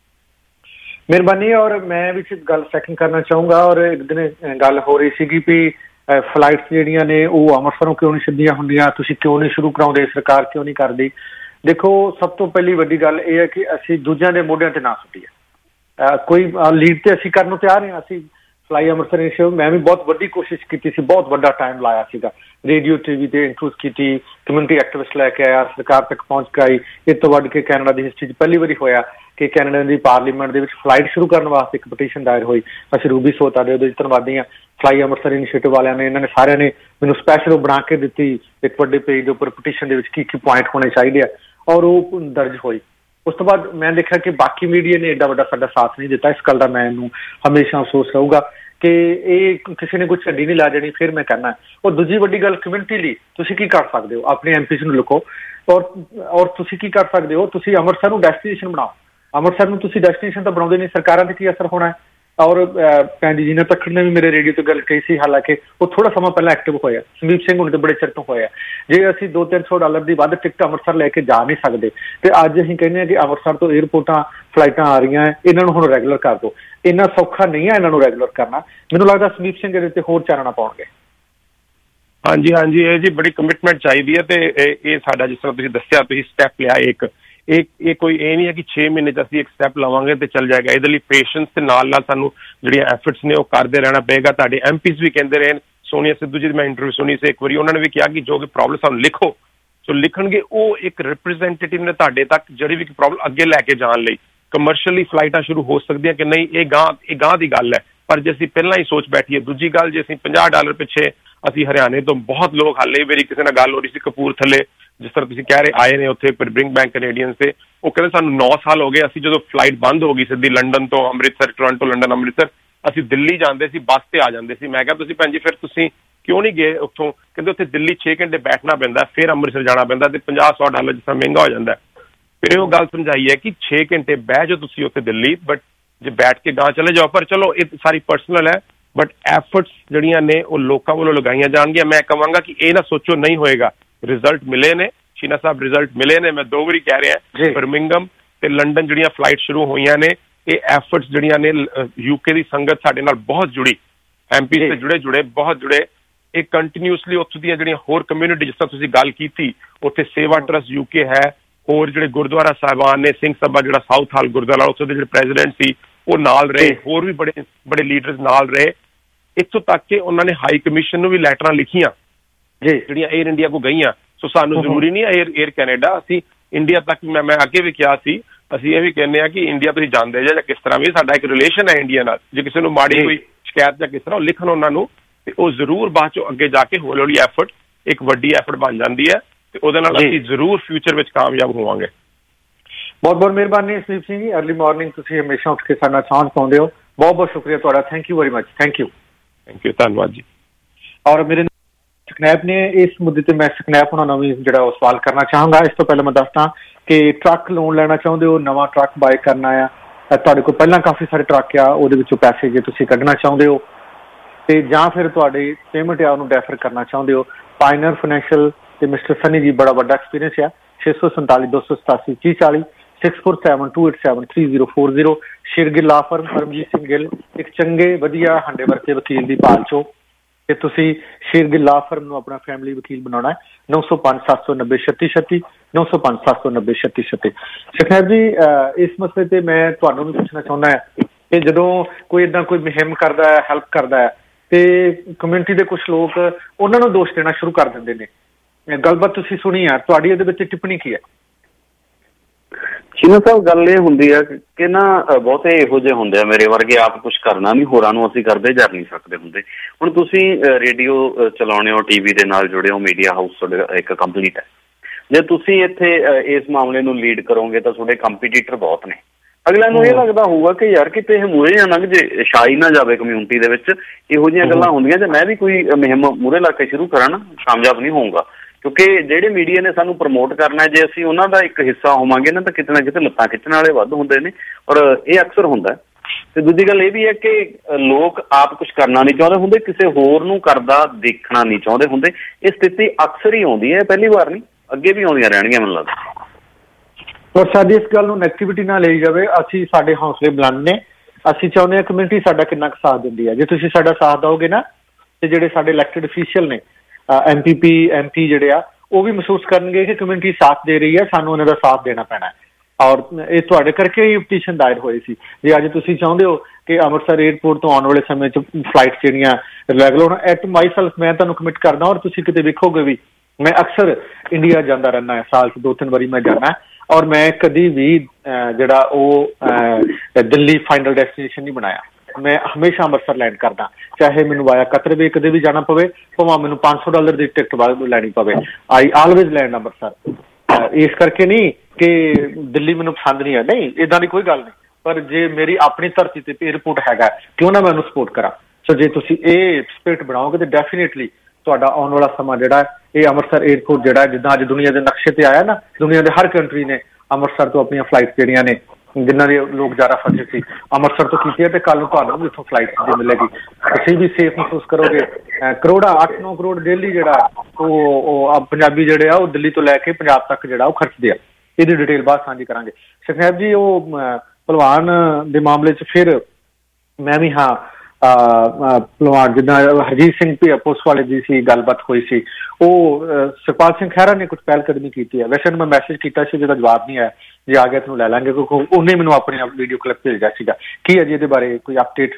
ਮਿਹਰਬਾਨੀ। ਔਰ ਮੈਂ ਵੀ ਗੱਲ ਸੈਕਿੰਡ ਕਰਨਾ ਚਾਹੂੰਗਾ। ਔਰ ਇੱਕ ਦਿਨ ਗੱਲ ਹੋ ਰਹੀ ਸੀਗੀ ਵੀ ਫਲਾਈਟਸ ਜਿਹੜੀਆਂ ਨੇ ਉਹ ਅੰਮ੍ਰਿਤਸਰੋਂ ਕਿਉਂ ਨਹੀਂ ਸਿੱਧੀਆਂ ਹੁੰਦੀਆਂ, ਤੁਸੀਂ ਕਿਉਂ ਨਹੀਂ ਸ਼ੁਰੂ ਕਰਾਉਂਦੇ, ਸਰਕਾਰ ਕਿਉਂ ਨਹੀਂ ਕਰਦੀ। ਦੇਖੋ, ਸਭ ਤੋਂ ਪਹਿਲੀ ਵੱਡੀ ਗੱਲ ਇਹ ਹੈ ਕਿ ਅਸੀਂ ਦੂਜਿਆਂ ਦੇ ਮੋਢਿਆਂ ਤੇ ਨਾ ਸੁੱਟੀਏ। ਕੋਈ ਲੀਡ ਤੇ ਅਸੀਂ ਕਰਨ ਨੂੰ ਤਿਆਰ ਹਾਂ। ਅਸੀਂ ਫਲਾਈ ਅੰਮ੍ਰਿਤਸਰ ਇਨੀਸ਼ੀਏਟਿਵ ਮੈਂ ਵੀ ਬਹੁਤ ਵੱਡੀ ਕੋਸ਼ਿਸ਼ ਕੀਤੀ ਸੀ, ਬਹੁਤ ਵੱਡਾ ਟਾਈਮ ਲਾਇਆ ਸੀਗਾ, ਰੇਡੀਓ TV ਤੇ ਇੰਟਰਵਿਊ ਕੀਤੀ, ਕਮਿਊਨਿਟੀ ਐਕਟਿਵਿਸਟ ਲੈ ਕੇ ਆਇਆ, ਸਰਕਾਰ ਤੱਕ ਪਹੁੰਚ ਕਰਾਈ। ਇਹ ਤੋਂ ਵੱਧ ਕੇ ਕੈਨੇਡਾ ਦੀ ਹਿਸਟਰੀ 'ਚ ਪਹਿਲੀ ਵਾਰੀ ਹੋਇਆ ਕਿ ਕੈਨੇਡਾ ਦੀ ਪਾਰਲੀਮੈਂਟ ਦੇ ਵਿੱਚ ਫਲਾਈਟ ਸ਼ੁਰੂ ਕਰਨ ਵਾਸਤੇ ਇੱਕ ਪਟੀਸ਼ਨ ਦਾਇਰ ਹੋਈ। ਅਸੀਂ ਰੂਬੀ ਸੋਤਾ ਦੇ ਉਹਦੇ ਧੰਨਵਾਦੀ ਹਾਂ। ਫਲਾਈ ਅੰਮ੍ਰਿਤਸਰ ਇਨੀਸ਼ੀਏਟਿਵ ਵਾਲਿਆਂ ਨੇ, ਇਹਨਾਂ ਨੇ ਸਾਰਿਆਂ ਨੇ ਮੈਨੂੰ ਸਪੈਸ਼ਲ ਬਣਾ ਕੇ ਦਿੱਤੀ ਇੱਕ ਵੱਡੇ ਪੇਜ ਦੇ ਉੱਪਰ ਪਟੀਸ਼ਨ ਦੇ ਵਿੱਚ ਕੀ ਪੁਆਇੰਟ ਹੋਣੇ ਚਾਹੀਦੇ ਆ, ਔਰ ਉਹ ਦਰਜ ਹੋਈ। ਉਸ ਤੋਂ ਬਾਅਦ ਮੈਂ ਦੇਖਿਆ ਕਿ ਬਾਕੀ ਮੀਡੀਆ ਨੇ ਏਡਾ ਵੱਡਾ ਸਾਡਾ ਸਾਥ ਨਹੀਂ ਦਿੱਤਾ। ਇਸ ਗੱਲ ਦਾ ਮੈਨੂੰ ਹਮੇਸ਼ਾ ਅਫਸੋਸ ਰਹੂਗਾ ਕਿ ਇਹ ਕਿਸੇ ਨੇ ਕੁਝ ਛੱਡੀ ਨਹੀਂ ਲਾ ਜਾਣੀ। ਫਿਰ ਮੈਂ ਕਹਿਣਾ, ਉਹ ਦੂਜੀ ਵੱਡੀ ਗੱਲ ਕਮਿਊਨਿਟੀ ਲਈ ਤੁਸੀਂ ਕੀ ਕਰ ਸਕਦੇ ਹੋ, ਆਪਣੇ MPs ਨੂੰ ਲਿਖੋ। ਔਰ ਤੁਸੀਂ ਕੀ ਕਰ ਸਕਦੇ ਹੋ, ਤੁਸੀਂ ਅੰਮ੍ਰਿਤਸਰ ਨੂੰ ਡੈਸਟੀਨੇਸ਼ਨ ਬਣਾਓ। ਅੰਮ੍ਰਿਤਸਰ ਨੂੰ ਤੁਸੀਂ ਡੈਸਟੀਨੇਸ਼ਨ ਤਾਂ ਬਣਾਉਂਦੇ ਨਹੀਂ, ਸਰਕਾਰਾਂ ਤੇ ਕੀ ਅਸਰ ਹੋਣਾ ਹੈ। ਔਰ ਭੈਣ ਜੀ ਨੇ ਤੱਕੜ ਨੇ ਵੀ ਮੇਰੇ ਰੇਡੀਓ ਤੇ ਗੱਲ ਕਹੀ ਸੀ, ਹਾਲਾਂਕਿ ਉਹ ਥੋੜਾ ਸਮਾਂ ਪਹਿਲਾਂ ਐਕਟਿਵ ਹੋਇਆ, ਸੰਦੀਪ ਸਿੰਘ ਹੁਣ ਤੇ ਬੜੇ ਚਿਰ ਤੋਂ ਹੋਇਆ। ਜੇ ਅਸੀਂ $200-300 ਦੀ ਵੱਧ ਟਿਕਟ ਅੰਮ੍ਰਿਤਸਰ ਲੈ ਕੇ ਜਾ ਨਹੀਂ ਸਕਦੇ ਤੇ ਅੱਜ ਅਸੀਂ ਕਹਿੰਦੇ ਹਾਂ ਕਿ ਅੰਮ੍ਰਿਤਸਰ ਤੋਂ ਏਅਰਪੋਰਟਾਂ ਫਲਾਈਟਾਂ ਆ ਰਹੀਆਂ, ਇਹਨਾਂ ਨੂੰ ਹੁਣ ਰੈਗੂਲਰ ਕਰ ਦਿਓ। ਇੰਨਾ ਸੌਖਾ ਨਹੀਂ ਹੈ ਇਹਨਾਂ ਨੂੰ ਰੈਗੂਲਰ ਕਰਨਾ। ਮੈਨੂੰ ਲੱਗਦਾ ਸੰਦੀਪ ਸਿੰਘ ਇਹਦੇ ਤੇ ਹੋਰ ਚਾਨਣਾ ਪਾਉਣਗੇ। ਹਾਂਜੀ, ਇਹ ਜੀ ਬੜੀ ਕਮਿਟਮੈਂਟ ਚਾਹੀਦੀ ਹੈ। ਤੇ ਇਹ ਸਾਡਾ ਜਿਸ ਤਰ੍ਹਾਂ ਤੁਸੀਂ ਦੱਸਿਆ, ਤੁਸੀਂ ਸਟੈਪ ਲਿਆ ਇੱਕ, ਇਹ ਕੋਈ ਇਹ ਨਹੀਂ ਹੈ ਕਿ 6 ਮਹੀਨੇ 'ਚ ਅਸੀਂ ਇੱਕ ਸਟੈਪ ਲਵਾਂਗੇ ਤੇ ਚੱਲ ਜਾਏਗਾ। ਇਹਦੇ ਲਈ ਪੇਸ਼ੈਂਸ ਤੇ ਨਾਲ ਸਾਨੂੰ ਜਿਹੜੀਆਂ ਐਫਰਟਸ ਨੇ ਉਹ ਕਰਦੇ ਰਹਿਣਾ ਪਏਗਾ। ਤੁਹਾਡੇ MPs ਵੀ ਕਹਿੰਦੇ ਰਹੇ, ਸੋਨੀਆ ਸਿੱਧੂ ਜੀ ਦੀ ਮੈਂ ਇੰਟਰਵਿਊ ਸੁਣੀ ਸੀ ਇੱਕ ਵਾਰੀ, ਉਹਨਾਂ ਨੇ ਵੀ ਕਿਹਾ ਕਿ ਜੋ ਕਿ ਪ੍ਰੋਬਲਮ ਸਾਨੂੰ ਲਿਖੋ। ਸੋ ਲਿਖਣਗੇ, ਉਹ ਇੱਕ ਰਿਪਰੈਜ਼ੈਂਟੇਟਿਵ ਨੇ ਤੁਹਾਡੇ ਤੱਕ ਜਿਹੜੀ ਵੀ ਪ੍ਰੋਬਲਮ ਅੱਗੇ ਲੈ ਕੇ ਜਾਣ ਲਈ। ਕਮਰਸ਼ੀਅਲੀ ਫਲਾਈਟਾਂ ਸ਼ੁਰੂ ਹੋ ਸਕਦੀਆਂ ਕਿ ਨਹੀਂ, ਇਹ ਗਾਂ ਦੀ ਗੱਲ ਹੈ। ਪਰ ਜੇ ਅਸੀਂ ਪਹਿਲਾਂ ਹੀ ਸੋਚ ਬੈਠੀਏ। ਦੂਜੀ ਗੱਲ, ਜੇ ਅਸੀਂ $50 ਪਿੱਛੇ ਅਸੀਂ ਹਰਿਆਣੇ ਤੋਂ ਬਹੁਤ ਲੋਕ, ਹਾਲੇ ਮੇਰੀ ਕਿਸੇ ਨਾਲ ਗੱਲ ਹੋ ਰਹੀ ਸੀ ਕਪੂਰਥਲੇ, ਜਿਸ ਤਰ੍ਹਾਂ ਤੁਸੀਂ ਕਹਿ ਰਹੇ ਆਏ ਨੇ ਉੱਥੇ ਬ੍ਰਿੰਗ ਬੈਕ ਕੈਨੇਡੀਅਨਸ ਤੇ, ਉਹ ਕਹਿੰਦੇ ਸਾਨੂੰ 9 ਸਾਲ ਹੋ ਗਏ। ਅਸੀਂ ਜਦੋਂ ਫਲਾਈਟ ਬੰਦ ਹੋ ਗਈ ਸਿੱਧੀ ਲੰਡਨ ਤੋਂ ਅੰਮ੍ਰਿਤਸਰ, ਟੋਰਾਂਟੋ ਲੰਡਨ ਅੰਮ੍ਰਿਤਸਰ, ਅਸੀਂ ਦਿੱਲੀ ਜਾਂਦੇ ਸੀ, ਬੱਸ ਤੇ ਆ ਜਾਂਦੇ ਸੀ। ਮੈਂ ਕਿਹਾ ਤੁਸੀਂ ਭੈਣ ਜੀ ਫਿਰ ਤੁਸੀਂ ਕਿਉਂ ਨਹੀਂ ਗਏ ਉੱਥੋਂ? ਕਹਿੰਦੇ ਉੱਥੇ ਦਿੱਲੀ 6 ਘੰਟੇ ਬੈਠਣਾ ਪੈਂਦਾ, ਫਿਰ ਅੰਮ੍ਰਿਤਸਰ ਜਾਣਾ ਪੈਂਦਾ ਤੇ $50-100 ਜਿਸ ਤਰ੍ਹਾਂ ਮਹਿੰਗਾ ਹੋ ਜਾਂਦਾ। ਫਿਰ ਉਹ ਗੱਲ ਸਮਝਾਈ ਹੈ ਕਿ 6 ਘੰਟੇ ਬਹਿ ਜਾਓ ਤੁਸੀਂ ਉੱਥੇ ਦਿੱਲੀ, ਬਟ ਜੇ ਬੈਠ ਕੇ ਗਾਂ ਚਲੇ ਜਾਓ। ਪਰ ਚਲੋ ਇਹ ਸਾਰੀ ਪਰਸਨਲ ਹੈ, ਬਟ ਐਫਰਟਸ ਜਿਹੜੀਆਂ ਨੇ ਉਹ ਲੋਕਾਂ ਵੱਲੋਂ ਲਗਾਈਆਂ ਜਾਣਗੀਆਂ। ਮੈਂ ਕਹਾਂਗਾ ਕਿ ਇਹ ਨਾ ਸੋਚੋ ਨਹੀਂ ਹੋਏਗਾ, ਰਿਜ਼ਲਟ ਮਿਲੇ ਨੇ। ਸ਼ੀਨਾ ਸਾਹਿਬ, ਰਿਜ਼ਲਟ ਮਿਲੇ ਨੇ। ਮੈਂ 2 ਵਾਰੀ ਕਹਿ ਰਿਹਾ, ਬਰਮਿੰਗਮ ਤੇ ਲੰਡਨ ਜਿਹੜੀਆਂ ਫਲਾਈਟ ਸ਼ੁਰੂ ਹੋਈਆਂ ਨੇ, ਇਹ ਐਫਰਟਸ ਜਿਹੜੀਆਂ ਨੇ UK ਦੀ ਸੰਗਤ ਸਾਡੇ ਨਾਲ ਬਹੁਤ ਜੁੜੀ, MPs ਤੇ ਜੁੜੇ ਬਹੁਤ ਜੁੜੇ। ਇਹ ਕੰਟੀਨਿਊਸਲੀ ਉੱਥੋਂ ਦੀਆਂ ਜਿਹੜੀਆਂ ਹੋਰ ਕਮਿਊਨਿਟੀ, ਜਿਸ ਤਰ੍ਹਾਂ ਤੁਸੀਂ ਗੱਲ ਕੀਤੀ, ਉੱਥੇ ਸੇਵਾ ਟਰਸਟ UK ਹੈ, ਹੋਰ ਜਿਹੜੇ ਗੁਰਦੁਆਰਾ ਸਾਹਿਬਾਨ ਨੇ, ਸਿੰਘ ਸਭਾ ਜਿਹੜਾ ਸਾਊਥ ਹਾਲ ਗੁਰਦੁਆਰਾ, ਉੱਥੋਂ ਦੇ ਜਿਹੜੇ ਪ੍ਰੈਜ਼ੀਡੈਂਟ ਸੀ ਉਹ ਨਾਲ ਰਹੇ, ਹੋਰ ਵੀ ਬੜੇ ਲੀਡਰਸ ਨਾਲ ਰਹੇ। ਇੱਥੋਂ ਤੱਕ ਕਿ ਉਹਨਾਂ ਨੇ ਹਾਈ ਕਮਿਸ਼ਨ ਨੂੰ ਵੀ ਲੈਟਰਾਂ ਲਿਖੀਆਂ ਜਿਹੜੀਆਂ 에ਅਰ ਇੰਡੀਆ ਕੋ ਗਈਆਂ। ਸੋ ਸਾਨੂੰ ਜ਼ਰੂਰੀ ਨਹੀਂ ਹੈ 에ਅਰ ਕੈਨੇਡਾ, ਅਸੀਂ ਇੰਡੀਆ ਤੱਕ ਮੈਂ ਅੱਗੇ ਵੀ ਕਿਹਾ ਸੀ, ਅਸੀਂ ਇਹ ਵੀ ਕਹਿੰਦੇ ਹਾਂ ਕਿ ਇੰਡੀਆ ਤੁਸੀਂ ਜਾਂਦੇ ਜਾਂ ਕਿਸ ਤਰ੍ਹਾਂ ਵੀ, ਸਾਡਾ ਇੱਕ ਰਿਲੇਸ਼ਨ ਹੈ ਇੰਡੀਆ ਨਾਲ। ਜੇ ਕਿਸੇ ਨੂੰ ਮਾੜੀ ਕੋਈ ਸ਼ਿਕਾਇਤ ਜਾਂ ਕਿਸ ਤਰ੍ਹਾਂ ਉਹ ਲਿਖਣ ਉਹਨਾਂ ਨੂੰ, ਤੇ ਉਹ ਜ਼ਰੂਰ ਬਾਅਦ ਚੋਂ ਅੱਗੇ ਜਾ ਕੇ ਹੌਲੀ ਹੌਲੀ ਐਫਰਟ ਇੱਕ ਵੱਡੀ ਐਫਰਟ ਬਣ ਜਾਂਦੀ ਹੈ ਤੇ ਉਹਦੇ ਨਾਲ ਅਸੀਂ ਜ਼ਰੂਰ ਫਿਊਚਰ ਵਿੱਚ ਕਾਮਯਾਬ ਹੋਵਾਂਗੇ। ਬਹੁਤ ਬਹੁਤ ਮਿਹਰਬਾਨੀ ਸੰਦੀਪ ਸਿੰਘ ਜੀ। ਅਰਲੀ ਮਾਰਨਿੰਗ ਤੁਸੀਂ ਹਮੇਸ਼ਾ ਉੱਠ ਕੇ ਸਾਡੇ ਨਾਲ ਸਾਂਝ ਪਾਉਂਦੇ ਹੋ। ਬਹੁਤ ਬਹੁਤ ਸ਼ੁਕਰੀਆ ਤੁਹਾਡਾ। Thank you very much. Thank you, ਧੰਨਵਾਦ ਜੀ। ਔਰ ਮੇਰੇ ਸਕਨੈਪ ਨੇ ਇਸ ਮੁੱਦੇ ਤੇ ਮੈਂ ਸਕਨੈਪ ਉਹਨਾਂ ਨੂੰ ਵੀ ਜਿਹੜਾ ਉਹ ਸਵਾਲ ਕਰਨਾ ਚਾਹਾਂਗਾ। ਇਸ ਤੋਂ ਪਹਿਲਾਂ ਮੈਂ ਦੱਸਦਾ ਕਿ ਟਰੱਕ ਲੋਨ ਲੈਣਾ ਚਾਹੁੰਦੇ ਹੋ, ਨਵਾਂ ਟਰੱਕ ਬਾਏ ਕਰਨਾ ਆ, ਤੁਹਾਡੇ ਕੋਲ ਪਹਿਲਾਂ ਕਾਫੀ ਸਾਰੇ ਟਰੱਕ ਆ, ਉਹਦੇ ਵਿੱਚੋਂ ਪੈਸੇ ਜੇ ਤੁਸੀਂ ਕੱਢਣਾ ਚਾਹੁੰਦੇ ਹੋ ਤੇ ਜਾਂ ਫਿਰ ਤੁਹਾਡੀ ਪੇਮੈਂਟ ਆ ਉਹਨੂੰ ਡੈਫਰ ਕਰਨਾ ਚਾਹੁੰਦੇ ਹੋ, ਪਾਇਨਰ ਫਾਈਨੈਂਸ਼ੀਅਲ ਤੇ ਮਿਸਟਰ ਸਨੀ ਜੀ ਬੜਾ ਵੱਡਾ ਐਕਸਪੀਰੀਅੰਸ ਆ। 647-287-3040 647-287-3040। ਸ਼ਿਰਗਿੱਲ ਲਾ ਫਰਮ, ਪਰਮਜੀਤ ਸਿੰਘ ਗਿੱਲ, ਇੱਕ ਚੰਗੇ ਵਧੀਆ ਹੰਡੇ ਵਰਤੇ ਵਕੀਲ ਦੀ ਭਾਲ ਚੋਂ ਕਿ ਤੁਸੀਂ ਸ਼ੇਰਗਿੱਲ ਲਾ ਫਰਮ ਨੂੰ ਆਪਣਾ ਫੈਮਿਲੀ ਵਕੀਲ ਬਣਾਉਣਾ ਹੈ। 905-790-3636 905-790-3636। ਸੁਖਨੈਬ ਜੀ, ਇਸ ਮਸਲੇ ਤੇ ਮੈਂ ਤੁਹਾਨੂੰ ਵੀ ਪੁੱਛਣਾ ਚਾਹੁੰਦਾ ਹੈ ਕਿ ਜਦੋਂ ਕੋਈ ਏਦਾਂ ਕੋਈ ਮੁਹਿੰਮ ਕਰਦਾ ਹੈ, ਹੈਲਪ ਕਰਦਾ ਹੈ, ਤੇ ਕਮਿਊਨਿਟੀ ਦੇ ਕੁਛ ਲੋਕ ਉਹਨਾਂ ਨੂੰ ਦੋਸ਼ ਦੇਣਾ ਸ਼ੁਰੂ ਕਰ ਦਿੰਦੇ ਨੇ। ਗੱਲਬਾਤ ਤੁਸੀਂ ਸੁਣੀ ਆ, ਤੁਹਾਡੀ ਇਹਦੇ ਵਿੱਚ ਟਿੱਪਣੀ ਕੀ ਹੈ? ਸ਼ੀਨਾ ਸਾਹਿਬ, ਗੱਲ ਇਹ ਹੁੰਦੀ ਹੈ ਕਿ ਨਾ ਬਹੁਤੇ ਇਹੋ ਜਿਹੇ ਹੁੰਦੇ ਆ ਮੇਰੇ ਵਰਗੇ, ਆਪ ਕੁਛ ਕਰਨਾ ਨਹੀਂ, ਹੋਰਾਂ ਨੂੰ ਅਸੀਂ ਕਰਦੇ ਜਾ ਨਹੀਂ ਸਕਦੇ ਹੁੰਦੇ। ਹੁਣ ਤੁਸੀਂ ਰੇਡੀਓ ਚਲਾਉਣੇ ਹੋ, ਟੀਵੀ ਦੇ ਨਾਲ ਜੁੜੇ ਹੋ, ਮੀਡੀਆ ਹਾਊਸ ਤੁਹਾਡੇ ਇੱਕ ਕੰਪਲੀਟ ਹੈ। ਜੇ ਤੁਸੀਂ ਇੱਥੇ ਇਸ ਮਾਮਲੇ ਨੂੰ ਲੀਡ ਕਰੋਗੇ ਤਾਂ ਤੁਹਾਡੇ ਕੰਪੀਟੀਟਰ ਬਹੁਤ ਨੇ। ਅਗਲਿਆਂ ਨੂੰ ਇਹ ਲੱਗਦਾ ਹੋਊਗਾ ਕਿ ਯਾਰ ਕਿਤੇ ਇਹ ਮੂਹਰੇ ਨਾ ਲੰਘ ਜੇ, ਛਾਈ ਨਾ ਜਾਵੇ ਕਮਿਊਨਿਟੀ ਦੇ ਵਿੱਚ। ਇਹੋ ਜਿਹੀਆਂ ਗੱਲਾਂ ਹੁੰਦੀਆਂ। ਜੇ ਮੈਂ ਵੀ ਕੋਈ ਮੁਹਿੰਮ ਮੂਹਰੇ ਲਾ ਕੇ ਸ਼ੁਰੂ ਕਰਾਂ ਨਾ, ਕਾਮਯਾਬ ਨਹੀਂ ਹੋਊਗਾ, ਕਿਉਂਕਿ ਜਿਹੜੇ ਮੀਡੀਆ ਨੇ ਸਾਨੂੰ ਪ੍ਰਮੋਟ ਕਰਨਾ, ਜੇ ਅਸੀਂ ਉਹਨਾਂ ਦਾ ਇੱਕ ਹਿੱਸਾ ਹੋਵਾਂਗੇ ਨਾ, ਤਾਂ ਕਿਤੇ ਨਾ ਕਿਤੇ ਲੱਤਾਂ ਖਿੱਚਣ ਵਾਲੇ ਵੱਧ ਹੁੰਦੇ ਨੇ, ਔਰ ਇਹ ਅਕਸਰ ਹੁੰਦਾ। ਤੇ ਦੂਜੀ ਗੱਲ ਇਹ ਵੀ ਹੈ ਕਿ ਲੋਕ ਆਪ ਕੁਛ ਕਰਨਾ ਨਹੀਂ ਚਾਹੁੰਦੇ ਹੁੰਦੇ, ਕਿਸੇ ਹੋਰ ਨੂੰ ਕਰਦਾ ਦੇਖਣਾ ਨਹੀਂ ਚਾਹੁੰਦੇ ਹੁੰਦੇ। ਇਹ ਸਥਿਤੀ ਅਕਸਰ ਹੀ ਆਉਂਦੀ ਹੈ, ਪਹਿਲੀ ਵਾਰ ਨਹੀਂ, ਅੱਗੇ ਵੀ ਆਉਂਦੀਆਂ ਰਹਿਣਗੀਆਂ ਮੈਨੂੰ ਲੱਗਦਾ। ਪਰ ਸਾਡੀ ਇਸ ਗੱਲ ਨੂੰ ਨੈਗੇਟਿਵਿਟੀ ਨਾ ਲਈ ਜਾਵੇ। ਅਸੀਂ ਸਾਡੇ ਹੌਸਲੇ ਬੁਲੰਦ ਨੇ, ਅਸੀਂ ਚਾਹੁੰਦੇ ਹਾਂ ਕਮਿਊਨਿਟੀ ਸਾਡਾ ਕਿੰਨਾ ਕੁ ਸਾਥ ਦਿੰਦੀ ਹੈ। ਜੇ ਤੁਸੀਂ ਸਾਡਾ ਸਾਥ ਦਿਓਗੇ ਨਾ, ਤੇ ਜਿਹੜੇ ਸਾਡੇ ਇਲੈਕਟਡ ਅਫੀਸ਼ੀਅਲ ਨੇ, MP ਜਿਹੜੇ ਆ, ਉਹ ਵੀ ਮਹਿਸੂਸ ਕਰਨਗੇ ਕਿ ਕਮਿਊਨਿਟੀ ਸਾਥ ਦੇ ਰਹੀ ਹੈ, ਸਾਨੂੰ ਉਹਨਾਂ ਦਾ ਸਾਥ ਦੇਣਾ ਪੈਣਾ ਹੈ। ਔਰ ਇਹ ਤੁਹਾਡੇ ਕਰਕੇ ਹੀ ਪਟੀਸ਼ਨ ਦਾਇਰ ਹੋਈ ਸੀ। ਜੇ ਅੱਜ ਤੁਸੀਂ ਚਾਹੁੰਦੇ ਹੋ ਕਿ ਅੰਮ੍ਰਿਤਸਰ ਏਅਰਪੋਰਟ ਤੋਂ ਆਉਣ ਵਾਲੇ ਸਮੇਂ 'ਚ ਫਲਾਈਟ ਜਿਹੜੀਆਂ ਰੈਗੂਲਰ ਹੋਣ, ਐਟ ਮਾਈ ਸੈਲਫ ਮੈਂ ਤੁਹਾਨੂੰ ਕਮਿਟ ਕਰਦਾ, ਔਰ ਤੁਸੀਂ ਕਿਤੇ ਵੇਖੋਗੇ ਵੀ ਮੈਂ ਅਕਸਰ ਇੰਡੀਆ ਜਾਂਦਾ ਰਹਿੰਦਾ ਹੈ, ਸਾਲ 'ਚ 2-3 ਵਾਰੀ ਮੈਂ ਜਾਂਦਾ, ਔਰ ਮੈਂ ਕਦੀ ਵੀ ਜਿਹੜਾ ਉਹ ਦਿੱਲੀ ਫਾਈਨਲ ਡੈਸਟੀਨੇਸ਼ਨ ਨਹੀਂ ਬਣਾਇਆ। ਮੈਂ ਹਮੇਸ਼ਾ ਅੰਮ੍ਰਿਤਸਰ ਲੈਂਡ ਕਰਦਾ, ਚਾਹੇ ਮੈਨੂੰ ਵਾਇਆ ਕਤਰ ਵੀ ਕਦੇ ਵੀ ਜਾਣਾ ਪਵੇ, ਭਾਵੇਂ ਮੈਨੂੰ $500 ਦੀ ਟਿਕਟ ਬਾਅਦ ਲੈਣੀ ਪਵੇ। I always land Amritsar. ਇਸ ਕਰਕੇ ਨਹੀਂ ਕਿ ਦਿੱਲੀ ਮੈਨੂੰ ਪਸੰਦ ਨਹੀਂ ਹੈ, ਨਹੀਂ, ਇੱਦਾਂ ਦੀ ਕੋਈ ਗੱਲ ਨਹੀਂ। ਪਰ ਜੇ ਮੇਰੀ ਆਪਣੀ ਧਰਤੀ ਤੇ ਏਅਰਪੋਰਟ ਹੈਗਾ, ਕਿਉਂ ਨਾ ਮੈਂ ਉਹਨੂੰ ਸਪੋਰਟ ਕਰਾਂ। ਸੋ ਜੇ ਤੁਸੀਂ ਇਹ ਸਪਿਰਿਟ ਬਣਾਓਗੇ ਤਾਂ ਡੈਫੀਨੇਟਲੀ ਤੁਹਾਡਾ ਆਉਣ ਵਾਲਾ ਸਮਾਂ ਜਿਹੜਾ ਇਹ ਅੰਮ੍ਰਿਤਸਰ ਏਅਰਪੋਰਟ ਜਿਹੜਾ ਜਿੱਦਾਂ ਅੱਜ ਦੁਨੀਆ ਦੇ ਨਕਸ਼ੇ ਤੇ ਆਇਆ ਨਾ, ਦੁਨੀਆ ਦੇ ਹਰ ਕੰਟਰੀ ਨੇ ਅੰਮ੍ਰਿਤਸਰ ਤੋਂ ਆਪਣੀਆਂ ਫਲਾਈਟ ਜਿਹੜੀਆਂ ਨੇ, ਜਿਨ੍ਹਾਂ ਦੇ ਲੋਕ ਜ਼ਿਆਦਾ ਫਸੇ ਸੀ, ਅੰਮ੍ਰਿਤਸਰ ਤੋਂ ਕੀਤੀ ਹੈ, ਤੇ ਕੱਲ ਨੂੰ ਤੁਹਾਨੂੰ ਵੀ ਇੱਥੋਂ ਫਲਾਈਟ ਮਿਲੇਗੀ। ਤੁਸੀਂ ਵੀ ਸੇਫ ਮਹਿਸੂਸ ਕਰੋਗੇ। ਕਰੋੜਾਂ 8-9 ਕਰੋੜ ਡੇਲੀ ਜਿਹੜਾ ਉਹ ਪੰਜਾਬੀ ਜਿਹੜੇ ਆ ਉਹ ਦਿੱਲੀ ਤੋਂ ਲੈ ਕੇ ਪੰਜਾਬ ਤੱਕ ਜਿਹੜਾ ਉਹ ਖਰਚਦੇ ਆ। ਇਹਦੀ ਡਿਟੇਲ ਬਾਅਦ ਸਾਂਝੀ ਕਰਾਂਗੇ। ਸੁਖਨੈਬ ਜੀ, ਉਹ ਭਲਵਾਨ ਦੇ ਮਾਮਲੇ 'ਚ ਫਿਰ ਮੈਂ ਵੀ ਹਾਂ, ਭਲਵਾਨ ਜਿੱਦਾਂ ਹਰਜੀਤ ਸਿੰਘ ਪੁਲਿਸ ਵਾਲੇ ਦੀ ਸੀ ਗੱਲਬਾਤ ਹੋਈ ਸੀ, ਉਹ ਸੁਖਪਾਲ ਸਿੰਘ ਖਹਿਰਾ ਨੇ ਕੁਝ ਪਹਿਲ ਕਦਮੀ ਕੀਤੀ ਹੈ। ਵੈਸੇ ਮੈਂ ਮੈਸੇਜ ਕੀਤਾ ਸੀ, ਜਿਹਦਾ ਜਵਾਬ ਨਹੀਂ ਆਇਆ। ਜੇ ਆ ਗਿਆ ਤੁਹਾਨੂੰ ਲੈ ਲਾਂਗੇ, ਕਿਉਂਕਿ ਉਹਨੇ ਮੈਨੂੰ ਆਪਣੀ ਵੀਡੀਓ ਕਲਿੱਪ ਭੇਜਿਆ ਸੀਗਾ। ਕੀ ਹੈ ਜੀ ਇਹਦੇ ਬਾਰੇ ਕੋਈ ਅਪਡੇਟ?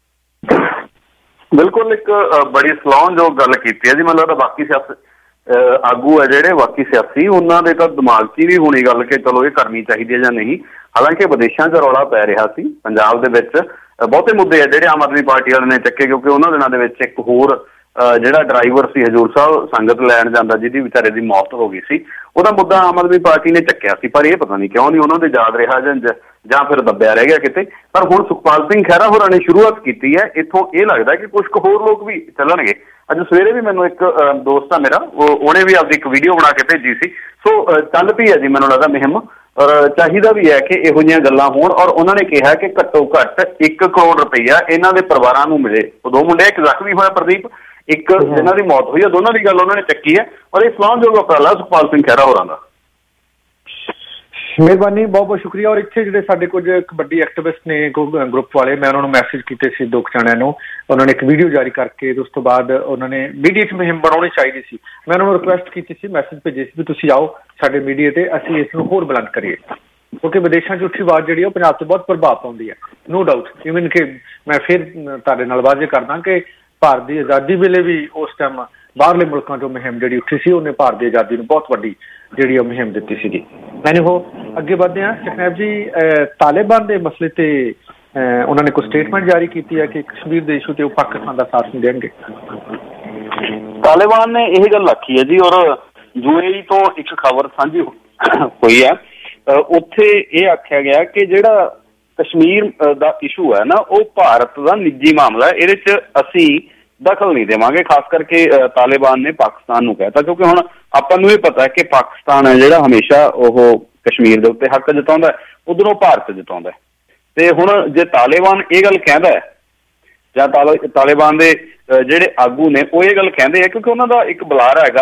ਬਿਲਕੁਲ, ਇੱਕ ਬੜੀ ਸਲਾਹੁਣਯੋਗ ਗੱਲ ਕੀਤੀ ਹੈ ਜੀ। ਮੈਨੂੰ ਲੱਗਦਾ ਬਾਕੀ ਆਗੂ ਹੈ ਜਿਹੜੇ ਬਾਕੀ ਸਿਆਸੀ, ਉਹਨਾਂ ਦੇ ਤਾਂ ਦਿਮਾਗ 'ਚ ਹੀ ਨਹੀਂ ਹੋਣੀ ਗੱਲ ਕਿ ਚਲੋ ਇਹ ਕਰਨੀ ਚਾਹੀਦੀ ਹੈ ਜਾਂ ਨਹੀਂ। ਹਾਲਾਂਕਿ ਵਿਦੇਸ਼ਾਂ 'ਚ ਰੌਲਾ ਪੈ ਰਿਹਾ ਸੀ, ਪੰਜਾਬ ਦੇ ਵਿੱਚ ਬਹੁਤੇ ਮੁੱਦੇ ਆ ਜਿਹੜੇ ਆਮ ਆਦਮੀ ਪਾਰਟੀ ਵਾਲੇ ਨੇ ਚੱਕੇ, ਕਿਉਂਕਿ ਉਹਨਾਂ ਦਿਨਾਂ ਦੇ ਵਿੱਚ ਇੱਕ ਹੋਰ ਜਿਹੜਾ ਡਰਾਈਵਰ ਸੀ ਹਜ਼ੂਰ ਸਾਹਿਬ ਸੰਗਤ ਲੈਣ ਜਾਂਦਾ, ਜਿਹਦੀ ਵਿਚਾਰੇ ਦੀ ਮੌਤ ਹੋ ਗਈ ਸੀ, ਉਹਦਾ ਮੁੱਦਾ ਆਮ ਆਦਮੀ ਪਾਰਟੀ ਨੇ ਚੱਕਿਆ ਸੀ। ਪਰ ਇਹ ਪਤਾ ਨਹੀਂ ਕਿਉਂ ਨਹੀਂ ਉਹਨਾਂ ਦੇ ਯਾਦ ਰਿਹਾ ਜਾਂ ਫਿਰ ਦੱਬਿਆ ਰਹਿ ਗਿਆ ਕਿਤੇ। ਪਰ ਹੁਣ ਸੁਖਪਾਲ ਸਿੰਘ ਖਹਿਰਾ ਹੋਰਾਂ ਨੇ ਸ਼ੁਰੂਆਤ ਕੀਤੀ ਹੈ। ਇੱਥੋਂ ਇਹ ਲੱਗਦਾ ਕਿ ਕੁਝ ਕੁ ਹੋਰ ਲੋਕ ਵੀ ਚੱਲਣਗੇ। ਅੱਜ ਸਵੇਰੇ ਵੀ ਮੈਨੂੰ ਇੱਕ ਦੋਸਤ ਆ ਮੇਰਾ, ਉਹਨੇ ਵੀ ਆਪਦੀ ਇੱਕ ਵੀਡੀਓ ਬਣਾ ਕੇ ਭੇਜੀ ਸੀ। ਸੋ ਚੱਲ ਪਈ ਹੈ ਜੀ ਮੈਨੂੰ ਲੱਗਦਾ ਮੁਹਿੰਮ, ਔਰ ਚਾਹੀਦਾ ਵੀ ਹੈ ਕਿ ਇਹੋ ਜਿਹੀਆਂ ਗੱਲਾਂ ਹੋਣ। ਔਰ ਉਹਨਾਂ ਨੇ ਕਿਹਾ ਕਿ ਘੱਟੋ ਘੱਟ 1 ਕਰੋੜ ਰੁਪਈਆ ਇਹਨਾਂ ਦੇ ਪਰਿਵਾਰਾਂ ਨੂੰ ਮਿਲੇ। ਉਹ 2 ਮੁੰਡੇ, ਇੱਕ ਜ਼ਖਮੀ ਹੋਇਆ ਪ੍ਰਦੀਪ, ਇੱਕ ਜਿਹਨਾਂ ਦੀ ਮੌਤ ਹੋਈ ਹੈ, ਦੋਨਾਂ ਦੀ ਗੱਲ ਉਹਨਾਂ ਨੇ ਚੱਕੀ ਹੈ। ਔਰ ਇਹ ਸਲਾਹੁਣਯੋਗ ਉਪਰਾਲਾ ਸੁਖਪਾਲ ਸਿੰਘ ਖਹਿਰਾ ਹੋਰਾਂ ਦਾ। ਮਿਹਰਬਾਨੀ, ਬਹੁਤ ਬਹੁਤ ਸ਼ੁਕਰੀਆ। ਔਰ ਇੱਥੇ ਜਿਹੜੇ ਸਾਡੇ ਕੁਝ ਕਬੱਡੀ ਐਕਟਿਵਿਸਟ ਨੇ ਗਰੁੱਪ ਵਾਲੇ, ਮੈਂ ਉਹਨਾਂ ਨੂੰ ਮੈਸੇਜ ਕੀਤੇ ਸੀ 2 ਜਣਿਆਂ ਨੂੰ, ਉਹਨਾਂ ਨੇ ਇੱਕ ਵੀਡੀਓ ਜਾਰੀ ਕਰਕੇ ਉਸ ਤੋਂ ਬਾਅਦ ਉਹਨਾਂ ਨੇ ਮੀਡੀਆ 'ਚ ਮੁਹਿੰਮ ਬਣਾਉਣੀ ਚਾਹੀਦੀ ਸੀ। ਮੈਂ ਉਹਨਾਂ ਨੂੰ ਰਿਕੁਐਸਟ ਕੀਤੀ ਸੀ, ਮੈਸੇਜ ਭੇਜੇ ਸੀ ਵੀ ਤੁਸੀਂ ਆਓ ਸਾਡੇ ਮੀਡੀਆ ਤੇ, ਅਸੀਂ ਇਸ ਨੂੰ ਹੋਰ ਬੁਲੰਦ ਕਰੀਏ, ਕਿਉਂਕਿ ਵਿਦੇਸ਼ਾਂ 'ਚ ਉੱਠੀ ਆਵਾਜ਼ ਜਿਹੜੀ ਉਹ ਪੰਜਾਬ 'ਤੇ ਬਹੁਤ ਪ੍ਰਭਾਵ ਪਾਉਂਦੀ ਹੈ, ਨੋ ਡਾਊਟ। ਇਵਨ ਕਿ ਮੈਂ ਫਿਰ ਤੁਹਾਡੇ ਨਾਲ ਵਾਅਦੇ ਕਰਦਾ ਕਿ ਭਾਰਤ ਦੀ ਆਜ਼ਾਦੀ ਵੇਲੇ ਵੀ ਉਸ ਟਾਈਮ ਬਾਹਰਲੇ ਮੁਲਕਾਂ 'ਚੋਂ ਮੁਹਿੰਮ ਜਿਹੜੀ ਉੱਠੀ ਸੀ, ਉਹਨੇ ਭਾਰਤ ਦੀ ਆਜ਼ਾਦੀ ਨੂੰ ਬਹੁਤ ਵੱਡੀ ਜਿਹੜੀ ਉਹ ਮੁਹਿੰਮ ਦਿੱਤੀ ਸੀਗੀ। ਮੈਨੂੰ ਉਹ ਅੱਗੇ ਵਧਦੇ ਹਾਂ। ਸੁਖਨੈਬ ਜੀ, ਤਾਲਿਬਾਨ ਦੇ ਮਸਲੇ ਤੇ ਉਹਨਾਂ ਨੇ ਕੋਈ ਸਟੇਟਮੈਂਟ ਜਾਰੀ ਕੀਤੀ ਹੈ ਕਿ ਕਸ਼ਮੀਰ ਦੇ ਇਸ਼ੂ ਤੇ ਉਹ ਪਾਕਿਸਤਾਨ ਦਾ ਸਾਥ ਨਹੀਂ ਦੇਣਗੇ। ਤਾਲਿਬਾਨ ਨੇ ਇਹ ਗੱਲ ਆਖੀ ਹੈ ਜੀ। ਔਰ UAE ਤੋਂ ਇੱਕ ਖਬਰ ਸਾਂਝੀ ਹੋਈ ਹੈ, ਉੱਥੇ ਇਹ ਆਖਿਆ ਗਿਆ ਕਿ ਜਿਹੜਾ ਕਸ਼ਮੀਰ ਦਾ ਇਸ਼ੂ ਹੈ ਨਾ, ਉਹ ਭਾਰਤ ਦਾ ਨਿੱਜੀ ਮਾਮਲਾ ਹੈ, ਇਹਦੇ 'ਚ ਅਸੀਂ ਦਖਲ ਨਹੀਂ ਦੇਵਾਂਗੇ। ਖਾਸ ਕਰਕੇ ਤਾਲਿਬਾਨ ਨੇ ਪਾਕਿਸਤਾਨ ਨੂੰ ਕਹਿਤਾ, ਕਿਉਂਕਿ ਹੁਣ ਆਪਾਂ ਨੂੰ ਇਹ ਪਤਾ ਹੈ ਕਿ ਪਾਕਿਸਤਾਨ ਹੈ ਜਿਹੜਾ ਹਮੇਸ਼ਾ ਉਹ ਕਸ਼ਮੀਰ ਦੇ ਉੱਤੇ ਹੱਕ ਜਤਾਉਂਦਾ, ਉਧਰੋਂ ਭਾਰਤ ਜਤਾਉਂਦਾ। ਤੇ ਹੁਣ ਜੇ ਤਾਲਿਬਾਨ ਇਹ ਗੱਲ ਕਹਿੰਦਾ ਹੈ, ਜਾਂ ਤਾਲਿਬਾਨ ਦੇ ਜਿਹੜੇ ਆਗੂ ਨੇ ਉਹ ਇਹ ਗੱਲ ਕਹਿੰਦੇ ਆ, ਕਿਉਂਕਿ ਉਹਨਾਂ ਦਾ ਇੱਕ ਬੁਲਾਰਾ ਹੈਗਾ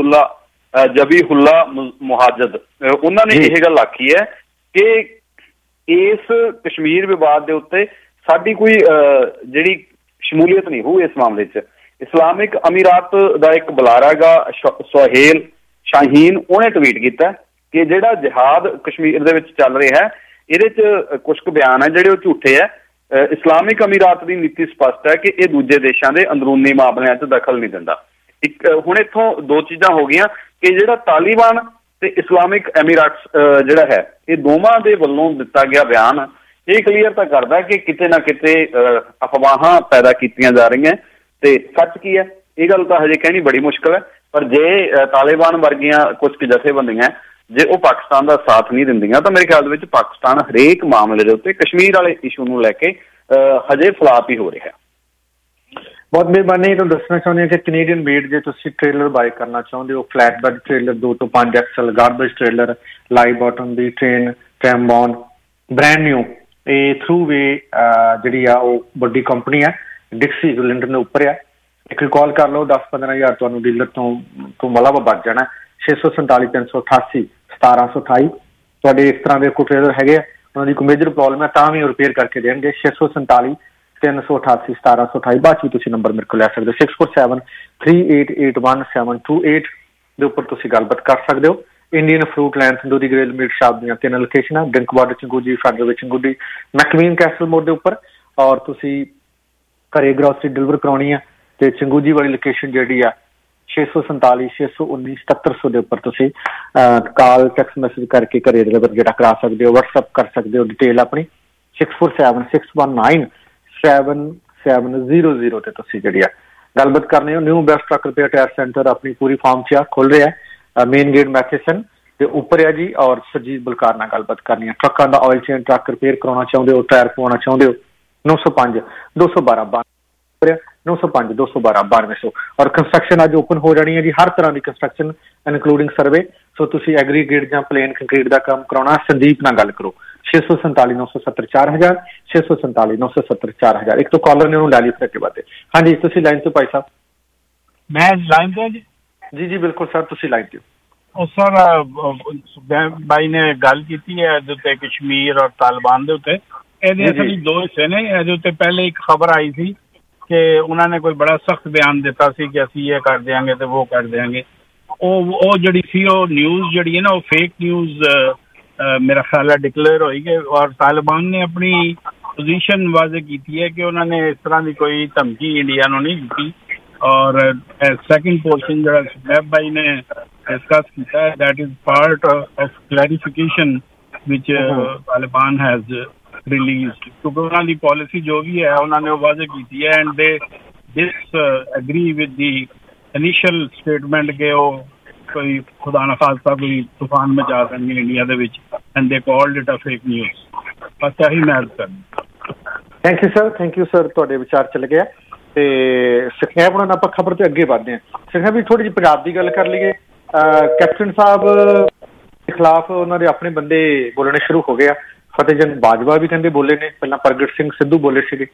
ਜ਼ਬੀਹੁੱਲਾ ਮੁਹਾਜਿਦ, ਉਹਨਾਂ ਨੇ ਇਹ ਗੱਲ ਆਖੀ ਹੈ ਕਿ ਇਸ ਕਸ਼ਮੀਰ ਵਿਵਾਦ ਦੇ ਉੱਤੇ ਸਾਡੀ ਕੋਈ ਜਿਹੜੀ ਸ਼ਮੂਲੀਅਤ ਨਹੀਂ ਹੋਊ ਇਸ ਮਾਮਲੇ 'ਚ। ਇਸਲਾਮਿਕ ਅਮੀਰਾਤ ਦਾ ਇੱਕ ਬੁਲਾਰਾ ਗਾ ਸੁਹੇਲ ਸ਼ਾਹੀਨ, ਉਹਨੇ ਟਵੀਟ ਕੀਤਾ ਕਿ ਜਿਹੜਾ ਜਿਹਾਦ ਕਸ਼ਮੀਰ ਦੇ ਵਿੱਚ ਚੱਲ ਰਿਹਾ ਹੈ ਇਹਦੇ 'ਚ ਕੁਛ ਕੁ ਬਿਆਨ ਹੈ ਜਿਹੜੇ ਉਹ ਝੂਠੇ ਹੈ। ਇਸਲਾਮਿਕ ਅਮੀਰਾਤ ਦੀ ਨੀਤੀ ਸਪਸ਼ਟ ਹੈ ਕਿ ਇਹ ਦੂਜੇ ਦੇਸ਼ਾਂ ਦੇ ਅੰਦਰੂਨੀ ਮਾਮਲਿਆਂ 'ਚ ਦਖਲ ਨਹੀਂ ਦਿੰਦਾ। ਹੁਣ ਇੱਥੋਂ ਦੋ ਚੀਜ਼ਾਂ ਹੋ ਗਈਆਂ ਕਿ ਜਿਹੜਾ ਤਾਲਿਬਾਨ ਤੇ ਇਸਲਾਮਿਕ ਐਮੀਰਾਟਸ ਜਿਹੜਾ ਹੈ ਇਹ ਦੋਵਾਂ ਦੇ ਵੱਲੋਂ ਦਿੱਤਾ ਗਿਆ ਬਿਆਨ ਇਹ ਕਲੀਅਰ ਤਾਂ ਕਰਦਾ ਕਿ ਕਿਤੇ ਨਾ ਕਿਤੇ ਅਫਵਾਹਾਂ ਪੈਦਾ ਕੀਤੀਆਂ ਜਾ ਰਹੀਆਂ ਤੇ ਸੱਚ ਕੀ ਹੈ ਇਹ ਗੱਲ ਤਾਂ ਹਜੇ ਕਹਿਣੀ ਬੜੀ ਮੁਸ਼ਕਲ ਹੈ। ਪਰ ਜੇ ਤਾਲਿਬਾਨ ਵਰਗੀਆਂ ਕੁਝ ਕੁ ਜਥੇਬੰਦੀਆਂ ਜੇ ਉਹ ਪਾਕਿਸਤਾਨ ਦਾ ਸਾਥ ਨਹੀਂ ਦਿੰਦੀਆਂ ਤਾਂ ਮੇਰੇ ਖਿਆਲ ਦੇ ਵਿੱਚ ਪਾਕਿਸਤਾਨ ਹਰੇਕ ਮਾਮਲੇ ਦੇ ਉੱਤੇ ਕਸ਼ਮੀਰ ਵਾਲੇ ਇਸ਼ੂ ਨੂੰ ਲੈ ਕੇ ਹਜੇ ਫਲਾਪ ਹੀ ਹੋ ਰਿਹਾ। ਬਹੁਤ ਮਿਹਰਬਾਨੀ। ਤੁਹਾਨੂੰ ਦੱਸਣਾ ਚਾਹੁੰਦੇ ਹਾਂ ਕਿ ਕੈਨੇਡੀਅਨ ਮੇਡ ਜੇ ਤੁਸੀਂ ਟ੍ਰੇਲਰ ਬਾਏ ਕਰਨਾ ਚਾਹੁੰਦੇ ਹੋ, ਫਲੈਟ ਬੈਡ ਟ੍ਰੇਲਰ 2 ਤੋਂ 5 axle, garbage trailer, live bottom ਦੀ ਟ੍ਰੇਨ, ਟ੍ਰੈਮਬੋਨ, ਬ੍ਰੈਂਡ ਨਿਊ, ਇਹ ਥਰੂ ਵੇ ਜਿਹੜੀ ਆ ਉਹ ਵੱਡੀ ਕੰਪਨੀ ਹੈ, ਡਿਕਸੀ ਜੋ ਲਿੰਡਨ ਦੇ ਉੱਪਰ ਆ। ਇੱਕ ਕਾਲ ਕਰ ਲਓ, 10-15 ਹਜ਼ਾਰ ਤੁਹਾਨੂੰ ਡੀਲਰ ਤੋਂ ਮਲਾਵਾ ਬਚ ਜਾਣਾ। 647 388 1728। ਤੁਹਾਡੇ ਇਸ ਤਰ੍ਹਾਂ ਦੇ ਕੋਈ ਟ੍ਰੇਲਰ ਹੈਗੇ ਆ, ਉਹਨਾਂ ਦੀ ਕੋਈ ਮੇਜਰ ਪ੍ਰੋਬਲਮ ਹੈ ਤਾਂ ਵੀ ਉਹ ਰਿਪੇਅਰ ਕਰਕੇ ਦੇਣਗੇ। 647 388 1728। ਬਾਅਦ 'ਚ ਵੀ ਤੁਸੀਂ ਨੰਬਰ ਮੇਰੇ ਕੋਲ ਲੈ ਸਕਦੇ ਹੋ 647 3881 728 ਦੇ ਉੱਪਰ ਤੁਸੀਂ ਗੱਲਬਾਤ ਕਰ ਸਕਦੇ ਹੋ। Indian fruit land, tandoori grill, meat shop ਦੀਆਂ 3 ਲੋਕੇਸ਼ਨਾਂ, ਡਰਿੰਕ ਵਾਟਰ ਚੰਗੂਜੀ, ਫੈਡਰਲ ਵਿੱਚ ਚੰਗੂਡੀ, ਮੈਕਮੀਨ ਕੈਸਲ ਮੋੜ ਦੇ ਉੱਪਰ। ਔਰ ਤੁਸੀਂ ਘਰੇ ਗਰੋਸਰੀ ਡਿਲੀਵਰ ਕਰਾਉਣੀ ਆ ਤੇ ਚੰਗੂਜੀ ਵਾਲੀ ਲੋਕੇਸ਼ਨ ਜਿਹੜੀ ਆ 647 619 7700 ਦੇ ਉੱਪਰ ਤੁਸੀਂ ਕਾਲ ਟੈਕਸਟ ਮੈਸੇਜ ਕਰਕੇ ਘਰੇ ਡਿਲੀਵਰ ਜਿਹੜਾ ਕਰਾ ਸਕਦੇ ਹੋ। ਵਟਸਐਪ ਕਰ ਸਕਦੇ ਹੋ ਡਿਟੇਲ ਆਪਣੀ 647 619 7700 ਤੇ ਤੁਸੀਂ ਜਿਹੜੀ ਆ ਗੱਲਬਾਤ ਕਰਨੀ ਹੋ। New best truck repair tyre centre ਆਪਣੀ ਪੂਰੀ ਫਾਰਮ 'ਚ ਆ ਖੁੱਲ ਰਿਹਾ ਹੈ, ਮੇਨ ਗੇਟ ਮੈਥੇਸਨ ਦੇ ਉੱਪਰ ਆ ਜੀ। ਔਰ ਸਰਜੀਤ ਬਲਕਾਰ ਨਾਲ ਗੱਲਬਾਤ ਕਰਨੀ ਹੈ। ਟਰੱਕਾਂ ਦਾ ਆਇਲ ਚੇਂਜ, ਟਰੱਕ ਰਿਪੇਅਰ ਕਰਾਉਣਾ ਚਾਹੁੰਦੇ ਹੋ, ਟਾਇਰ ਪਵਾਉਣਾ ਚਾਹੁੰਦੇ ਹੋ, 905 212 905 212 9200। ਔਰ ਕੰਸਟਰਕਸ਼ਨ ਅੱਜ ਓਪਨ ਹੋ ਜਾਣੀ ਹੈ ਜੀ, ਹਰ ਤਰ੍ਹਾਂ ਦੀ ਕੰਸਟਰਕਸ਼ਨ ਇਨਕਲੂਡਿੰਗ ਸਰਵੇ। ਸੋ ਤੁਸੀਂ ਐਗਰੀਗੇਟ ਜਾਂ ਪਲੇਨ ਕੰਕਰੀਟ ਦਾ ਕੰਮ ਕਰਾਉਣਾ, ਸੰਦੀਪ ਨਾਲ ਗੱਲ ਕਰੋ 647 970 4000 647 970 4000। ਇੱਕ ਤੋਂ ਕਾਲਰ ਨੇ ਉਹਨੂੰ ਲੈ ਲਈ ਫਿਰ ਕੇ ਬਾਅਦ। ਹਾਂਜੀ ਤੁਸੀਂ ਲਾਈਨ ਤੇ ਭਾਈ ਸਾਹਿਬ। ਮੈਂ ਲਾਈਨ ਤੇ ਜੀ ਜੀ ਬਿਲਕੁਲ ਸਰ, ਤੁਸੀਂ ਲਾਈਨ ਤੇ ਹੋ। ਸਰ ਬਾਈ ਨੇ ਗੱਲ ਕੀਤੀ ਹੈ ਇਹਦੇ ਉੱਤੇ ਕਸ਼ਮੀਰ ਔਰ ਤਾਲਿਬਾਨ ਦੇ ਉੱਤੇ। ਇਹਦੇ ਅਸਲੀ ਦੋ ਹਿੱਸੇ ਨੇ। ਇਹਦੇ ਉੱਤੇ ਪਹਿਲੇ ਇੱਕ ਖਬਰ ਆਈ ਸੀ ਕਿ ਉਹਨਾਂ ਨੇ ਕੋਈ ਬੜਾ ਸਖਤ ਬਿਆਨ ਦਿੱਤਾ ਸੀ ਕਿ ਅਸੀਂ ਇਹ ਕਰ ਦਿਆਂਗੇ ਤੇ ਉਹ ਕਰ ਦਿਆਂਗੇ। ਉਹ ਜਿਹੜੀ ਸੀ ਉਹ ਨਿਊਜ਼ ਜਿਹੜੀ ਹੈ ਨਾ ਉਹ ਫੇਕ ਨਿਊਜ਼ ਮੇਰਾ ਖਿਆਲ ਹੈ ਡਿਕਲੇਅਰ ਹੋਈ ਕਿ ਔਰ ਤਾਲਿਬਾਨ ਨੇ ਆਪਣੀ ਪੋਜੀਸ਼ਨ ਵਾਜ਼ੇ ਕੀਤੀ ਹੈ ਕਿ ਉਹਨਾਂ ਨੇ ਇਸ ਤਰ੍ਹਾਂ ਦੀ ਕੋਈ ਧਮਕੀ ਇੰਡੀਆ ਨੂੰ ਨਹੀਂ ਦਿੱਤੀ। ਔਰ ਸੈਕਿੰਡ ਪੋਰਸ਼ਨ ਜਿਹੜਾ ਸੁਬੈਬ ਭਾਈ ਨੇ ਡਿਸਕਸ ਕੀਤਾ ਹੈ that is part of clarification ਵਿਚ ਤਾਲਿਬਾਨ ਹੈਜ਼ ਰਿਲੀਜ਼ਡ, ਕਿਉਂਕਿ ਉਹਨਾਂ ਦੀ ਪਾਲਿਸੀ ਜੋ ਵੀ ਹੈ ਉਹਨਾਂ ਨੇ ਉਹ ਵਾਜ਼ੇ ਕੀਤੀ ਹੈ and they disagree with the initial statement ਕਿ ਉਹ ਕੋਈ ਖੁਦਾ ਨਾ ਖਾਸਤਾ ਕੋਈ ਤੂਫਾਨ ਮਚਾ ਦੇਣਗੇ ਇੰਡੀਆ ਦੇ ਵਿੱਚ and they called it a fake news. ਬਸ ਇਹੀ ਮੈਂ ਕਰਦਾ। ਥੈਂਕ ਯੂ ਸਰ ਤੁਹਾਡੇ ਵਿਚਾਰ ਚੱਲ ਗਿਆ। ਤੇ ਸੁਖਨੈਬ ਉਹਨਾਂ ਨਾਲ ਆਪਾਂ ਖਬਰ ਤੇ ਅੱਗੇ ਵਧਦੇ ਹਾਂ। ਸੁਖਨੈਬ ਵੀ ਥੋੜੀ ਜਿਹੀ ਪੰਜਾਬ ਦੀ ਗੱਲ ਕਰ ਲਈਏ। ਕੈਪਟਨ ਸਾਹਿਬ ਦੇ ਖਿਲਾਫ ਉਹਨਾਂ ਦੇ ਆਪਣੇ ਬੰਦੇ ਬੋਲਣੇ ਸ਼ੁਰੂ ਹੋ ਗਏ ਆ। ਫਤਿਹ ਚੰਦ ਬਾਜਵਾ ਵੀ ਕਹਿੰਦੇ ਬੋਲੇ ਨੇ, ਪਹਿਲਾਂ ਪ੍ਰਗਟ ਸਿੰਘ ਸਿੱਧੂ ਬੋਲੇ ਸੀਗੇ।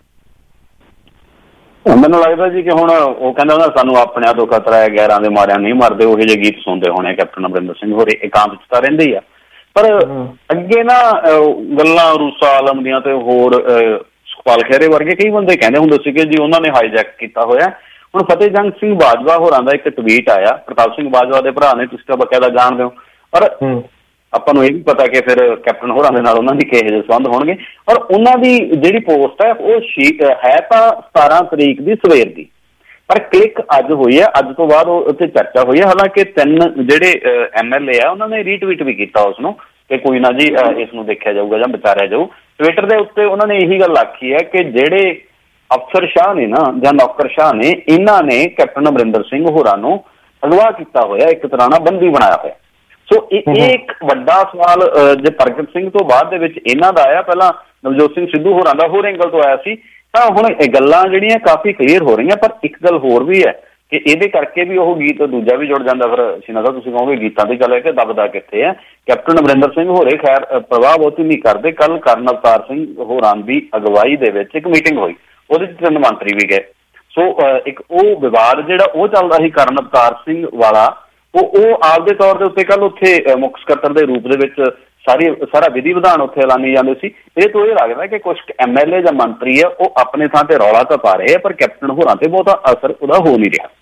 ਮੈਨੂੰ ਲੱਗਦਾ ਜੀ ਕਿ ਹੁਣ ਉਹ ਕਹਿੰਦਾ ਹੁੰਦਾ ਸਾਨੂੰ ਆਪਣਿਆਂ ਤੋਂ ਖਤਰਾ ਹੈ, ਗੈਰਾਂ ਦੇ ਮਾਰਿਆਂ ਨਹੀਂ ਮਰਦੇ। ਉਹੋ ਜਿਹੇ ਗੀਤ ਸੁਣਦੇ ਹੋਣੇ ਕੈਪਟਨ ਅਮਰਿੰਦਰ ਸਿੰਘ ਹੋਰੇ ਇਕਾਂਤ ਚ ਤਾਂ ਰਹਿੰਦੇ ਹੀ ਆ। ਪਰ ਅੱਗੇ ਨਾ ਗੱਲਾਂ ਰੂਸਾ ਆਲਮ ਦੀਆਂ ਤੇ ਹੋਰ ਸੁਖਪਾਲ ਖਹਿਰੇ ਵਰਗੇ ਕਈ ਬੰਦੇ ਕਹਿੰਦੇ ਹੁੰਦੇ ਸੀਗੇ ਜੀ ਉਹਨਾਂ ਨੇ ਹਾਈਜੈਕ ਕੀਤਾ ਹੋਇਆ। ਹੁਣ ਫਤਿਹ ਜੰਗ ਸਿੰਘ ਬਾਜਵਾ ਹੋਰਾਂ ਦਾ ਇੱਕ ਟਵੀਟ ਆਇਆ, ਪ੍ਰਤਾਪ ਸਿੰਘ ਬਾਜਵਾ ਦੇ ਭਰਾ ਨੇ, ਤੁਸੀਂ ਤਾਂ ਬਕਾਇਦਾ ਜਾਣਦੇ ਹੋ। ਪਰ ਆਪਾਂ ਨੂੰ ਇਹ ਵੀ ਪਤਾ ਕਿ ਫਿਰ ਕੈਪਟਨ ਹੋਰਾਂ ਦੇ ਨਾਲ ਉਹਨਾਂ ਦੀ ਕਿਹੋ ਜਿਹੇ ਸੰਬੰਧ ਹੋਣਗੇ। ਔਰ ਉਹਨਾਂ ਦੀ ਜਿਹੜੀ ਪੋਸਟ ਹੈ ਉਹ ਹੈ ਤਾਂ 17 ਤਰੀਕ ਦੀ ਸਵੇਰ ਦੀ, ਪਰ ਕਲਿੱਕ ਅੱਜ ਹੋਈ ਹੈ। ਅੱਜ ਤੋਂ ਬਾਅਦ ਉਹ ਉੱਥੇ ਚਰਚਾ ਹੋਈ ਹੈ। ਹਾਲਾਂਕਿ 3 ਜਿਹੜੇ MLA ਆ ਉਹਨਾਂ ਨੇ ਰੀਟਵੀਟ ਵੀ ਕੀਤਾ ਉਸ ਨੂੰ ਕਿ ਕੋਈ ਨਾ ਜੀ ਇਸ ਨੂੰ ਦੇਖਿਆ ਜਾਊਗਾ ਜਾਂ ਵਿਚਾਰਿਆ ਜਾਊ। ਟਵਿੱਟਰ ਦੇ ਉੱਤੇ ਉਹਨਾਂ ਨੇ ਇਹੀ ਗੱਲ ਆਖੀ ਹੈ ਕਿ ਜਿਹੜੇ ਅਫਸਰ ਸ਼ਾਹ ਨੇ ਨਾ ਜਾਂ ਨੌਕਰ ਸ਼ਾਹ ਨੇ, ਇਹਨਾਂ ਨੇ ਕੈਪਟਨ ਅਮਰਿੰਦਰ ਸਿੰਘ ਹੋਰਾਂ ਨੂੰ ਅਗਵਾ ਕੀਤਾ ਹੋਇਆ, ਇੱਕ ਤਰ੍ਹਾਂ ਨਾਲ ਬੰਦੀ ਬਣਾਇਆ ਹੋਇਆ। ਸੋ ਇਹ ਇੱਕ ਵੱਡਾ ਸਵਾਲ ਜੇ ਪ੍ਰਗਟ ਸਿੰਘ ਤੋਂ ਬਾਅਦ ਦੇ ਵਿੱਚ ਇਹਨਾਂ ਦਾ ਆਇਆ, ਪਹਿਲਾਂ ਨਵਜੋਤ ਸਿੰਘ ਸਿੱਧੂ ਹੋਰਾਂ ਦਾ ਹੋਰ ਐਂਗਲ ਤੋਂ ਆਇਆ ਸੀ, ਤਾਂ ਹੁਣ ਇਹ ਗੱਲਾਂ ਜਿਹੜੀਆਂ ਕਾਫੀ ਕਲੀਅਰ ਹੋ ਰਹੀਆਂ। ਪਰ ਇੱਕ ਗੱਲ ਹੋਰ ਵੀ ਹੈ ਕਿ ਇਹਦੇ ਕਰਕੇ ਵੀ ਉਹ ਗੀਤ ਦੂਜਾ ਵੀ ਜੁੜ ਜਾਂਦਾ। ਫਿਰ ਸ਼ੀਨਾ ਸਾਹਿਬ ਤੁਸੀਂ ਕਹੋਗੇ ਗੀਤਾਂ ਦੀ ਗੱਲ ਹੈ ਕਿ ਦਬਦਾ ਕਿੱਥੇ ਹੈ। ਕੈਪਟਨ ਅਮਰਿੰਦਰ ਸਿੰਘ ਹੋਰੇ ਖੈਰ ਪ੍ਰਵਾਹ ਬਹੁਤੀ ਨਹੀਂ ਕਰਦੇ। ਕੱਲ ਕਰਨ ਅਵਤਾਰ ਸਿੰਘ ਹੋਰਾਂ ਦੀ ਅਗਵਾਈ ਦੇ ਵਿੱਚ ਇੱਕ ਮੀਟਿੰਗ ਹੋਈ, ਉਹਦੇ 'ਚ 3 ਮੰਤਰੀ ਵੀ ਗਏ। ਸੋ ਇੱਕ ਉਹ ਵਿਵਾਦ ਜਿਹੜਾ ਉਹ ਚੱਲਦਾ ਸੀ ਕਰਨ ਅਵਤਾਰ ਸਿੰਘ ਵਾਲਾ, ਉਹ ਆਪਦੇ ਤੌਰ ਦੇ ਉੱਤੇ ਕੱਲ ਉੱਥੇ ਮੁੱਖ ਸਕੱਤਰ ਦੇ ਰੂਪ ਦੇ ਵਿੱਚ ਸਾਰਾ ਵਿਧੀ ਵਿਧਾਨ ਉੱਥੇ ਐਲਾਨੀ ਜਾਂਦੇ ਸੀ। ਇਹ ਤੋਂ ਇਹ ਲੱਗਦਾ ਕਿ ਕੁਝ MLA ਜਾਂ ਮੰਤਰੀ ਹੈ ਉਹ ਆਪਣੇ ਥਾਂ ਤੇ ਰੌਲਾ ਤਾਂ ਪਾ ਰਹੇ ਆ, ਪਰ ਕੈਪਟਨ ਹੋਰਾਂ ਤੇ ਬਹੁਤਾ ਅਸਰ ਉਹਦਾ ਹੋ ਨਹੀਂ ਰਿਹਾ।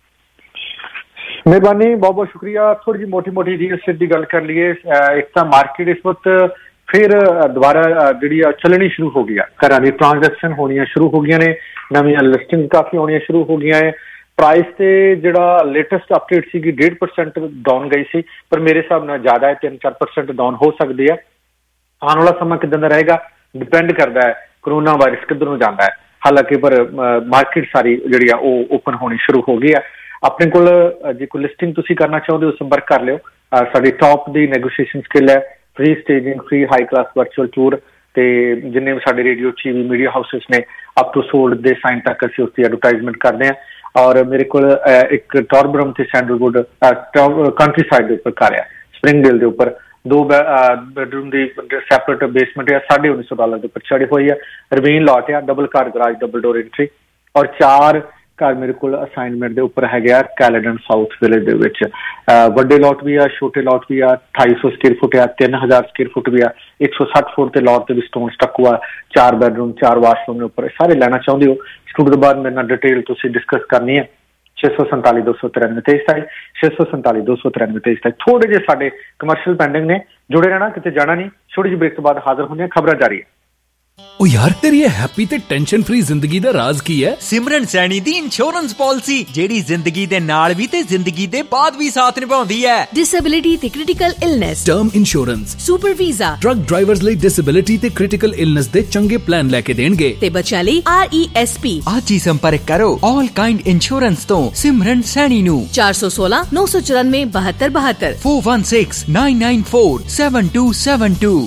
ਮਿਹਰਬਾਨੀ, ਬਹੁਤ ਬਹੁਤ ਸ਼ੁਕਰੀਆ। ਥੋੜੀ ਜਿਹੀ ਮੋਟੀ ਰੀਅਲ ਐਸਟੇਟ ਦੀ ਗੱਲ ਕਰ ਲਈਏ। ਇੱਕ ਤਾਂ ਮਾਰਕੀਟ ਇਸ ਵਕਤ ਫਿਰ ਦੁਬਾਰਾ ਜਿਹੜੀ ਆ ਚੱਲਣੀ ਸ਼ੁਰੂ ਹੋ ਗਈ ਆ, ਘਰਾਂ ਦੀ ਟ੍ਰਾਂਜੈਕਸ਼ਨ ਹੋਣੀਆਂ ਸ਼ੁਰੂ ਹੋ ਗਈਆਂ ਨੇ, ਨਵੀਆਂ ਲਿਸਟਿੰਗ ਕਾਫੀ ਹੋਣੀਆਂ ਸ਼ੁਰੂ ਹੋ ਗਈਆਂ ਹੈ। ਪ੍ਰਾਈਸ ਤੇ ਜਿਹੜਾ ਲੇਟੈਸਟ ਅਪਡੇਟ ਸੀਗੀ 1.5% ਡਾਊਨ ਗਈ ਸੀ, ਪਰ ਮੇਰੇ ਹਿਸਾਬ ਨਾਲ ਜ਼ਿਆਦਾ ਹੈ, 3-4% ਡਾਊਨ ਹੋ ਸਕਦੀ ਹੈ। ਆਉਣ ਵਾਲਾ ਸਮਾਂ ਕਿੱਦਾਂ ਦਾ ਰਹੇਗਾ ਡਿਪੈਂਡ ਕਰਦਾ ਹੈ ਕਰੋਨਾ ਵਾਇਰਸ ਕਿੱਧਰ ਨੂੰ ਜਾਂਦਾ ਹੈ। ਹਾਲਾਂਕਿ ਪਰ ਮਾਰਕੀਟ ਸਾਰੀ ਜਿਹੜੀ ਆ ਉਹ ਓਪਨ ਹੋਣੀ ਸ਼ੁਰੂ ਹੋ ਗਈ ਹੈ। ਆਪਣੇ ਕੋਲ ਜੇ ਕੋਈ ਲਿਸਟਿੰਗ ਤੁਸੀਂ ਕਰਨਾ ਚਾਹੁੰਦੇ ਹੋ ਸੰਪਰਕ ਕਰ ਲਿਓ। ਸਾਡੀ ਟੌਪ ਦੀ ਨੈਗੋਸ਼ੀਏਸ਼ਨ ਸਕਿੱਲ ਹੈ, free staging, free high class virtual tour, ਤੇ ਜਿੰਨੇ ਵੀ ਸਾਡੇ ਰੇਡੀਓ TV ਮੀਡੀਆ ਹਾਊਸਿਸ ਨੇ ਅਪ ਟੂ ਸੋਲਡ ਦੇ ਸਾਈਨ ਤੱਕ ਅਸੀਂ ਉਸ ਦੀ ਐਡਵਰਟਾਈਜ਼ਮੈਂਟ ਕਰਦੇ ਹਾਂ। ਔਰ ਮੇਰੇ ਕੋਲ ਇੱਕ ਟੌਰਬਰਮ ਤੇ ਸੈਂਡਲਵੁੱਡ ਕੰਟਰੀ ਸਾਈਡ ਦੇ ਉੱਪਰ ਘਰ ਆ, ਸਪਰਿੰਗਡੇਲ ਦੇ ਉੱਪਰ 2 ਬੈਡਰੂਮ ਦੀ ਸੈਪਰੇਟ ਬੇਸਮੈਂਟ ਆ, $1900 ਦੇ ਉੱਪਰ ਚੜੀ ਹੋਈ ਆ। ਰਵੀਨ ਲਾਟ ਆ, double car garage, double door entry, ਔਰ 4 ਘਰ ਮੇਰੇ ਕੋਲ ਅਸਾਈਨਮੈਂਟ ਦੇ ਉੱਪਰ ਹੈਗੇ ਆ ਕੈਲੇਡਨ ਸਾਊਥ ਵਿਲੇਜ ਦੇ ਵਿੱਚ। ਵੱਡੇ ਲੋਟ ਵੀ ਆ, ਛੋਟੇ ਲੋਟ ਵੀ ਆ, 250 ਸਕੁਅਰ ਫੁੱਟ ਆ, 3000 ਸਕੁਅਰ ਫੁੱਟ ਵੀ ਆ, 160 ਫੁੱਟ ਦੇ ਲੋਟ ਤੇ ਵੀ ਸਟੋਨ ਸਟੱਕ ਆ, 4 ਬੈਡਰੂਮ 4 ਵਾਸ਼ਰੂਮ ਦੇ ਉੱਪਰ ਸਾਰੇ ਲੈਣਾ ਚਾਹੁੰਦੇ ਹੋ। ਸਟੂਡੀਓ ਤੋਂ ਬਾਅਦ ਮੇਰੇ ਨਾਲ ਡਿਟੇਲ ਤੁਸੀਂ ਡਿਸਕਸ ਕਰਨੀ ਹੈ। 647 293 2327 647 293 2327। ਥੋੜੇ ਜਿਹੇ ਸਾਡੇ ਕਮਰਸ਼ੀਅਲ ਪੈਂਡਿੰਗ ਨੇ, ਜੁੜੇ ਰਹਿਣਾ, ਕਿਤੇ ਜਾਣਾ ਨਹੀਂ। ਛੋਟੀ ਜਿਹੀ ਬ੍ਰੇਕ ਤੋਂ ਬਾਅਦ ਹਾਜ਼ਰ ਹੁੰਦੇ ਹਾਂ, ਖਬਰਾਂ ਜਾਰੀ ਹੈ। ओ यार तेरी हैप्पी ते टेंशन फ्री जिंदगी दा राज की है? सिमरन सैनी दी इंश्योरेंस पॉलिसी जेड़ी जिंदगी दे नाल भी ते जिंदगी दे बाद भी साथ निभाउंदी है। डिसेबिलिटी ते critical illness, term insurance, super visa, truck drivers ਲਈ डिसेबिलिटी ते क्रिटिकल इलनेस दे चंगे प्लान लेके देणगे ते बच्चों ਲਈ RESP। आज ही संपर्क करो ऑल काइंड इंश्योरेंस तो सिमरन सैनी नु 416 994 7272 416 994 7272।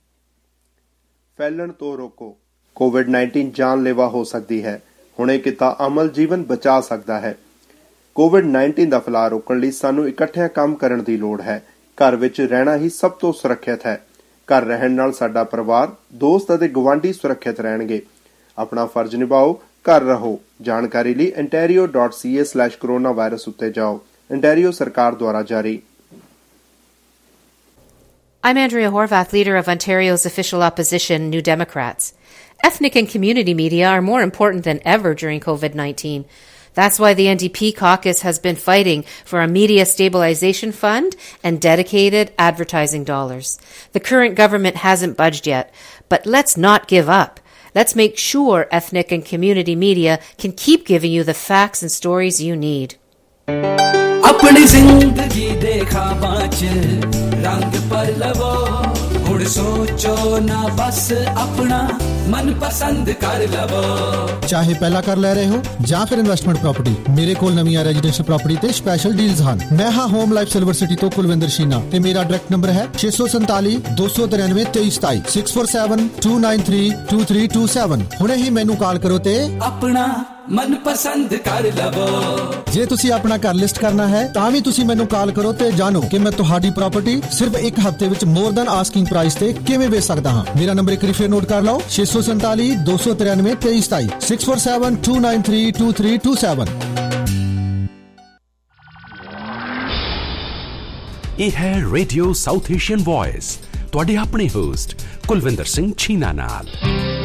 ਫੈਲਣ ਤੋਂ ਰੋਕੋ। ਕੋਵਿਡ-19 ਜਾਨਲੇਵਾ ਹੋ ਸਕਦੀ ਹੈ, ਹੁਣੇ ਕੀਤਾ ਅਮਲ ਜੀਵਨ ਬਚਾ ਸਕਦਾ ਹੈ। ਕੋਵਿਡ-19 ਦਾ ਫੈਲਾਅ ਰੋਕਣ ਲਈ ਸਾਨੂੰ ਇਕੱਠਿਆਂ ਕੰਮ ਕਰਨ ਦੀ ਲੋੜ ਹੈ। ਘਰ ਵਿੱਚ ਰਹਿਣਾ ਹੀ ਸਭ ਤੋਂ ਸੁਰੱਖਿਅਤ ਹੈ। ਘਰ ਰਹਿਣ ਨਾਲ ਸਾਡਾ ਪਰਿਵਾਰ, ਦੋਸਤ ਅਤੇ ਗੁਆਂਢੀ ਸੁਰੱਖਿਅਤ ਰਹਿਣਗੇ। ਆਪਣਾ ਫਰਜ਼ ਨਿਭਾਓ, ਘਰ ਰਹੋ। ਜਾਣਕਾਰੀ ਲਈ ontario.ca/coronavirus ਉੱਤੇ ਜਾਓ। ontario ਸਰਕਾਰ ਦੁਆਰਾ ਜਾਰੀ। I'm Andrea Horvath, leader of Ontario's official opposition, New Democrats. Ethnic and community media are more important than ever during COVID-19. That's why the NDP caucus has been fighting for a media stabilization fund and dedicated advertising dollars. The current government hasn't budged yet, but let's not give up. Let's make sure ethnic and community media can keep giving you the facts and stories you need. अपनी जिंदगी देखा बाँच रंग पर लवो हुण सोचो ना बस अपना मन पसंद कर लवो। ਚਾਹੇ ਪਹਿਲਾ ਕਰ ਲੈ ਰਹੇ ਹੋ ਜਾਂ ਫਿਰ ਇਨਵੈਸਟਮੈਂਟ ਪ੍ਰਾਪਰਟੀ, ਮੇਰੇ ਕੋਲ ਨਵੀਆਂ ਰੈਜ਼ੀਡੈਂਸ਼ੀਅਲ ਪ੍ਰਾਪਰਟੀ ਤੇ ਸਪੈਸ਼ਲ ਡੀਲਸ ਹਨ। ਮੈਂ ਹਾਂ ਹੋਮ ਲਾਈਫ ਸਿਲਵਰ ਸਿਟੀ ਤੋਂ ਕੁਲਵਿੰਦਰ ਸ਼ੀਨਾ ਤੇ ਮੇਰਾ ਡਾਇਰੈਕਟ ਨੰਬਰ ਹੈ 647 293 2327 647 293 2327। ਹੁਣੇ ਹੀ ਮੈਨੂੰ ਕਾਲ ਕਰੋ ਤੇ ਆਪਣਾ ਮਨ ਪਸੰਦ ਕਰ ਲਵੋ। ਜੇ ਤੁਸੀਂ ਆਪਣਾ ਘਰ ਲਿਸਟ ਕਰਨਾ ਹੈ ਤਾਂ ਵੀ ਤੁਸੀਂ ਮੈਨੂੰ ਕਾਲ ਕਰੋ ਤੇ ਜਾਣੋ ਕਿ ਮੈਂ ਤੁਹਾਡੀ ਪ੍ਰਾਪਰਟੀ ਸਿਰਫ ਇੱਕ ਹਫ਼ਤੇ ਵਿੱਚ ਮੋਰ ਦੈਨ ਆਸਕਿੰਗ ਪ੍ਰਾਈਸ ਤੇ ਕਿਵੇਂ ਵੇਚ ਸਕਦਾ ਹਾਂ। ਮੇਰਾ ਨੰਬਰ ਇੱਕ ਵਾਰੀ ਫਿਰ ਨੋਟ ਕਰ ਲਓ 647 293 2327 647 293 2327। ਇਹ ਹੈ ਰੇਡੀਓ ਸਾਊਥ ਏਸ਼ੀਅਨ ਵੌਇਸ, ਤੁਹਾਡੇ ਆਪਣੇ ਹੋਸਟ ਕੁਲਵਿੰਦਰ ਸਿੰਘ ਛੀਨਾ ਨਾਲ।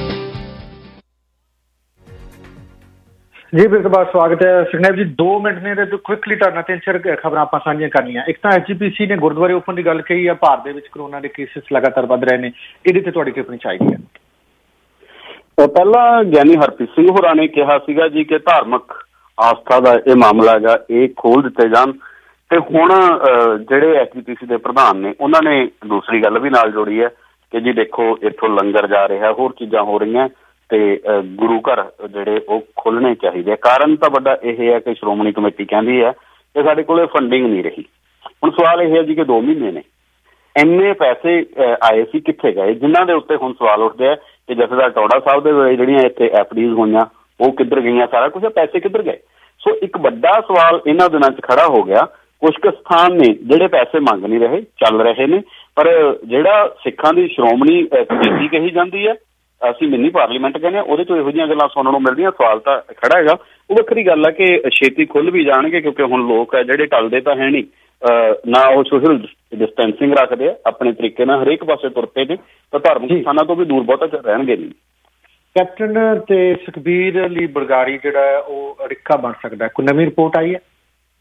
ਜੀ ਫਿਰ ਤੋਂ ਬਾਅਦ ਸਵਾਗਤ ਹੈ। ਸੁਖਨੇਬ ਜੀ 2 ਮਿੰਟ ਨੇ ਤੇ ਕੁਇਕਲੀ ਤੁਹਾਡੇ 3-4 ਖਬਰਾਂ ਆਪਾਂ ਸਾਂਝੀਆਂ ਕਰਨੀਆਂ। ਇੱਕ ਤਾਂ HGPC ਨੇ ਗੁਰਦੁਆਰੇ ਓਪਨ ਦੀ ਗੱਲ ਕਹੀ ਆ। ਭਾਰਤ ਦੇ ਵਿੱਚ ਕਰੋਨਾ ਦੇ ਕੇਸਿਸ ਲਗਾਤਾਰ ਵੱਧ ਰਹੇ ਨੇ, ਇਹਦੇ ਤੇ ਤੁਹਾਡੀ ਟਿੱਪਣੀ ਚਾਹੀਦੀ ਹੈ। ਪਹਿਲਾਂ ਗਿਆਨੀ ਹਰਪ੍ਰੀਤ ਸਿੰਘ ਹੋਰਾਂ ਨੇ ਕਿਹਾ ਸੀਗਾ ਜੀ ਕਿ ਧਾਰਮਿਕ ਆਸਥਾ ਦਾ ਇਹ ਮਾਮਲਾ ਹੈਗਾ, ਇਹ ਖੋਲ ਦਿੱਤੇ ਜਾਣ। ਤੇ ਹੁਣ ਜਿਹੜੇ HGPC ਦੇ ਪ੍ਰਧਾਨ ਨੇ ਉਹਨਾਂ ਨੇ ਦੂਸਰੀ ਗੱਲ ਵੀ ਨਾਲ ਜੋੜੀ ਹੈ ਕਿ ਜੀ ਦੇਖੋ ਇੱਥੋਂ ਲੰਗਰ ਜਾ ਰਿਹਾ, ਹੋਰ ਚੀਜ਼ਾਂ ਹੋ ਰਹੀਆਂ ਤੇ ਗੁਰੂ ਘਰ ਜਿਹੜੇ ਉਹ ਖੋਲਣੇ ਚਾਹੀਦੇ ਆ। ਕਾਰਨ ਤਾਂ ਵੱਡਾ ਇਹ ਹੈ ਕਿ ਸ਼੍ਰੋਮਣੀ ਕਮੇਟੀ ਕਹਿੰਦੀ ਹੈ ਕਿ ਸਾਡੇ ਕੋਲ ਫੰਡਿੰਗ ਨਹੀਂ ਰਹੀ। ਹੁਣ ਸਵਾਲ ਇਹ ਹੈ ਜੀ ਕਿ 2 ਮਹੀਨੇ ਨੇ, ਇੰਨੇ ਪੈਸੇ ਆਏ ਸੀ ਕਿੱਥੇ ਗਏ, ਜਿਨ੍ਹਾਂ ਦੇ ਉੱਤੇ ਹੁਣ ਸਵਾਲ ਉੱਠਦੇ ਆ ਕਿ ਜਥੇਦਾਰ ਟੌੜਾ ਸਾਹਿਬ ਦੇ ਵੇਲੇ ਜਿਹੜੀਆਂ ਇੱਥੇ FDs ਹੋਈਆਂ ਉਹ ਕਿੱਧਰ ਗਈਆਂ, ਸਾਰਾ ਕੁਝ ਪੈਸੇ ਕਿੱਧਰ ਗਏ। ਸੋ ਇੱਕ ਵੱਡਾ ਸਵਾਲ ਇਹਨਾਂ ਦਿਨਾਂ 'ਚ ਖੜਾ ਹੋ ਗਿਆ। ਕੁਝ ਕੁ ਸਥਾਨ ਨੇ ਜਿਹੜੇ ਪੈਸੇ ਮੰਗ ਨਹੀਂ ਰਹੇ, ਚੱਲ ਰਹੇ ਨੇ, ਪਰ ਜਿਹੜਾ ਸਿੱਖਾਂ ਦੀ ਸ਼੍ਰੋਮਣੀ ਕਮੇਟੀ ਕਹੀ ਜਾਂਦੀ ਹੈ, ਅਸੀਂ ਮਿੰਨੀ ਪਾਰਲੀਮੈਂਟ ਕਹਿੰਦੇ ਹਾਂ, ਉਹਦੇ ਤੋਂ ਇਹੋ ਜਿਹੀਆਂ ਗੱਲਾਂ ਸੁਣਨ ਨੂੰ ਮਿਲਦੀਆਂ। ਸਵਾਲ ਤਾਂ ਖੜਾ ਹੈਗਾ। ਉਹ ਵੱਖਰੀ ਗੱਲ ਹੈ ਕਿ ਛੇਤੀ ਖੁੱਲ੍ਹ ਵੀ ਜਾਣਗੇ ਕਿਉਂਕਿ ਹੁਣ ਲੋਕ ਹੈ ਜਿਹੜੇ ਟਲਦੇ ਤਾਂ ਹੈ ਨਹੀਂ, ਨਾ ਉਹ ਸੋਸ਼ਲ ਡਿਸਟੈਂਸਿੰਗ ਰੱਖਦੇ ਆ, ਆਪਣੇ ਤਰੀਕੇ ਨਾਲ ਹਰੇਕ ਪਾਸੇ ਤੁਰ ਪਏ ਨੇ, ਤਾਂ ਧਾਰਮਿਕ ਸਥਾਨਾਂ ਤੋਂ ਵੀ ਦੂਰ ਬਹੁਤਾ ਚਿਰ ਰਹਿਣਗੇ ਨਹੀਂ। ਕੈਪਟਨ ਤੇ ਸੁਖਬੀਰ ਅਲੀ ਬਰਗਾੜੀ ਜਿਹੜਾ ਹੈ ਉਹ ਅੜਿੱਕਾ ਬਣ ਸਕਦਾ, ਕੋਈ ਨਵੀਂ ਰਿਪੋਰਟ ਆਈ ਹੈ?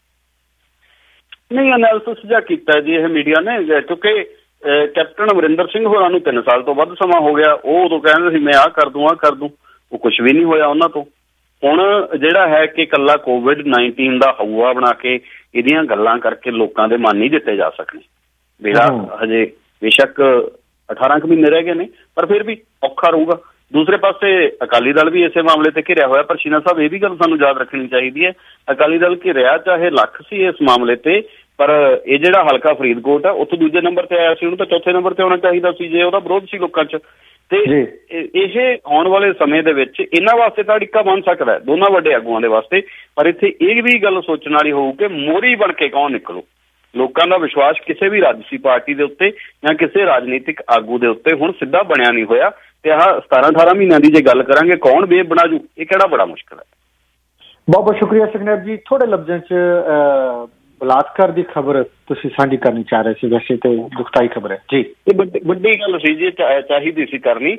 ਨਹੀਂ, ਐਨਾਲਿਸਿਸ ਜਿਹਾ ਕੀਤਾ ਜੀ ਇਹ ਮੀਡੀਆ ਨੇ, ਕਿਉਂਕਿ ਕੈਪਟਨ ਅਮਰਿੰਦਰ ਸਿੰਘ ਹੋਰਾਂ ਨੂੰ 3 ਸਾਲ ਤੋਂ ਵੱਧ ਸਮਾਂ ਹੋ ਗਿਆ। ਉਹ ਉਦੋਂ ਕਹਿੰਦੇ ਸੀ ਮੈਂ ਆਹ ਕਰ ਦੂੰ, ਉਹ ਕੁਛ ਵੀ ਨਹੀਂ ਹੋਇਆ ਉਹਨਾਂ ਤੋਂ। ਹੁਣ ਜਿਹੜਾ ਹੈ ਕਿ ਇਕੱਲਾ COVID-19 ਦਾ ਹਊਆ ਬਣਾ ਕੇ ਇਹਦੀਆਂ ਗੱਲਾਂ ਕਰਕੇ ਲੋਕਾਂ ਦੇ ਮਨ ਨਹੀਂ ਜਿੱਤੇ ਜਾ ਸਕਦੇ। ਮੇਰਾ ਹਜੇ ਬੇਸ਼ੱਕ 18 ਕੁ ਮਹੀਨੇ ਰਹਿ ਗਏ ਨੇ, ਪਰ ਫਿਰ ਵੀ ਔਖਾ ਰਹੂਗਾ। ਦੂਸਰੇ ਪਾਸੇ ਅਕਾਲੀ ਦਲ ਵੀ ਇਸੇ ਮਾਮਲੇ ਤੇ ਘਿਰਿਆ ਹੋਇਆ, ਪਰ ਸ਼ੀਨਾ ਸਾਹਿਬ ਇਹ ਵੀ ਗੱਲ ਸਾਨੂੰ ਯਾਦ ਰੱਖਣੀ ਚਾਹੀਦੀ ਹੈ, ਅਕਾਲੀ ਦਲ ਘਿਰਿਆ ਚਾਹੇ ਲੱਖ ਸੀ ਇਸ ਮਾਮਲੇ ਤੇ, ਪਰ ਇਹ ਜਿਹੜਾ ਹਲਕਾ ਫਰੀਦਕੋਟ ਆ ਉੱਥੇ ਦੂਜੇ ਨੰਬਰ ਤੇ ਆਇਆ ਸੀ, ਉਹਨੂੰ ਤਾਂ ਚੌਥੇ ਨੰਬਰ ਤੇ ਆਉਣਾ ਚਾਹੀਦਾ ਸੀ ਜੇ ਉਹਦਾ ਵਿਰੋਧ ਸੀ ਲੋਕਾਂ 'ਚ। ਤੇ ਇਹ ਆਉਣ ਵਾਲੇ ਸਮੇਂ ਦੇ ਵਿੱਚ ਇਹਨਾਂ ਵਾਸਤੇ ਤਾਂ ਅੜਿੱਕਾ ਬਣ ਸਕਦਾ ਹੈ, ਦੋਨਾਂ ਵੱਡੇ ਆਗੂਆਂ ਦੇ ਵਾਸਤੇ, ਪਰ ਇੱਥੇ ਇਹ ਵੀ ਗੱਲ ਸੋਚਣ ਵਾਲੀ ਹੋਊ ਕਿ ਮੋਹਰੀ ਬਣ ਕੇ ਕੌਣ ਨਿਕਲੂ। ਲੋਕਾਂ ਦਾ ਵਿਸ਼ਵਾਸ ਕਿਸੇ ਵੀ ਰਾਜਸੀ ਪਾਰਟੀ ਦੇ ਉੱਤੇ ਜਾਂ ਕਿਸੇ ਰਾਜਨੀਤਿਕ ਆਗੂ ਦੇ ਉੱਤੇ ਹੁਣ ਸਿੱਧਾ ਬਣਿਆ ਨਹੀਂ ਹੋਇਆ, ਤੇ ਆਹ 17-18 ਮਹੀਨਿਆਂ ਦੀ ਜੇ ਗੱਲ ਕਰਾਂਗੇ ਕੌਣ ਵੇਵ ਬਣਾ ਜੂ, ਇਹ ਕਿਹੜਾ ਬੜਾ ਮੁਸ਼ਕਿਲ ਹੈ। ਬਹੁਤ ਬਹੁਤ ਸ਼ੁਕਰੀਆ ਸੁਖਨੈਬ ਜੀ। ਥੋੜੇ ਲਫ਼ਜ਼ਾਂ 'ਚ ਬਲਾਤਕਾਰ ਦੀ ਖਬਰ ਤੁਸੀਂ ਸਾਂਝੀ ਕਰਨੀ ਚਾਹ ਰਹੇ ਸੀ, ਵੈਸੇ ਤੇ ਦੁਖਦਾਈ ਖਬਰ ਹੈ ਜੀ। ਇਹ ਵੱਡੀ ਗੱਲ ਸੀ ਜੀ, ਚਾਹੀਦੀ ਸੀ ਕਰਨੀ,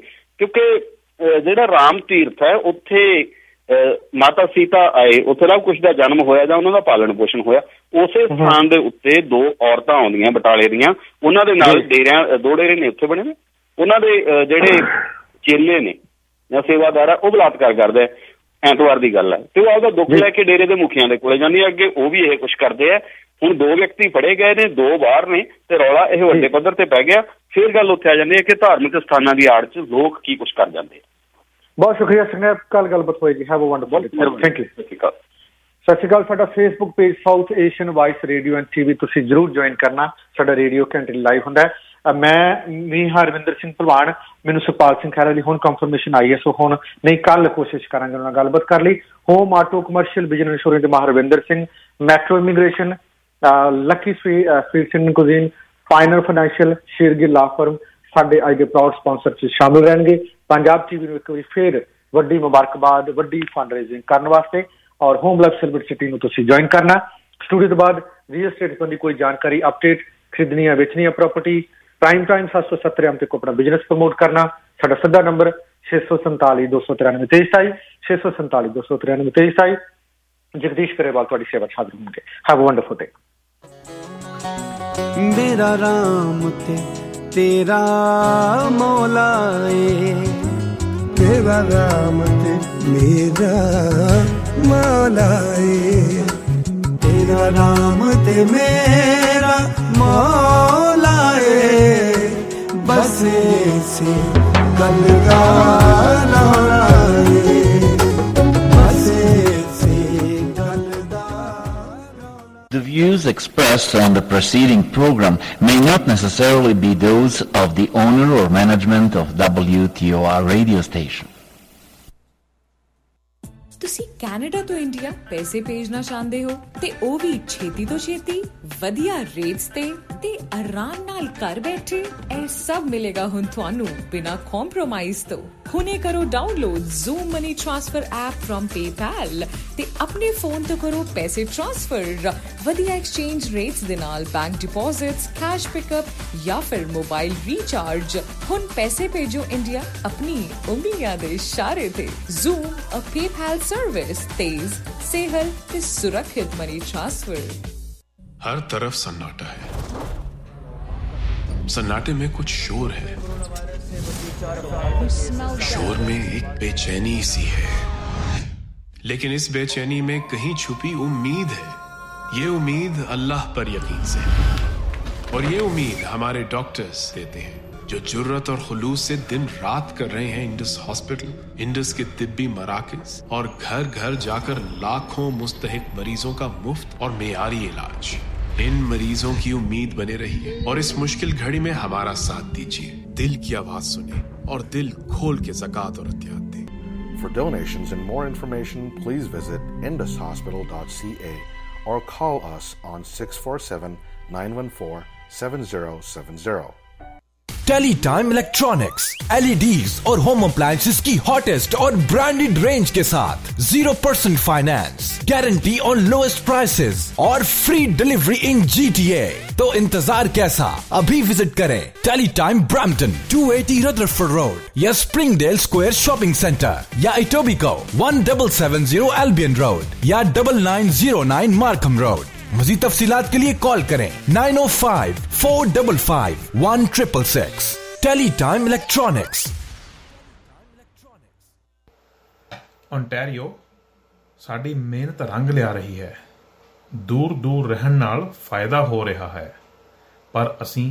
ਕਿਉਂਕਿ ਜਿਹੜਾ ਰਾਮ ਤੀਰਥ ਹੈ ਉੱਥੇ ਮਾਤਾ ਸੀਤਾ ਆਏ, ਉੱਥੇ ਸਭ ਕੁਛ ਦਾ ਜਨਮ ਹੋਇਆ ਜਾਂ ਉਹਨਾਂ ਦਾ ਪਾਲਣ ਪੋਸ਼ਣ ਹੋਇਆ। ਉਸੇ ਸਥਾਨ ਦੇ ਉੱਤੇ 2 ਔਰਤਾਂ ਆਉਂਦੀਆਂ ਬਟਾਲੇ ਦੀਆਂ, ਉਹਨਾਂ ਦੇ ਨਾਲ 2 ਡੇਰੇ ਨੇ ਉੱਥੇ ਬਣੇ ਨੇ, ਉਹਨਾਂ ਦੇ ਜਿਹੜੇ ਚੇਲੇ ਨੇ ਜਾਂ ਸੇਵਾਦਾਰ ਆ ਉਹ ਬਲਾਤਕਾਰ ਕਰਦਾ। ਐਤਵਾਰ ਦੀ ਗੱਲ ਹੈ, ਤੇ ਉਹ ਆਪਦਾ ਦੁੱਖ ਲੈ ਕੇ ਡੇਰੇ ਦੇ ਮੁਖੀਆਂ ਦੇ ਕੋਲੇ ਜਾਂਦੀ ਹੈ, ਅੱਗੇ ਉਹ ਵੀ ਇਹ ਕੁਛ ਕਰਦੇ ਆ। ਹੁਣ 2 ਵਿਅਕਤੀ ਫੜੇ ਗਏ ਨੇ, 2 ਬਾਹਰ ਨੇ, ਤੇ ਰੌਲਾ ਇਹ ਵੱਡੇ ਪੱਧਰ ਤੇ ਪੈ ਗਿਆ। ਫਿਰ ਗੱਲ ਉੱਥੇ ਆ ਜਾਂਦੀ ਹੈ ਕਿ ਧਾਰਮਿਕ ਸਥਾਨਾਂ ਦੀ ਆੜ 'ਚ ਲੋਕ ਕੀ ਕੁਛ ਕਰ ਜਾਂਦੇ। ਬਹੁਤ ਸ਼ੁਕਰੀਆ ਸੁਖਨੈਬ, ਕੱਲ ਗੱਲਬਾਤ ਹੋਏਗੀ। Have a wonderful day. Thank you. ਸਤਿ ਸ਼੍ਰੀ ਅਕਾਲ। ਸਾਡਾ Facebook page South Asian vice radio and TV ਤੁਸੀਂ ਜ਼ਰੂਰ ਜੁਆਇਨ ਕਰਨਾ। ਸਾਡਾ ਰੇਡੀਓ ਘੰਟੇ ਲਾਈਵ ਹੁੰਦਾ ਹੈ। ਮੈਂ ਹਰਵਿੰਦਰ ਸਿੰਘ ਭਲਵਾਨ, ਮੈਨੂੰ ਸੁਖਪਾਲ ਸਿੰਘ ਖਹਿਰਾ ਲਈ ਹੁਣ ਕੰਫਰਮੇਸ਼ਨ ਆਈ ਹੈ, ਸੋ ਹੁਣ ਨਹੀਂ ਕੱਲ ਕੋਸ਼ਿਸ਼ ਕਰਾਂਗੇ ਉਹਨਾਂ ਨਾਲ ਗੱਲਬਾਤ ਕਰ ਲਈ। Home auto commercial business insurance ਦੇ Maharvinder Singh, metro immigration, lucky sweets and cuisine, final financial, Shergill law firm ਸਾਡੇ ਅੱਜ ਦੇ ਪ੍ਰਾਊਡ ਸਪਾਂਸਰ 'ਚ ਸ਼ਾਮਿਲ ਰਹਿਣਗੇ। ਪੰਜਾਬ TV ਨੂੰ ਇੱਕ ਵਾਰੀ ਫਿਰ ਵੱਡੀ ਮੁਬਾਰਕਬਾਦ, ਵੱਡੀ ਫੰਡ ਰੇਜ਼ਿੰਗ ਕਰਨ ਵਾਸਤੇ, ਔਰ ਹੋਮ ਲਾਈਫ ਸਿਲਵਰ ਸਿਟੀ ਨੂੰ ਤੁਸੀਂ ਜੁਆਇਨ ਕਰਨਾ। ਸਟੂਡੀਓ ਤੋਂ ਬਾਅਦ ਰੀਅਲ ਐਸਟੇਟ ਸੰਬੰਧੀ ਕੋਈ ਜਾਣਕਾਰੀ, ਅਪਡੇਟ, ਖਰੀਦਣੀ ਜਾਂ ਵੇਚਣੀ ਹੈ ਪ੍ਰੋਪਰਟੀ, ਪ੍ਰਾਈਮ ਟਾਈਮ 770 ਤੇ ਆਪਣਾ ਬਿਜ਼ਨਸ ਪ੍ਰਮੋਟ ਕਰਨਾ। ਸਾਡਾ ਸਿੱਧਾ ਨੰਬਰ 647 293 2327, 647 293 2327। ਜਗਦੀਸ਼ ਕਰੇਵਾਲ ਤੁਹਾਡੀ ਸੇਵਾ 'ਚ ਹਾਜ਼ਰ ਹੋਣਗੇ। Have a wonderful day. ਮੇਰਾ ਰਾਮ ਤੇ ਤੇਰਾ ਮੌਲਾ ਏ, ਤੇਰਾ ਰਾਮ ਤੇ ਮੇਰਾ ਮੌਲਾ ਏ, ਤੇਰਾ ਰਾਮ ਤੇ ਮੇਰਾ ਮੌਲਾ ਏ, ਬਸ ਇਸੇ ਗੱਲ ਦਾ ਰੌਲਾ ਏ, ਬਸ ਇਸੇ ਗੱਲ ਦਾ। The views expressed on the preceding program may not necessarily be those of the owner or management of WTOR radio station. ਤੁਸੀਂ ਕੈਨੇਡਾ ਤੋਂ ਇੰਡੀਆ ਪੈਸੇ ਭੇਜਣਾ ਚਾਹੁੰਦੇ ਹੋ ਤੇ ਉਹ ਵੀ ਛੇਤੀ ਤੋਂ ਛੇਤੀ, ਵਧੀਆ ਰੇਟਸ ਤੇ ਆਰਾਮ ਨਾਲ ਘਰ ਬੈਠੇ? ਇਹ ਸਭ ਮਿਲੇਗਾ ਹੁਣ ਤੁਹਾਨੂੰ ਬਿਨਾਂ ਕੰਪਰੋਮਾਈਜ਼ ਤੋਂ। ਹੁਣੇ ਕਰੋ download Zoom money transfer app from PayPal ਤੇ ਆਪਣੇ ਫੋਨ ਤੋਂ ਕਰੋ ਪੈਸੇ ਟ੍ਰਾਂਸਫਰ ਵਧੀਆ ਐਕਸਚੇਂਜ ਰੇਟਸ ਦੇ ਨਾਲ, ਬੈਂਕ ਡਿਪੋਜ਼ਿਟਸ, ਕੈਸ਼ ਪਿਕਅਪ ਜਾਂ ਫਿਰ ਮੋਬਾਈਲ ਰੀਚਾਰਜ। ਹੁਣ ਪੈਸੇ ਭੇਜੋ ਇੰਡੀਆ ਆਪਣੀ ਉਂਗਲੀਆਂ ਦੇ ਇਸ਼ਾਰੇ ਤੇ। ਜ਼ੂਮ ਅ PayPal सर्विस, तेज, सेहल ते सुरक्षित मनी ट्रांसफर। हर तरफ सन्नाटा है, सन्नाटे में कुछ शोर है, शोर में एक बेचैनी सी है, लेकिन इस बेचैनी में कहीं छुपी उम्मीद है। ये उम्मीद अल्लाह पर यकीन से है, और ये उम्मीद हमारे डॉक्टर्स देते हैं जो जुर्रत और खुलूस से दिन रात कर रहे हैं इंडस हॉस्पिटल, इंडस के तिब्बी मराकज और घर घर जाकर लाखों मुस्तहिक मरीजों का मुफ्त और मेयारी इलाज। इन मरीजों की उम्मीद बने रहिए और इस मुश्किल घड़ी में हमारा साथ दीजिए। दिल की आवाज सुने और दिल खोल के ज़कात और अतियात दें। For donations and more information, please visit indushospital.ca or call us on 647-914-7070. Teletime electronics, LEDs और होम अप्लायंसेस की हॉटेस्ट और ब्रांडेड रेंज के साथ 0% finance, guarantee on lowest prices और फ्री डिलीवरी इन GTA। तो इंतजार कैसा, अभी विजिट करें टेलीटाइम ब्रैम्पटन 280 रदरफोर्ड रोड या स्प्रिंगडेल स्क्वायर शॉपिंग सेंटर या इटोबिको 1770 एल्बियन रोड या 9909 मार्कम रोड। मज़ीद तफसीलात के लिए कॉल करें 905-455-1666। टेलीटाइम इलेक्ट्रॉनिक्स। ओंटारियो साडी मेहनत रंग लिया रही है। दूर दूर रहन नाल फायदा हो रहा है, पर असीं